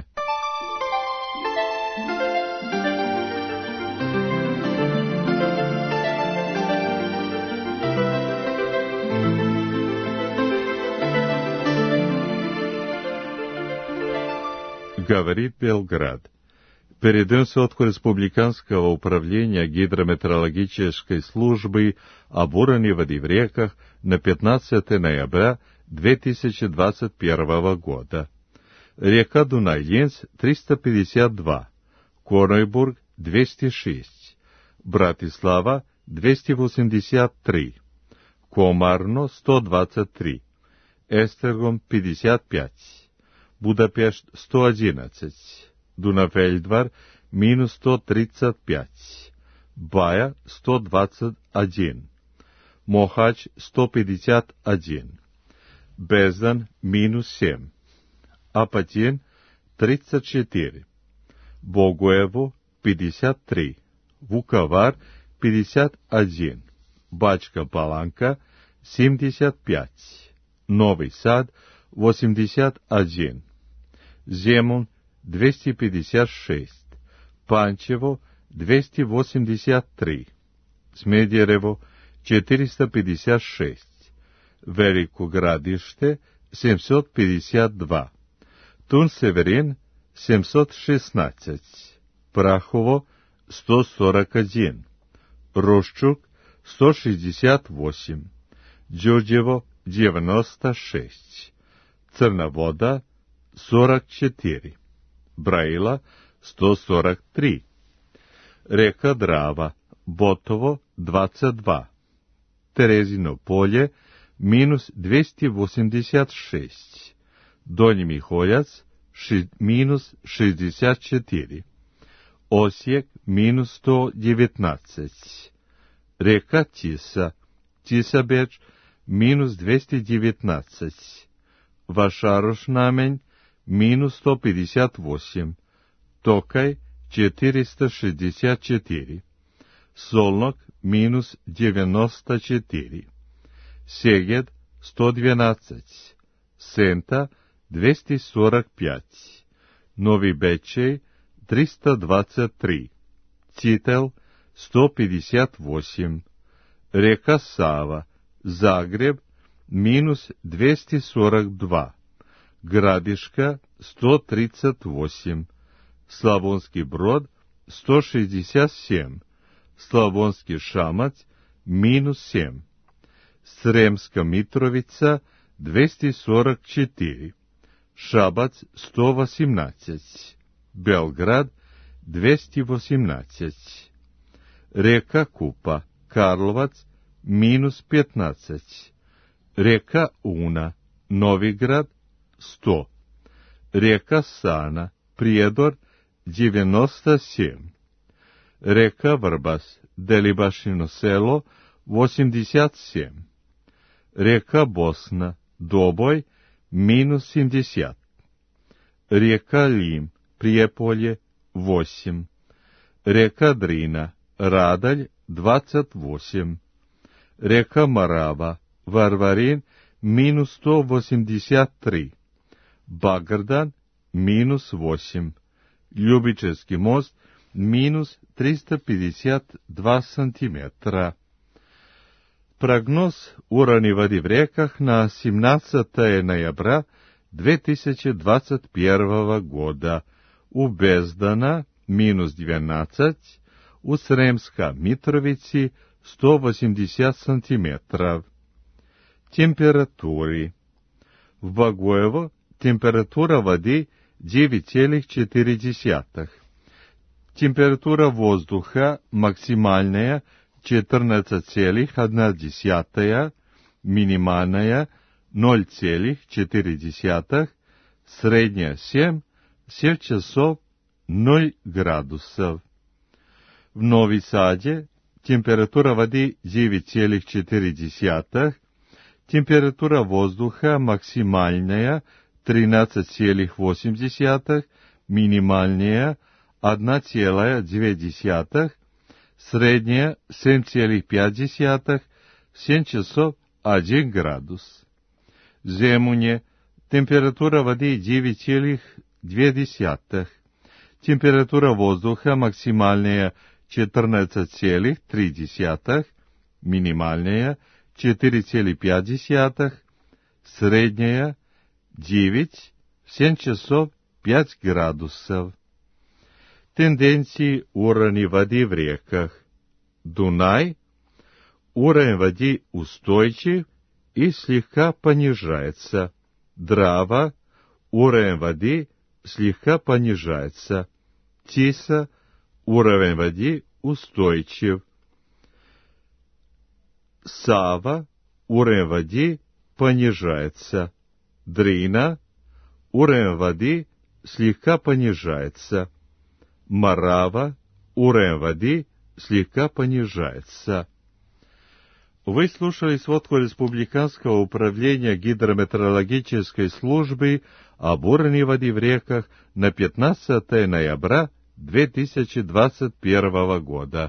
Говорит Белград. Передался от Республиканского управления гидрометеорологической службы об уровне воды в реках на 15 ноября 2021 года. Река Дунай-Ленц 352, Конойбург 206, Братислава 283, Комарно 123, Эстергом 55, Будапешт 111, Дунавельдвар минус 135, Бая 121, Мохач 151, Бездан минус 7, Апатин 34, Богоево 53, Вуковар 51, Бачка Паланка 75, Новый Сад 81, Земун 256, Панчево 283, Смедерево 456, Велико Градище 752, Тун-Северин 716, Прахово 141, Рощук 168, Đurđevo 96, Crna Voda 44, Brajila 143, Reka Drava, Botovo 22, Terezino polje minus 286, Donji Miholjac minus 64, Osijek minus 119, Reka Tisa, Tisabeč minus 219, Vašaroš Naменj minus 158, Tokaj 464, Solnok minus 94, Seged 112, Senta 245, Novi Bečej 323, Citel 158, Reka Sava, Zagreb minus 242, Gradiška 138, Slavonski Brod 167, Slavonski Šamac minus 7, Sremska Mitrovica 244, Šabac 118, Belgrad 218, Reka Kupa, Karlovac minus 15, Reka Una, Novigrad 100, Reka Sana, Prijedor 97, Reka Vrbas, Delibašino selo 87, Reka Bosna, Doboj minus 70, Reka Lim, Prijepolje 8, Reka Drina, Radalj 28, Reka Morava, Varvarin minus 183, Bagrdan minus 8, Ljubičevski most minus 352 сантиметра. Прогноз уровня воды в реках на 17 ноября 2021 года. У Бездана минус 12, у Сремска Митровиci 180 сантиметров. Температуры. В Богоево температура воды 9,4. Температура воздуха максимальная 14,1, минимальная 0,4, средняя 7 часов 0 градусов. В Нови Саде температура воды 9,4, температура воздуха максимальная 13,8, минимальная 1,2, средняя 7,5, 7 часов 1 градус. Земунje, температура воды 9,2. Температура воздуха максимальная 14,3, минимальная 4,5, средняя 9, 7 часов 5 градусов. Тенденции уровня воды в реках. Дунай. Уровень воды устойчив и слегка понижается. Драва. Уровень воды слегка понижается. Тиса. Уровень воды устойчив. Сава. Уровень воды понижается. Дрина. Уровень воды слегка понижается. Марава. Уровень воды слегка понижается. Вы слушали сводку Республиканского управления гидрометеорологической службы об уровне воды в реках на 15 ноября 2021 года.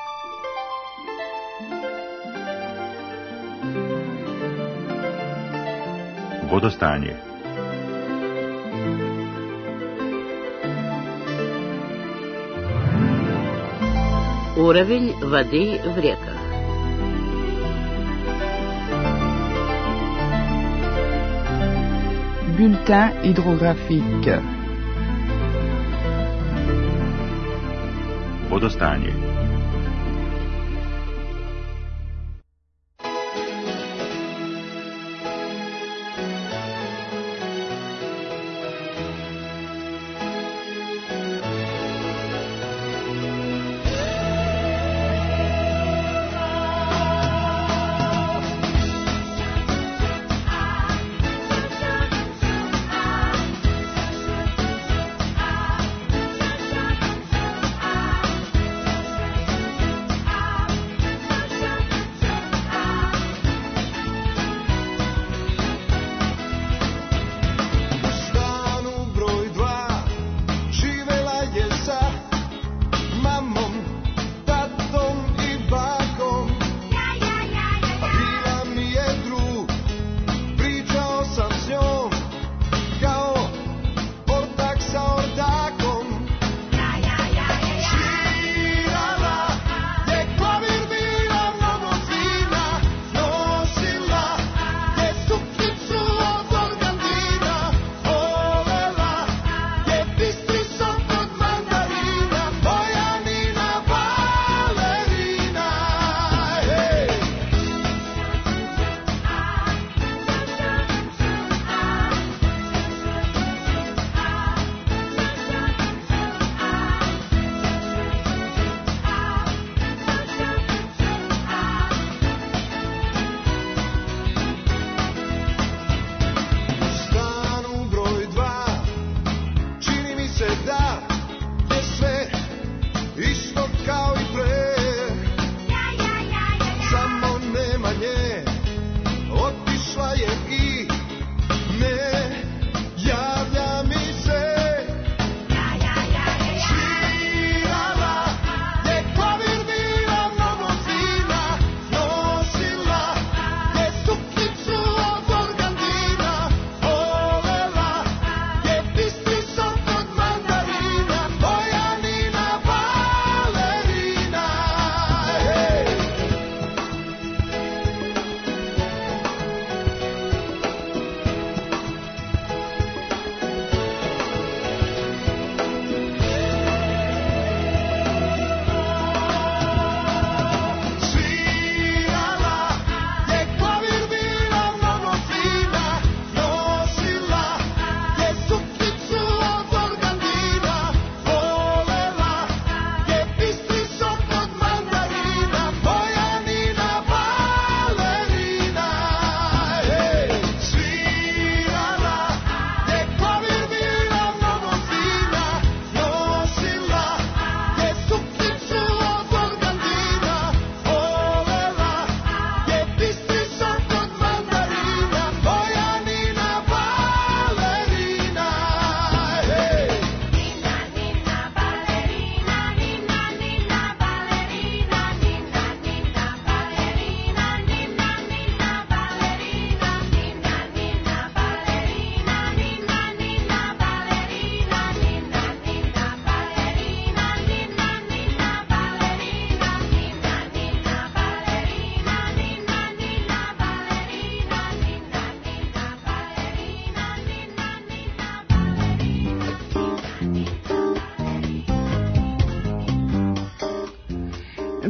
Водостanje. Уровень воды в реках. Bulletin hydrographique. Водостanje.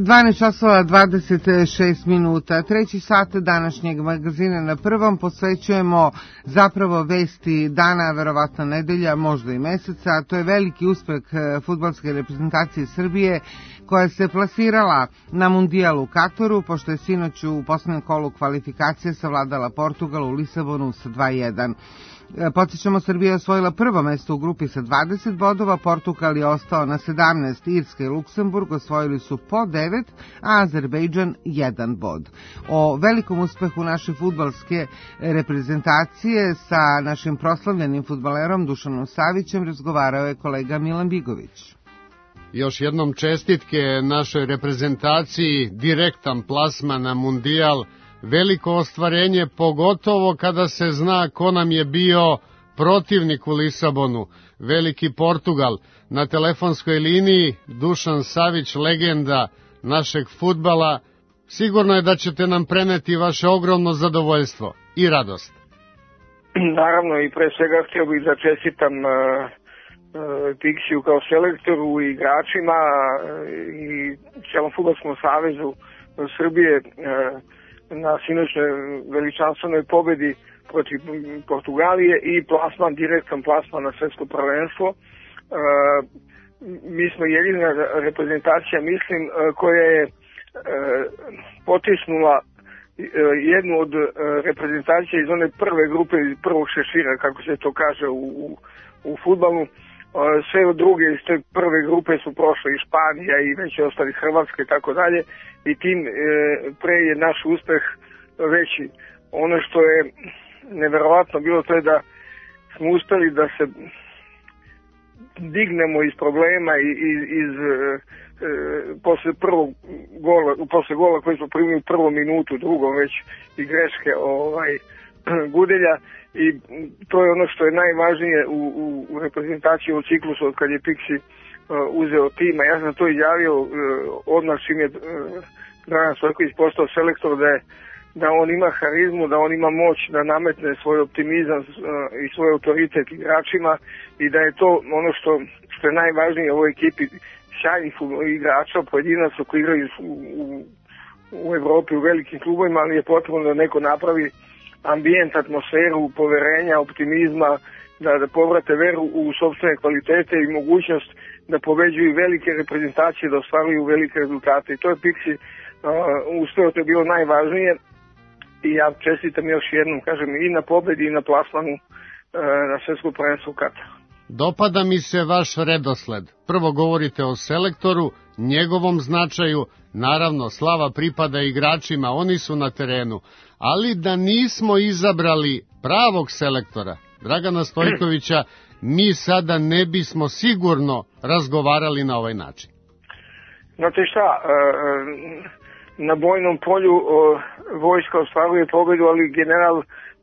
12 časova 26 minuta. Treći sat današnjeg magazina Na prvom posvećujemo zapravo vesti dana, verovatno nedelja, možda i meseca. To je veliki uspeh fudbalske reprezentacije Srbije koja se plasirala na Mundijal u Kataru, pošto je sinoć u poslednjem kolu kvalifikacije savladala Portugal u Lisabonu sa 2:1. Podsjećamo, Srbija je osvojila prvo mesto u grupi sa 20 bodova, Portugal je ostao na 17, Irska i Luksemburg osvojili su po 9, a Azerbejdžan 1 bod. O velikom uspehu naše fudbalske reprezentacije sa našim proslavljenim fudbalerom Dušanom Savićem razgovarao je kolega Milan Bigović. Još jednom čestitke našoj reprezentaciji, direktan plasman na Mundijal, veliko ostvarenje, pogotovo kada se zna ko nam je bio protivnik u Lisabonu, veliki Portugal. Na telefonskoj liniji Dušan Savić, legenda našeg fudbala. Sigurno je da ćete nam preneti vaše ogromno zadovoljstvo i radost. Naravno, i pre svega htio bih da čestitam Piksiju kao selektoru i igračima i cijelom fudbalskom savezu Srbije na sinoćnoj veličanstvenoj pobedi protiv Portugalije i plasman, direktan plasman na svetsko prvenstvo. Mi smo jedina reprezentacija, mislim, koja je potisnula jednu od reprezentacija iz one prve grupe, iz prvog šešira, kako se to kaže u fudbalu. Sve od druge iz te prve grupe su prošle i Španija i već ostali Hrvatske i tako dalje, i tim pre je naš uspeh veći. Ono što je neverovatno bilo, to je da smo uspeli da se dignemo iz problema iz posle gola koji smo primili u prvom minutu, drugom već i greške Gudelja, i to je ono što je najvažnije u reprezentaciji u ciklusu od kad je Piksi uzeo tima. Ja sam to izjavio odmah čim je Dragan Stojković postao selektor, da on ima harizmu, da on ima moć da nametne svoj optimizam i svoj autoritet igračima, i da je to ono što je najvažnije u ovoj ekipi sjajnih igrača, pojedinaca koji igraju u Evropi u velikim klubovima, ali je potrebno da neko napravi ambijent, atmosferu, poverenja, optimizma, da povrate veru u sopstvene kvalitete i mogućnost da pobeđuju velike reprezentacije, da ostvaruju velike rezultate. I to je Piksi uspeo, to je bilo najvažnije, i ja čestitam još jednom, kažem, i na pobedi i na plasmanu na svjetsko prvenstvo u Kataru. Dopada mi se vaš redosled. Prvo govorite o selektoru, njegovom značaju, naravno slava pripada igračima, oni su na terenu, ali da nismo izabrali pravog selektora, Dragana Stojkovića, mi sada ne bismo sigurno razgovarali na ovaj način. Znate šta, na bojnom polju vojska ostvaruje pobedu, ali general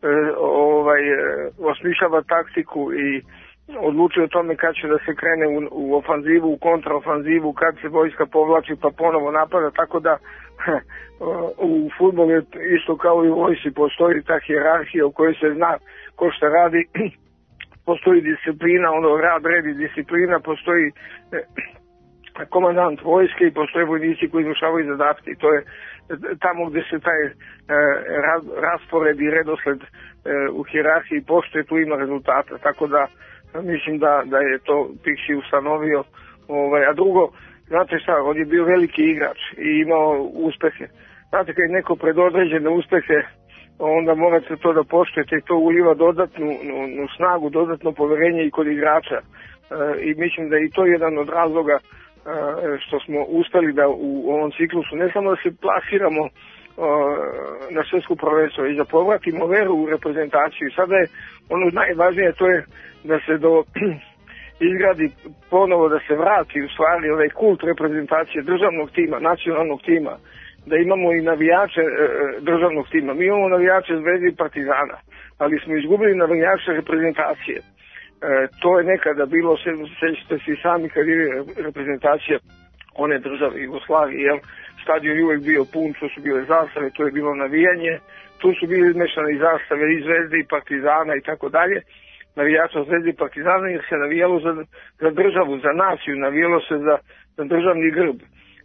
osmišljava taktiku i odlučuje o tome kad će da se krene u ofanzivu, u kontraofanzivu, kad se vojska povlači pa ponovo napada, tako da u fudbalu je isto kao i u vojsci, postoji ta hijerarhija u kojoj se zna ko šta radi, postoji disciplina, rad, red i disciplina, postoji komandant vojske i postoje vojnici koji izvršavaju zadatke, i to je tamo gde se taj raspored i redosled u hijerarhiji postoje, tu ima rezultata, tako da mislim da je to Piksi ustanovio. A drugo, znate šta, on je bio veliki igrač i imao uspehe. Znate, kad je neko predodređene uspehe, onda morate to da poštujete, i to uliva dodatnu snagu, dodatno poverenje i kod igrača. I mislim da je i to jedan od razloga što smo uspeli da u ovom ciklusu ne samo da se plasiramo na svjetsko prvenstvo, i da povratimo veru u reprezentaciju. Sada je ono najvažnije, to je da se izgradi ponovo, da se vrati u stvari ovaj kult reprezentacije državnog tima, nacionalnog tima, da imamo i navijače državnog tima. Mi imamo navijače Zvezde i Partizana, ali smo izgubili navijače reprezentacije. To je nekada bilo, sećate se i sami kad je reprezentacija one države Jugoslavije, stadion je uvek bio pun, to su bile zastave, to je bilo navijanje, tu su bili izmešane i zastave i Zvezde i Partizana i tako dalje, navijača Zvezde i Partizana, jer se navijalo za državu, za naciju, navijalo se za državni grb.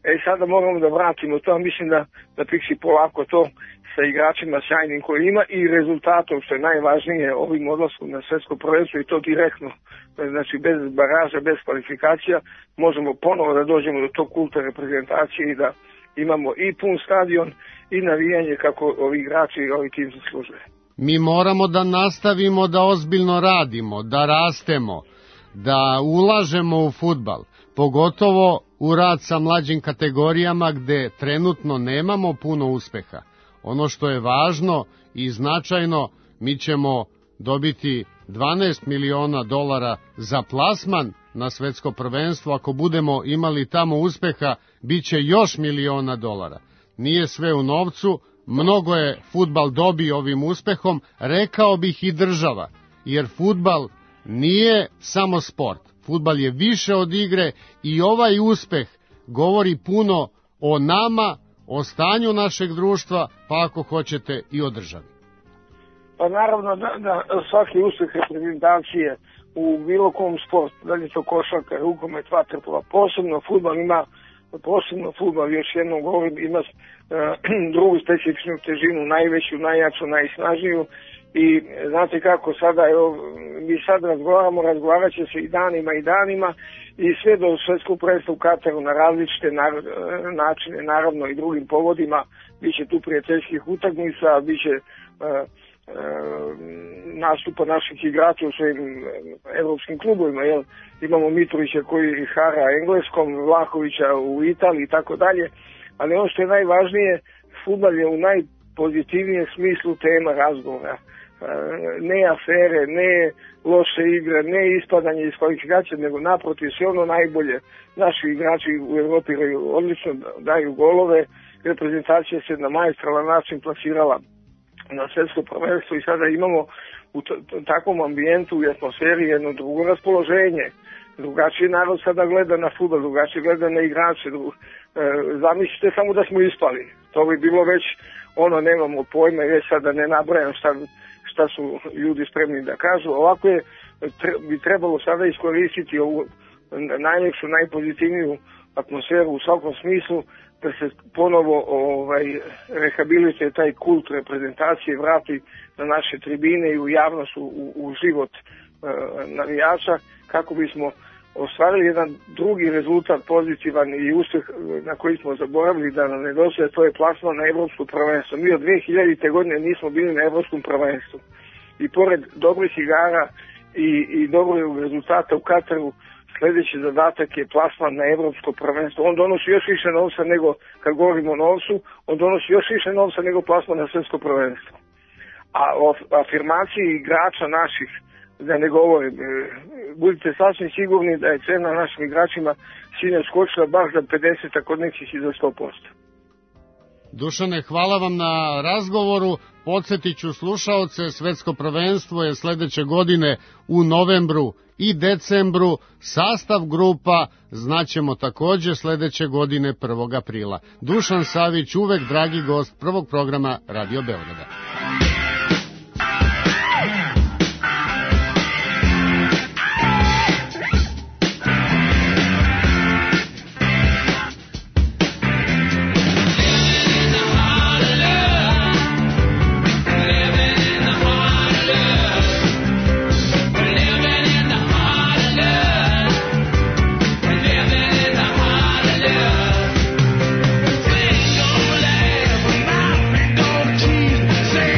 Sada moramo da vratimo to, mislim da Pixi polako to sa igračima sjajnim koji ima i rezultatom, što je najvažnije, ovim odlaskom na svetsko prvenstvo i to direktno, znači bez baraža, bez kvalifikacija, možemo ponovo da dođemo do tog kulta reprezentacije i da imamo i pun stadion i navijanje kako ovi igrači i ovi tim zaslužuje. Mi moramo da nastavimo da ozbiljno radimo, da rastemo, da ulažemo u fudbal, pogotovo u rad sa mlađim kategorijama gde trenutno nemamo puno uspeha. Ono što je važno i značajno, mi ćemo dobiti $12 miliona za plasman na svetsko prvenstvo. Ako budemo imali tamo uspeha, bit će još $1 miliona. Nije sve u novcu, mnogo je fudbal dobio ovim uspehom, rekao bih i država, jer fudbal nije samo sport. Fudbal je više od igre i ovaj uspeh govori puno o nama, o stanju našeg društva, pa ako hoćete i o državi. Pa naravno da svaki uspeh reprezentacije u bilo kom sportu, da li je to košarka, rukomet, vaterpolo, posebno fudbal, još jednom govorim, ima drugu specifičnu težinu, najveću, najjaču, najsnažniju. I znate kako, sada mi sad razgovarat će se i danima i sve do svetskog prvenstva u Kataru na različite načine, naravno i drugim povodima, bit će tu prijateljskih utakmica, bit će nastupa naših igrača u svojim evropskim klubovima, jel? Imamo Mitrovića koji hara engleskom, Vlahovića u Italiji i tako dalje, ali ono što je najvažnije, fudbal je u najpozitivnijem smislu tema razgovora. Ne afere, ne loše igre, ne ispadanje iz kvalifikacije, nego naprotiv sve ono najbolje. Naši igrači u Evropi odlično daju golove, reprezentacija se na maestralan način plasirala na svetsko prvenstvo i sada imamo u takvom ambijentu i atmosferi jedno drugo raspoloženje. Drugačiji narod sada gleda na fudbal, drugačije gleda na igrače. Zamislite samo da smo ispali. To bi bilo već nemamo pojma i već sada ne nabrajam šta su ljudi spremni da kažu. Ovako bi trebalo sada iskoristiti ovu najljepšu, najpozitivniju atmosferu u svakom smislu, da se ponovo rehabilituje taj kult reprezentacije, vrati na naše tribine i u javnost, u život navijača, kako bismo ostvarili jedan drugi rezultat pozitivan i uspeh na koji smo zaboravili da nam nedostaje, to je plasman na evropsko prvenstvo. Mi od 2000. godine nismo bili na evropskom prvenstvu i pored dobrih igara i dobrog rezultata u Kataru, sljedeći zadatak je plasman na evropsko prvenstvo. On donosi još više novca nego, kad govorimo o novcu, on donosi još više novca nego plasman na svetsko prvenstvo. A o afirmaciji igrača naših, da ne govorim, budite sasvim sigurni da je cena našim igračima sinoć skočila baš za 50, a kod nekih i za 100%. Dušane, hvala vam na razgovoru. Podsjetit ću slušaoce, svetsko prvenstvo je sljedeće godine u novembru i decembru. Sastav grupa znaćemo također sljedeće godine 1. aprila. Dušan Savić, uvek dragi gost prvog programa Radio Beograda. Say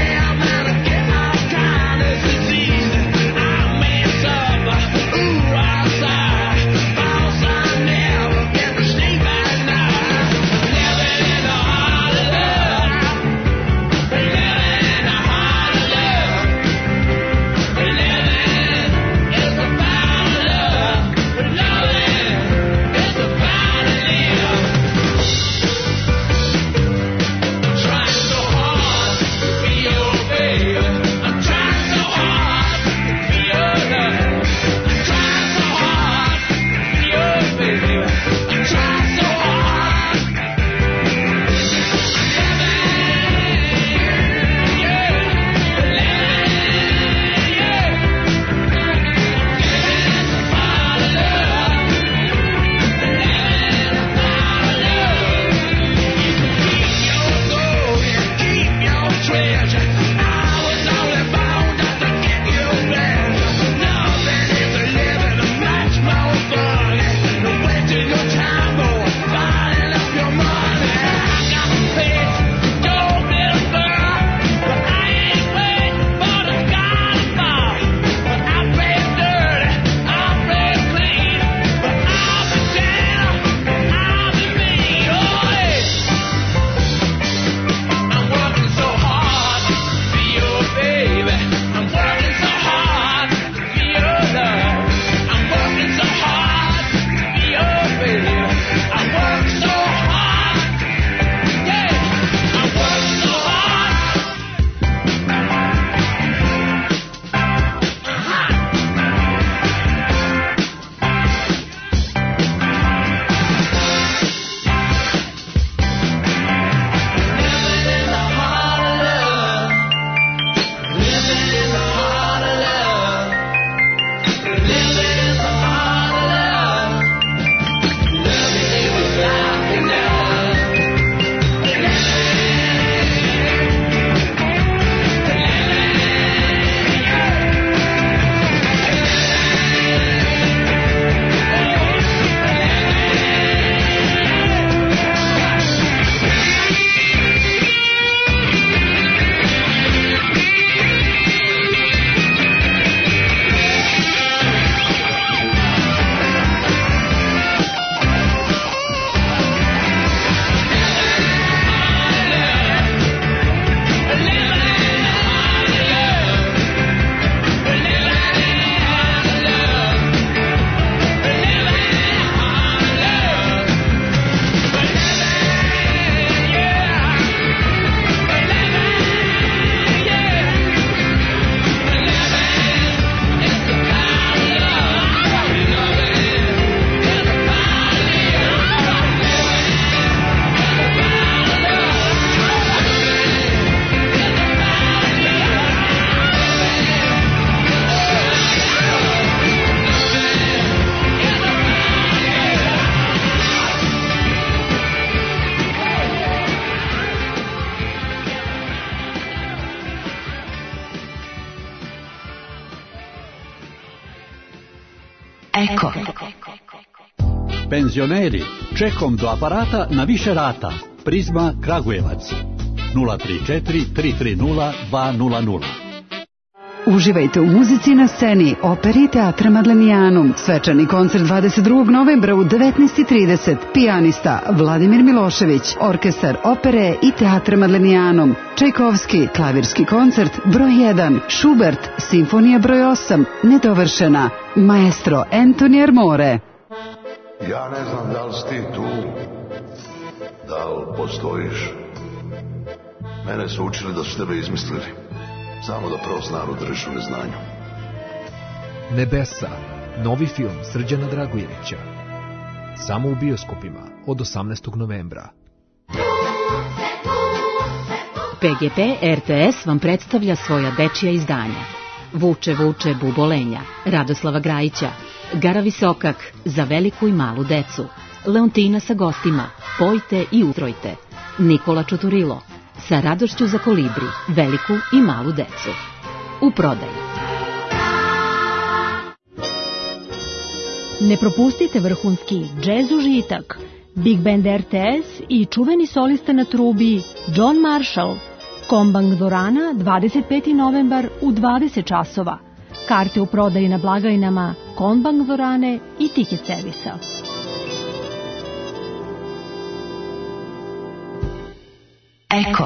Eko. Penzioneri, čekom do aparata na više rata. Prizma Kragujevac 034 330 200. Uživajte u muzici na sceni Operi Teatra Madlenijanum. Svečani koncert 22. novembra u 19:30. Pijanista Vladimir Milošević, orkestar Opere i Teatra Madlenijanum. Čajkovski, klavirski koncert broj 1. Schubert, simfonija broj 8, nedovršena. Maestro Antonio Armore. Ja ne znam da li si ti tu, da li postojiš. Mene su učili da su tebe izmislili. Samo da prost narod drži u neznanju. Nebesa, novi film Srđana Dragojevića. Samo u bioskopima od 18. novembra. PGP RTS vam predstavlja svoja dečija izdanja. Vuče, vuče, bubolenja, Radoslava Grajića, Gara Visokak, za veliku i malu decu, Leontina sa gostima, Pojte i utrojte, Nikola Čuturilo, Sa radošću za kolibri, veliku i malu decu. U prodaji. Ne propustite vrhunski džez užitak, Big Band RTS i čuveni solista na trubi John Marshall. Kombank dvorana 25. novembar u 20 časova. Karte u prodaji na blagajnama Kombank dvorane i tiket servisa. Eko.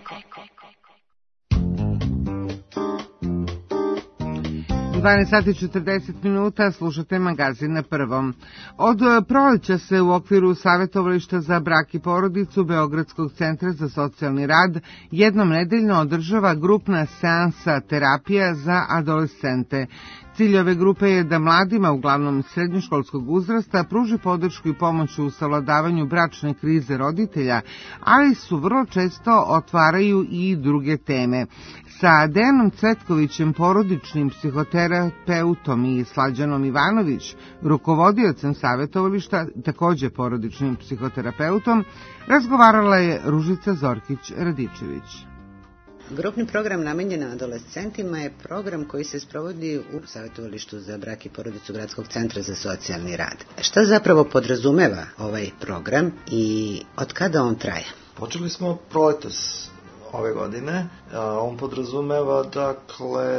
12 sati 40 minuta, slušate magazin na Prvom. Od proleća se u okviru savjetovališta za brak i porodicu Beogradskog centra za socijalni rad jednom nedeljno održava grupna seansa terapija za adolescente. Cilj ove grupe je da mladima, uglavnom srednjoškolskog uzrasta, pruži podršku i pomoć u savladavanju bračne krize roditelja, ali su vrlo često otvaraju i druge teme. Sa Dejanom Cvetkovićem, porodičnim psihoterapeutom, i Slađanom Ivanović, rukovodiocem savjetovališta, takođe porodičnim psihoterapeutom, razgovarala je Ružica Zorkić-Radičević. Grupni program namenjen adolescentima je program koji se sprovodi u savjetovalištu za brak i porodicu Gradskog centra za socijalni rad. Šta zapravo podrazumeva ovaj program i od kada on traje? Počeli smo proletos ove godine. On podrazumeva, dakle,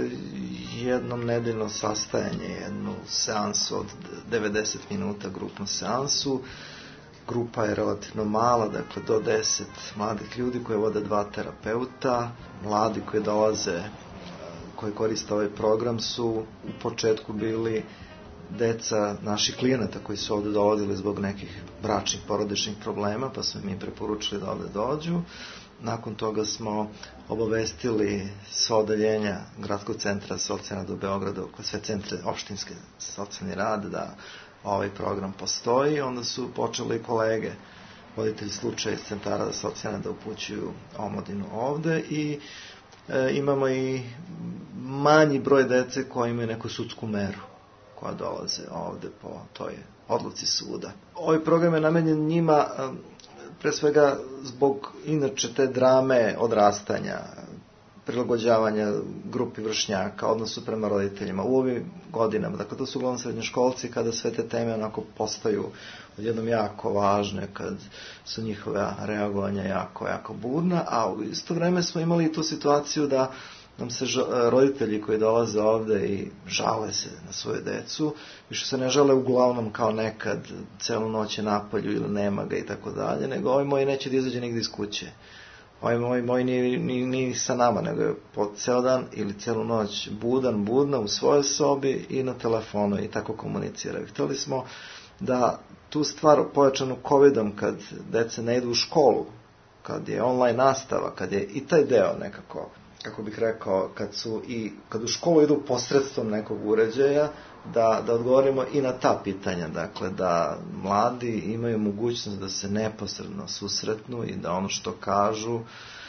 jednom nedeljno sastajanje, jednu seansu od 90 minuta, grupnu seansu. Grupa je relativno mala, dakle do 10 mladih ljudi koje vode 2 terapeuta. Mladi koji dolaze, koji koriste ovaj program, su u početku bili deca naših klijenata koji su ovde dolazili zbog nekih bračnih, porodičnih problema, pa smo mi preporučili da ovde dođu. Nakon toga smo obavestili sva odeljenja Gradskog centra socijalne rada u Beogradu, sve centre opštinske socijalni rad, da ovaj program postoji. Onda su počeli kolege, voditelji slučaja iz centara za socijalne, da upućuju omladinu ovde i imamo i manji broj dece koji imaju neku sudsku meru koja dolaze ovde po toj odluci suda. Ovaj program je namenjen njima pre svega zbog inače te drame odrastanja, prilagođavanja grupi vršnjaka, odnosu prema roditeljima u ovim godinama. Dakle, to su uglavnom srednjoškolci kada sve te teme onako postaju odjednom jako važne, kad su njihove reagovanja jako burna, a u isto vreme smo imali i tu situaciju da nam se roditelji koji dolaze ovde i žale se na svoju decu, više se ne žale uglavnom kao nekad, celu noć je napolju ili nema ga i tako dalje, nego ovaj moj neće da izađe nigde iz kuće. Ovaj moj nije sa nama, nego je po ceo dan ili celu noć budna u svojoj sobi i na telefonu i tako komuniciraju. Hteli smo da tu stvar pojačanu covidom, kad dece ne idu u školu, kad je online nastava, kad je i taj deo nekako, kako bih rekao, kad u školu idu posredstvom nekog uređaja, da odgovorimo i na ta pitanja, dakle da mladi imaju mogućnost da se neposredno susretnu i da ono što kažu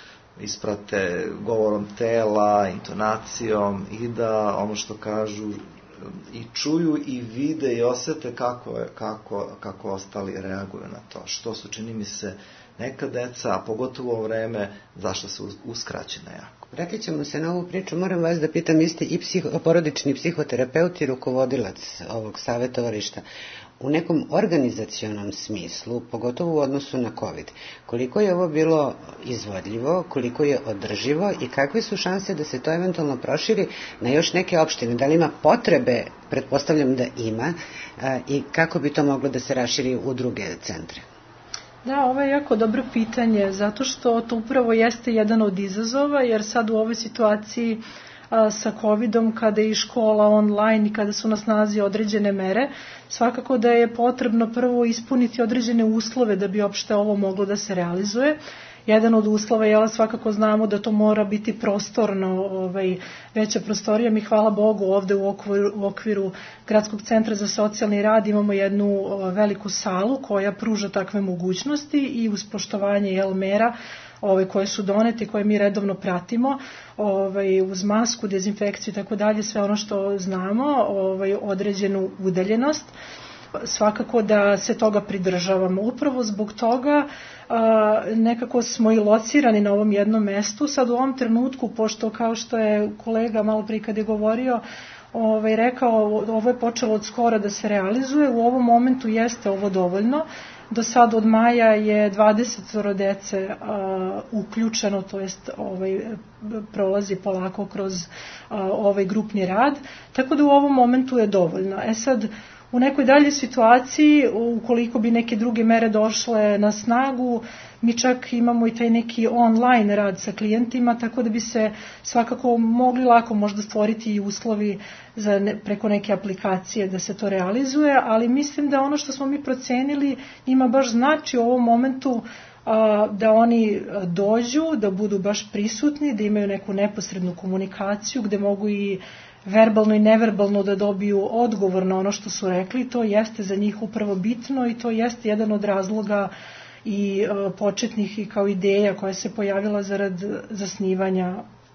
isprate govorom tela, intonacijom i da ono što kažu i čuju i vide i osete kako ostali reaguju na to, što su, čini mi se, neka deca, a pogotovo u vreme, zašto su uskraćena jako. Vratit ćemo se na ovu priču. Moram vas da pitam, vi ste i porodični psihoterapeut i rukovodilac ovog savjetovališta. U nekom organizacionom smislu, pogotovo u odnosu na COVID, koliko je ovo bilo izvodljivo, koliko je održivo i kakve su šanse da se to eventualno proširi na još neke opštine? Da li ima potrebe, pretpostavljam da ima, i kako bi to moglo da se raširi u druge centre? Da, ovo je jako dobro pitanje, zato što to upravo jeste jedan od izazova, jer sad u ovoj situaciji sa COVID-om, kada je i škola online i kada su na snazi određene mere, svakako da je potrebno prvo ispuniti određene uslove da bi uopšte ovo moglo da se realizuje. Jedan od uslova je, svakako znamo da to mora biti prostorno, veća prostorija. Mi, hvala Bogu, ovde u okviru Gradskog centra za socijalni rad imamo jednu veliku salu koja pruža takve mogućnosti i uz poštovanje mera koje su donete, koje mi redovno pratimo, uz masku, dezinfekciju i tako dalje, sve ono što znamo, određenu udaljenost. Svakako da se toga pridržavamo. Upravo zbog toga nekako smo i locirani na ovom jednom mestu. Sad u ovom trenutku, pošto kao što je kolega malo prije kad je govorio, rekao, ovo je počelo od skora da se realizuje, u ovom momentu jeste ovo dovoljno. Do sad od maja je 20 dece uključeno, to jest prolazi polako kroz ovaj grupni rad, tako da u ovom momentu je dovoljno. Sad, u nekoj daljoj situaciji, ukoliko bi neke druge mere došle na snagu, mi čak imamo i taj neki online rad sa klijentima, tako da bi se svakako mogli lako možda stvoriti i uslovi preko neke aplikacije da se to realizuje, ali mislim da ono što smo mi procenili ima baš znači u ovom momentu da oni dođu, da budu baš prisutni, da imaju neku neposrednu komunikaciju gde mogu i verbalno i neverbalno da dobiju odgovor na ono što su rekli. To jeste za njih upravo bitno i to jeste jedan od razloga i početnih i kao ideja koja se pojavila zarad zasnivanja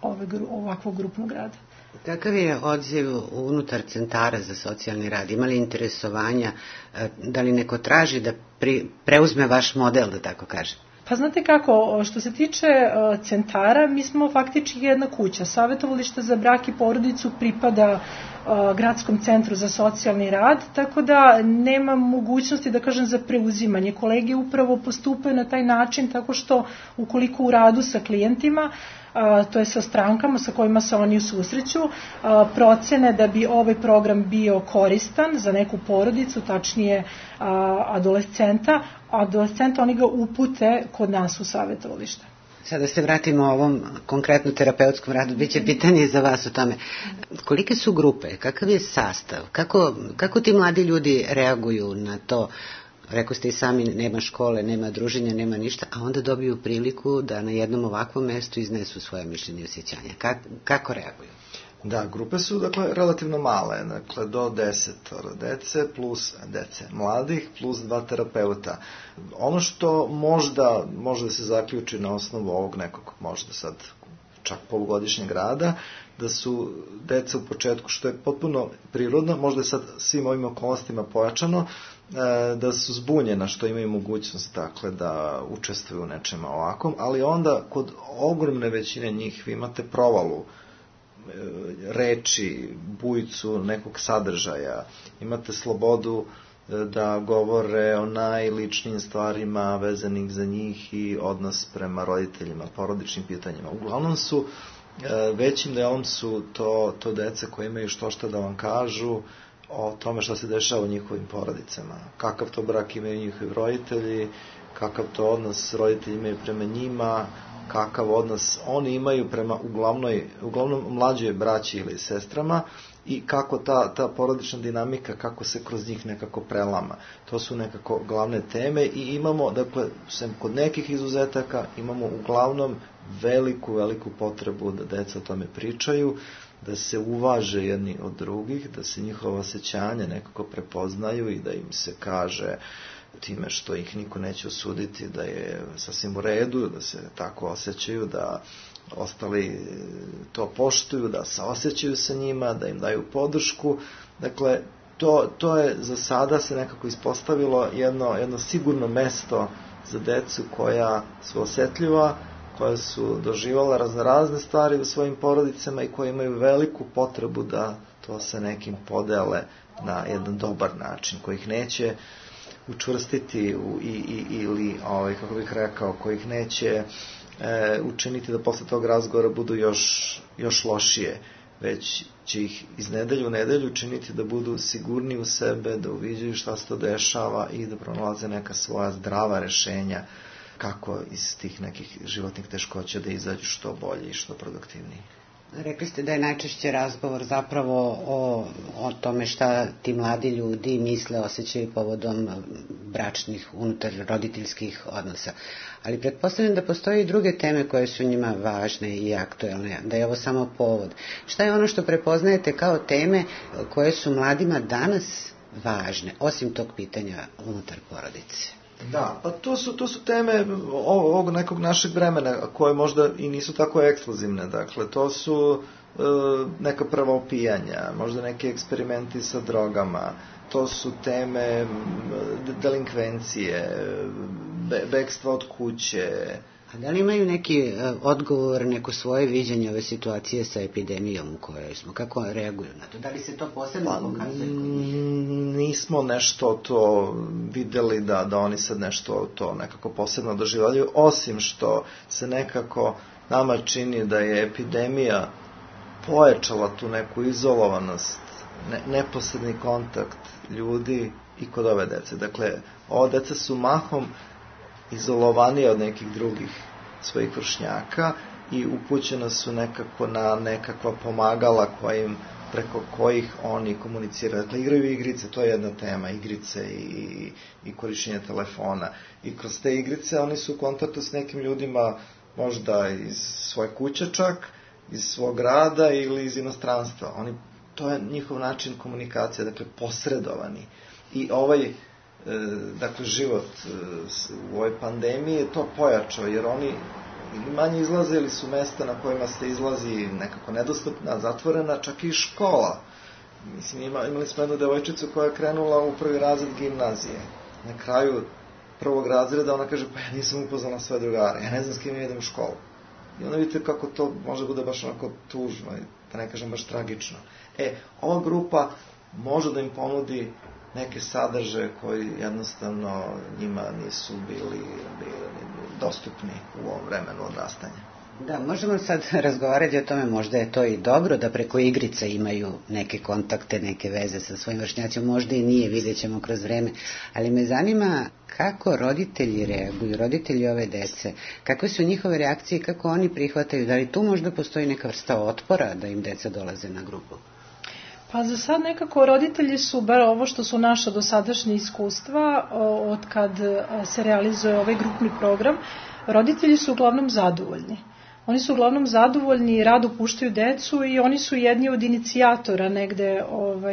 ovakvog grupnog rada. Kakav je odziv unutar centara za socijalni rad? Ima li interesovanja? Da li neko traži da preuzme vaš model, da tako kažem? Pa znate kako, što se tiče centara, mi smo faktički jedna kuća. Savjetovalište za brak i porodicu pripada Gradskom centru za socijalni rad, tako da nema mogućnosti, da kažem, za preuzimanje. Kolege upravo postupaju na taj način tako što ukoliko u radu sa klijentima, to je sa strankama sa kojima se oni susreću, procene da bi ovaj program bio koristan za neku porodicu, tačnije adolescenta, oni ga upute kod nas u savjetovalište. Sada se vratimo ovom konkretno terapeutskom radu, bit će pitanje za vas o tome. Kolike su grupe, kakav je sastav, kako ti mladi ljudi reaguju na to? Rekao ste i sami, nema škole, nema druženja, nema ništa, a onda dobiju priliku da na jednom ovakvom mestu iznesu svoje mišljenje i osjećanja. Kako reaguju? Da, grupe su relativno male, do 10 dece plus dece mladih plus 2 terapeuta. Ono što možda može da se zaključi na osnovu ovog nekog možda sad čak polugodišnjeg rada, da su deca u početku, što je potpuno prirodno, možda je sad svim ovim okolnostima pojačano, da su zbunjena što imaju mogućnost da učestvuju u nečem ovakvom, ali onda kod ogromne većine njih vi imate provalu reči, bujicu nekog sadržaja, imate slobodu da govore o najličnijim stvarima vezanih za njih i odnos prema roditeljima, porodičnim pitanjima. Uglavnom su, većim delom su to dece koje imaju što da vam kažu o tome što se dešava u njihovim porodicama. Kakav to brak imaju njihovi roditelji, kakav to odnos roditelji imaju prema njima, kakav odnos oni imaju prema uglavnom mlađoj braći ili sestrama i kako ta porodična dinamika, kako se kroz njih nekako prelama. To su nekako glavne teme i imamo, sem kod nekih izuzetaka, imamo uglavnom veliku potrebu da deca o tome pričaju, da se uvaže jedni od drugih, da se njihova osjećanja nekako prepoznaju i da im se kaže time što ih niko neće osuditi da je sasvim u redu, da se tako osjećaju, da ostali to poštuju, da saosjećaju sa njima, da im daju podršku. Dakle, to je za sada se nekako ispostavilo jedno sigurno mesto za decu koja su osetljiva, koja su doživala razne stvari u svojim porodicama i koji imaju veliku potrebu da to sa nekim podele na jedan dobar način, koji ih neće učvrstiti ili, kako bih rekao, koji ih neće učiniti da posle tog razgovora budu još lošije, već će ih iz nedelju u nedelju učiniti da budu sigurni u sebe, da uviđaju šta se to dešava i da pronalaze neka svoja zdrava rešenja kako iz tih nekih životnih teškoća da izađu što bolje i što produktivniji. Rekli ste da je najčešće razgovor zapravo o tome šta ti mladi ljudi misle, osjećaju povodom bračnih, unutar roditeljskih odnosa. Ali pretpostavljam da postoje i druge teme koje su njima važne i aktuelne, da je ovo samo povod. Šta je ono što prepoznajete kao teme koje su mladima danas važne, osim tog pitanja unutar porodice? Da, pa to su teme ovog nekog našeg vremena koje možda i nisu tako ekskluzivne. Dakle, to su neka prva opijanja, možda neki eksperimenti sa drogama, to su teme delinkvencije, bekstva od kuće. A da li imaju neki odgovor, neko svoje viđenje ove situacije sa epidemijom u kojoj smo? Kako reaguju na to? Da li se to posebno pokazuje? Nismo nešto to videli da oni sad nešto to nekako posebno doživljaju, osim što se nekako nama čini da je epidemija pojačala tu neku izolovanost, neposredni kontakt ljudi i kod ove dece. Dakle, ova deca su mahom izolovanije od nekih drugih svojih vršnjaka i upućena su nekako na nekakva pomagala preko kojih oni komuniciraju. Dakle, igraju igrice, to je jedna tema, igrice i korišćenje telefona. I kroz te igrice oni su u kontaktu s nekim ljudima, možda iz svoje kuće čak, iz svog rada ili iz inostranstva. To je njihov način komunikacije, dakle, posredovani. I dakle, život u ovoj pandemiji je to pojačao, jer oni manje izlaze ili su mesta na kojima se izlazi nekako nedostupna, zatvorena, čak i škola. Mislim, imali smo jednu devojčicu koja je krenula u prvi razred gimnazije. Na kraju prvog razreda ona kaže, pa ja nisam upoznala sve drugare, ja ne znam s kim idem u školu. I onda vidite kako to može bude baš onako tužno, da ne kažem baš tragično. Ova grupa može da im ponudi neke sadržaje koji jednostavno njima nisu bili dostupni u ovom vremenu odrastanja. Da, možemo sad razgovarati o tome, možda je to i dobro da preko igrica imaju neke kontakte, neke veze sa svojim vršnjacima, možda i nije, vidjet ćemo kroz vreme, ali me zanima kako roditelji reaguju, roditelji ove dece, kakve su njihove reakcije i kako oni prihvataju, da li tu možda postoji neka vrsta otpora da im deca dolaze na grupu? Pa za sad nekako roditelji su, bar ovo što su naša dosadašnja iskustva, od kad se realizuje ovaj grupni program, roditelji su uglavnom zadovoljni. Oni su uglavnom zadovoljni i rado puštaju decu i oni su jedni od inicijatora negde,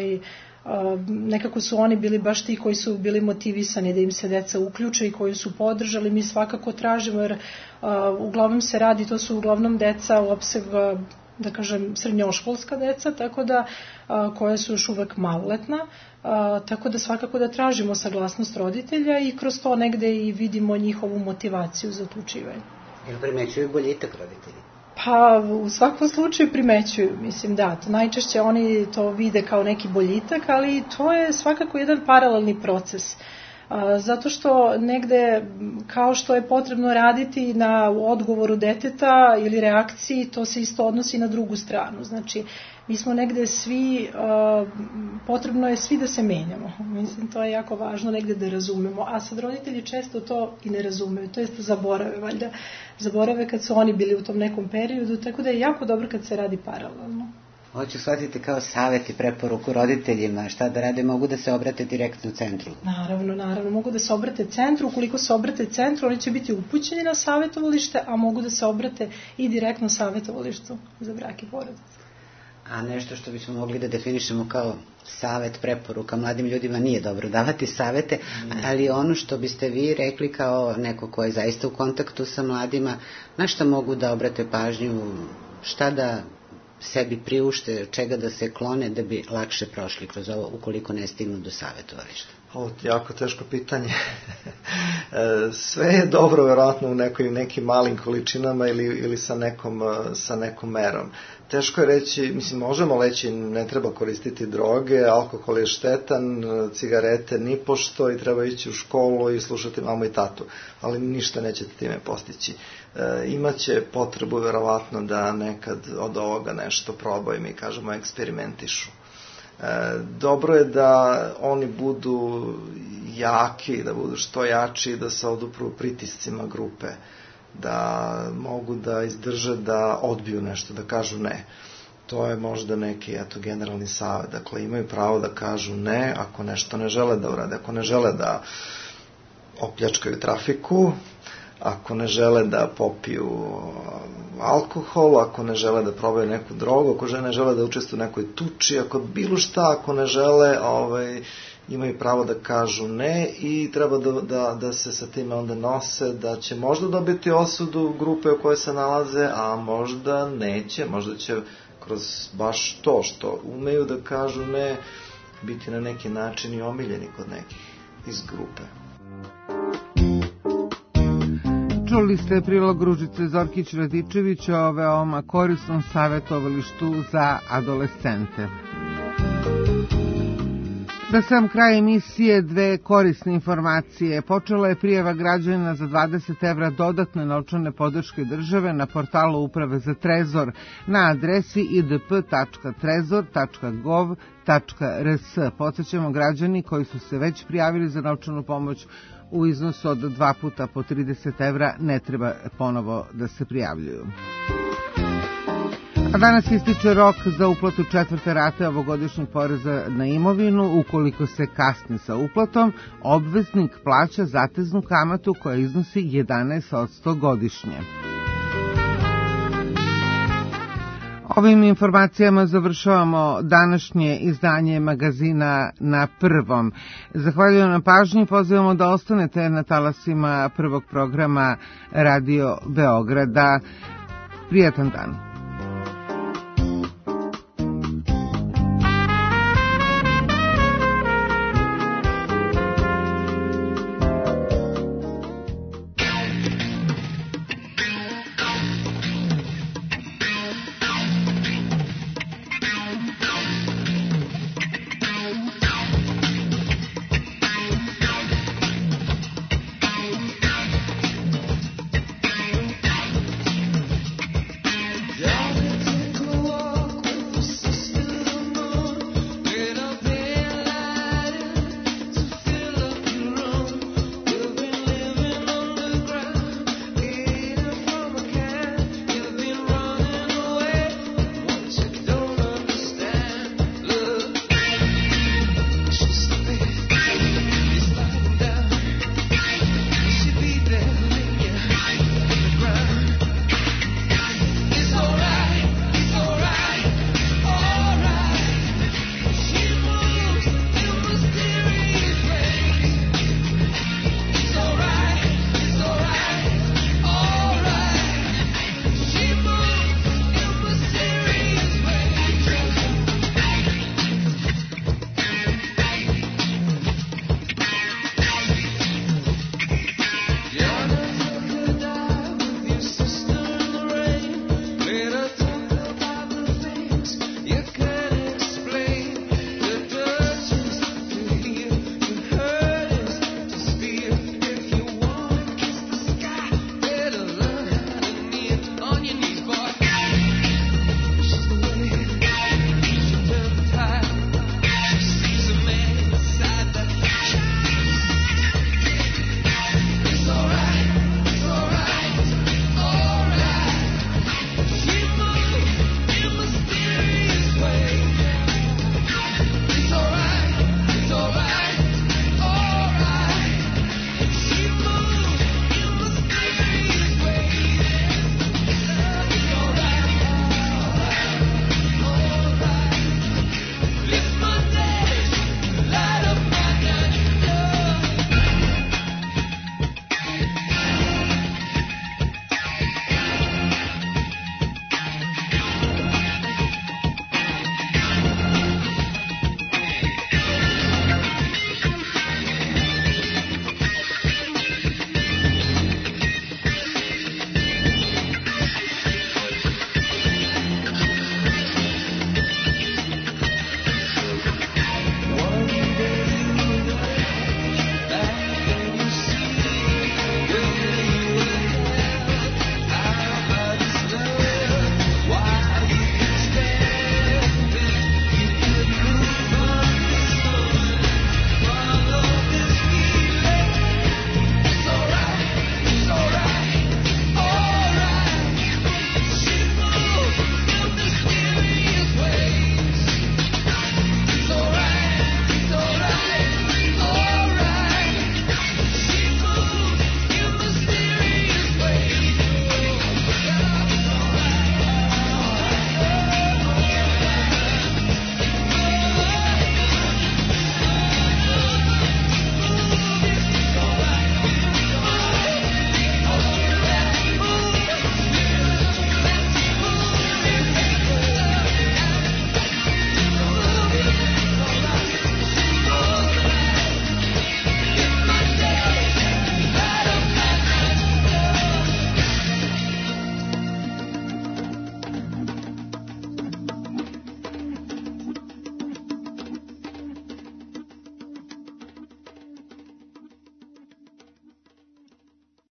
nekako su oni bili baš ti koji su bili motivisani da im se deca uključe i koji su podržali. Mi svakako tražimo, jer uglavnom se radi, to su uglavnom deca u opsegu, da kažem, srednjoškolska deca, tako da koja su još uvek maloletna, tako da svakako da tražimo saglasnost roditelja i kroz to negde i vidimo njihovu motivaciju za uključivanje. Jel primećuju boljitak roditelji? Pa u svakom slučaju primećuju, mislim da, najčešće oni to vide kao neki boljitak, ali to je svakako jedan paralelni proces. Zato što negde, kao što je potrebno raditi na odgovoru deteta ili reakciji, to se isto odnosi na drugu stranu. Znači, mi smo negde svi, potrebno je svi da se menjamo. Mislim, to je jako važno negde da razumemo. A sad roditelji često to i ne razumeju, to jest zaborave, valjda. Zaborave kad su oni bili u tom nekom periodu, tako da je jako dobro kad se radi paralelno. Hoću shvatiti kao savjet i preporuku roditeljima, šta da rade, mogu da se obrate direktno centru? Naravno, mogu da se obrate centru, ukoliko se obrate centru, oni će biti upućeni na savjetovalište, a mogu da se obrate i direktno savjetovalištu za brak i porodicu. A nešto što bismo mogli da definišemo kao savjet, preporuka, mladim ljudima nije dobro davati savjete, ali ono što biste vi rekli kao neko ko je zaista u kontaktu sa mladima, na šta mogu da obrate pažnju, šta da sebi priušte, čega da se klone da bi lakše prošli kroz ovo ukoliko ne stignu do savjetovališta? Ovo je jako teško pitanje. Sve je dobro verovatno u nekim malim količinama ili sa nekom merom. Teško je reći, mislim, možemo reći ne treba koristiti droge, alkohol je štetan, cigarete nipošto i treba ići u školu i slušati mamu i tatu, ali ništa nećete time postići. Imaće potrebu verovatno da nekad od ovoga nešto probaju, mi kažemo eksperimentišu. Dobro je da oni budu jaki, da budu što jači, da se odupru pritiscima grupe, da mogu da izdrže, da odbiju nešto, da kažu ne. To je možda neki generalni savet. Dakle, imaju pravo da kažu ne ako nešto ne žele da urade, ako ne žele da opljačkaju trafiku, ako ne žele da popiju alkohol, ako ne žele da probaju neku drogu, ako ne žele da učestvuju u nekoj tuči, ako bilo šta, ako ne žele, imaju pravo da kažu ne i treba da se sa time onda nose, da će možda dobiti osudu grupe u kojoj se nalaze, a možda neće, možda će kroz baš to što umeju da kažu ne, biti na neki način i omiljeni kod nekih iz grupe. Čuli ste prilog Ružice Zorkić-Radičević o veoma korisnom savjetovalištu za adolescente. Da sam kraj emisije dve korisne informacije. Počela je prijava građana za 20 evra dodatne novčane podrške države na portalu Uprave za trezor na adresi idp.trezor.gov.rs. Podsećamo građani koji su se već prijavili za novčanu pomoć u iznosu od 2 puta po 30 evra ne treba ponovo da se prijavljuju. A danas ističe rok za uplatu 4. rate ovogodišnjeg poreza na imovinu. Ukoliko se kasni sa uplatom, obveznik plaća zateznu kamatu koja iznosi 11% godišnje. Ovim informacijama završavamo današnje izdanje magazina Na prvom. Zahvaljujem na pažnji, pozivamo da ostanete na talasima prvog programa Radio Beograda. Prijatan dan.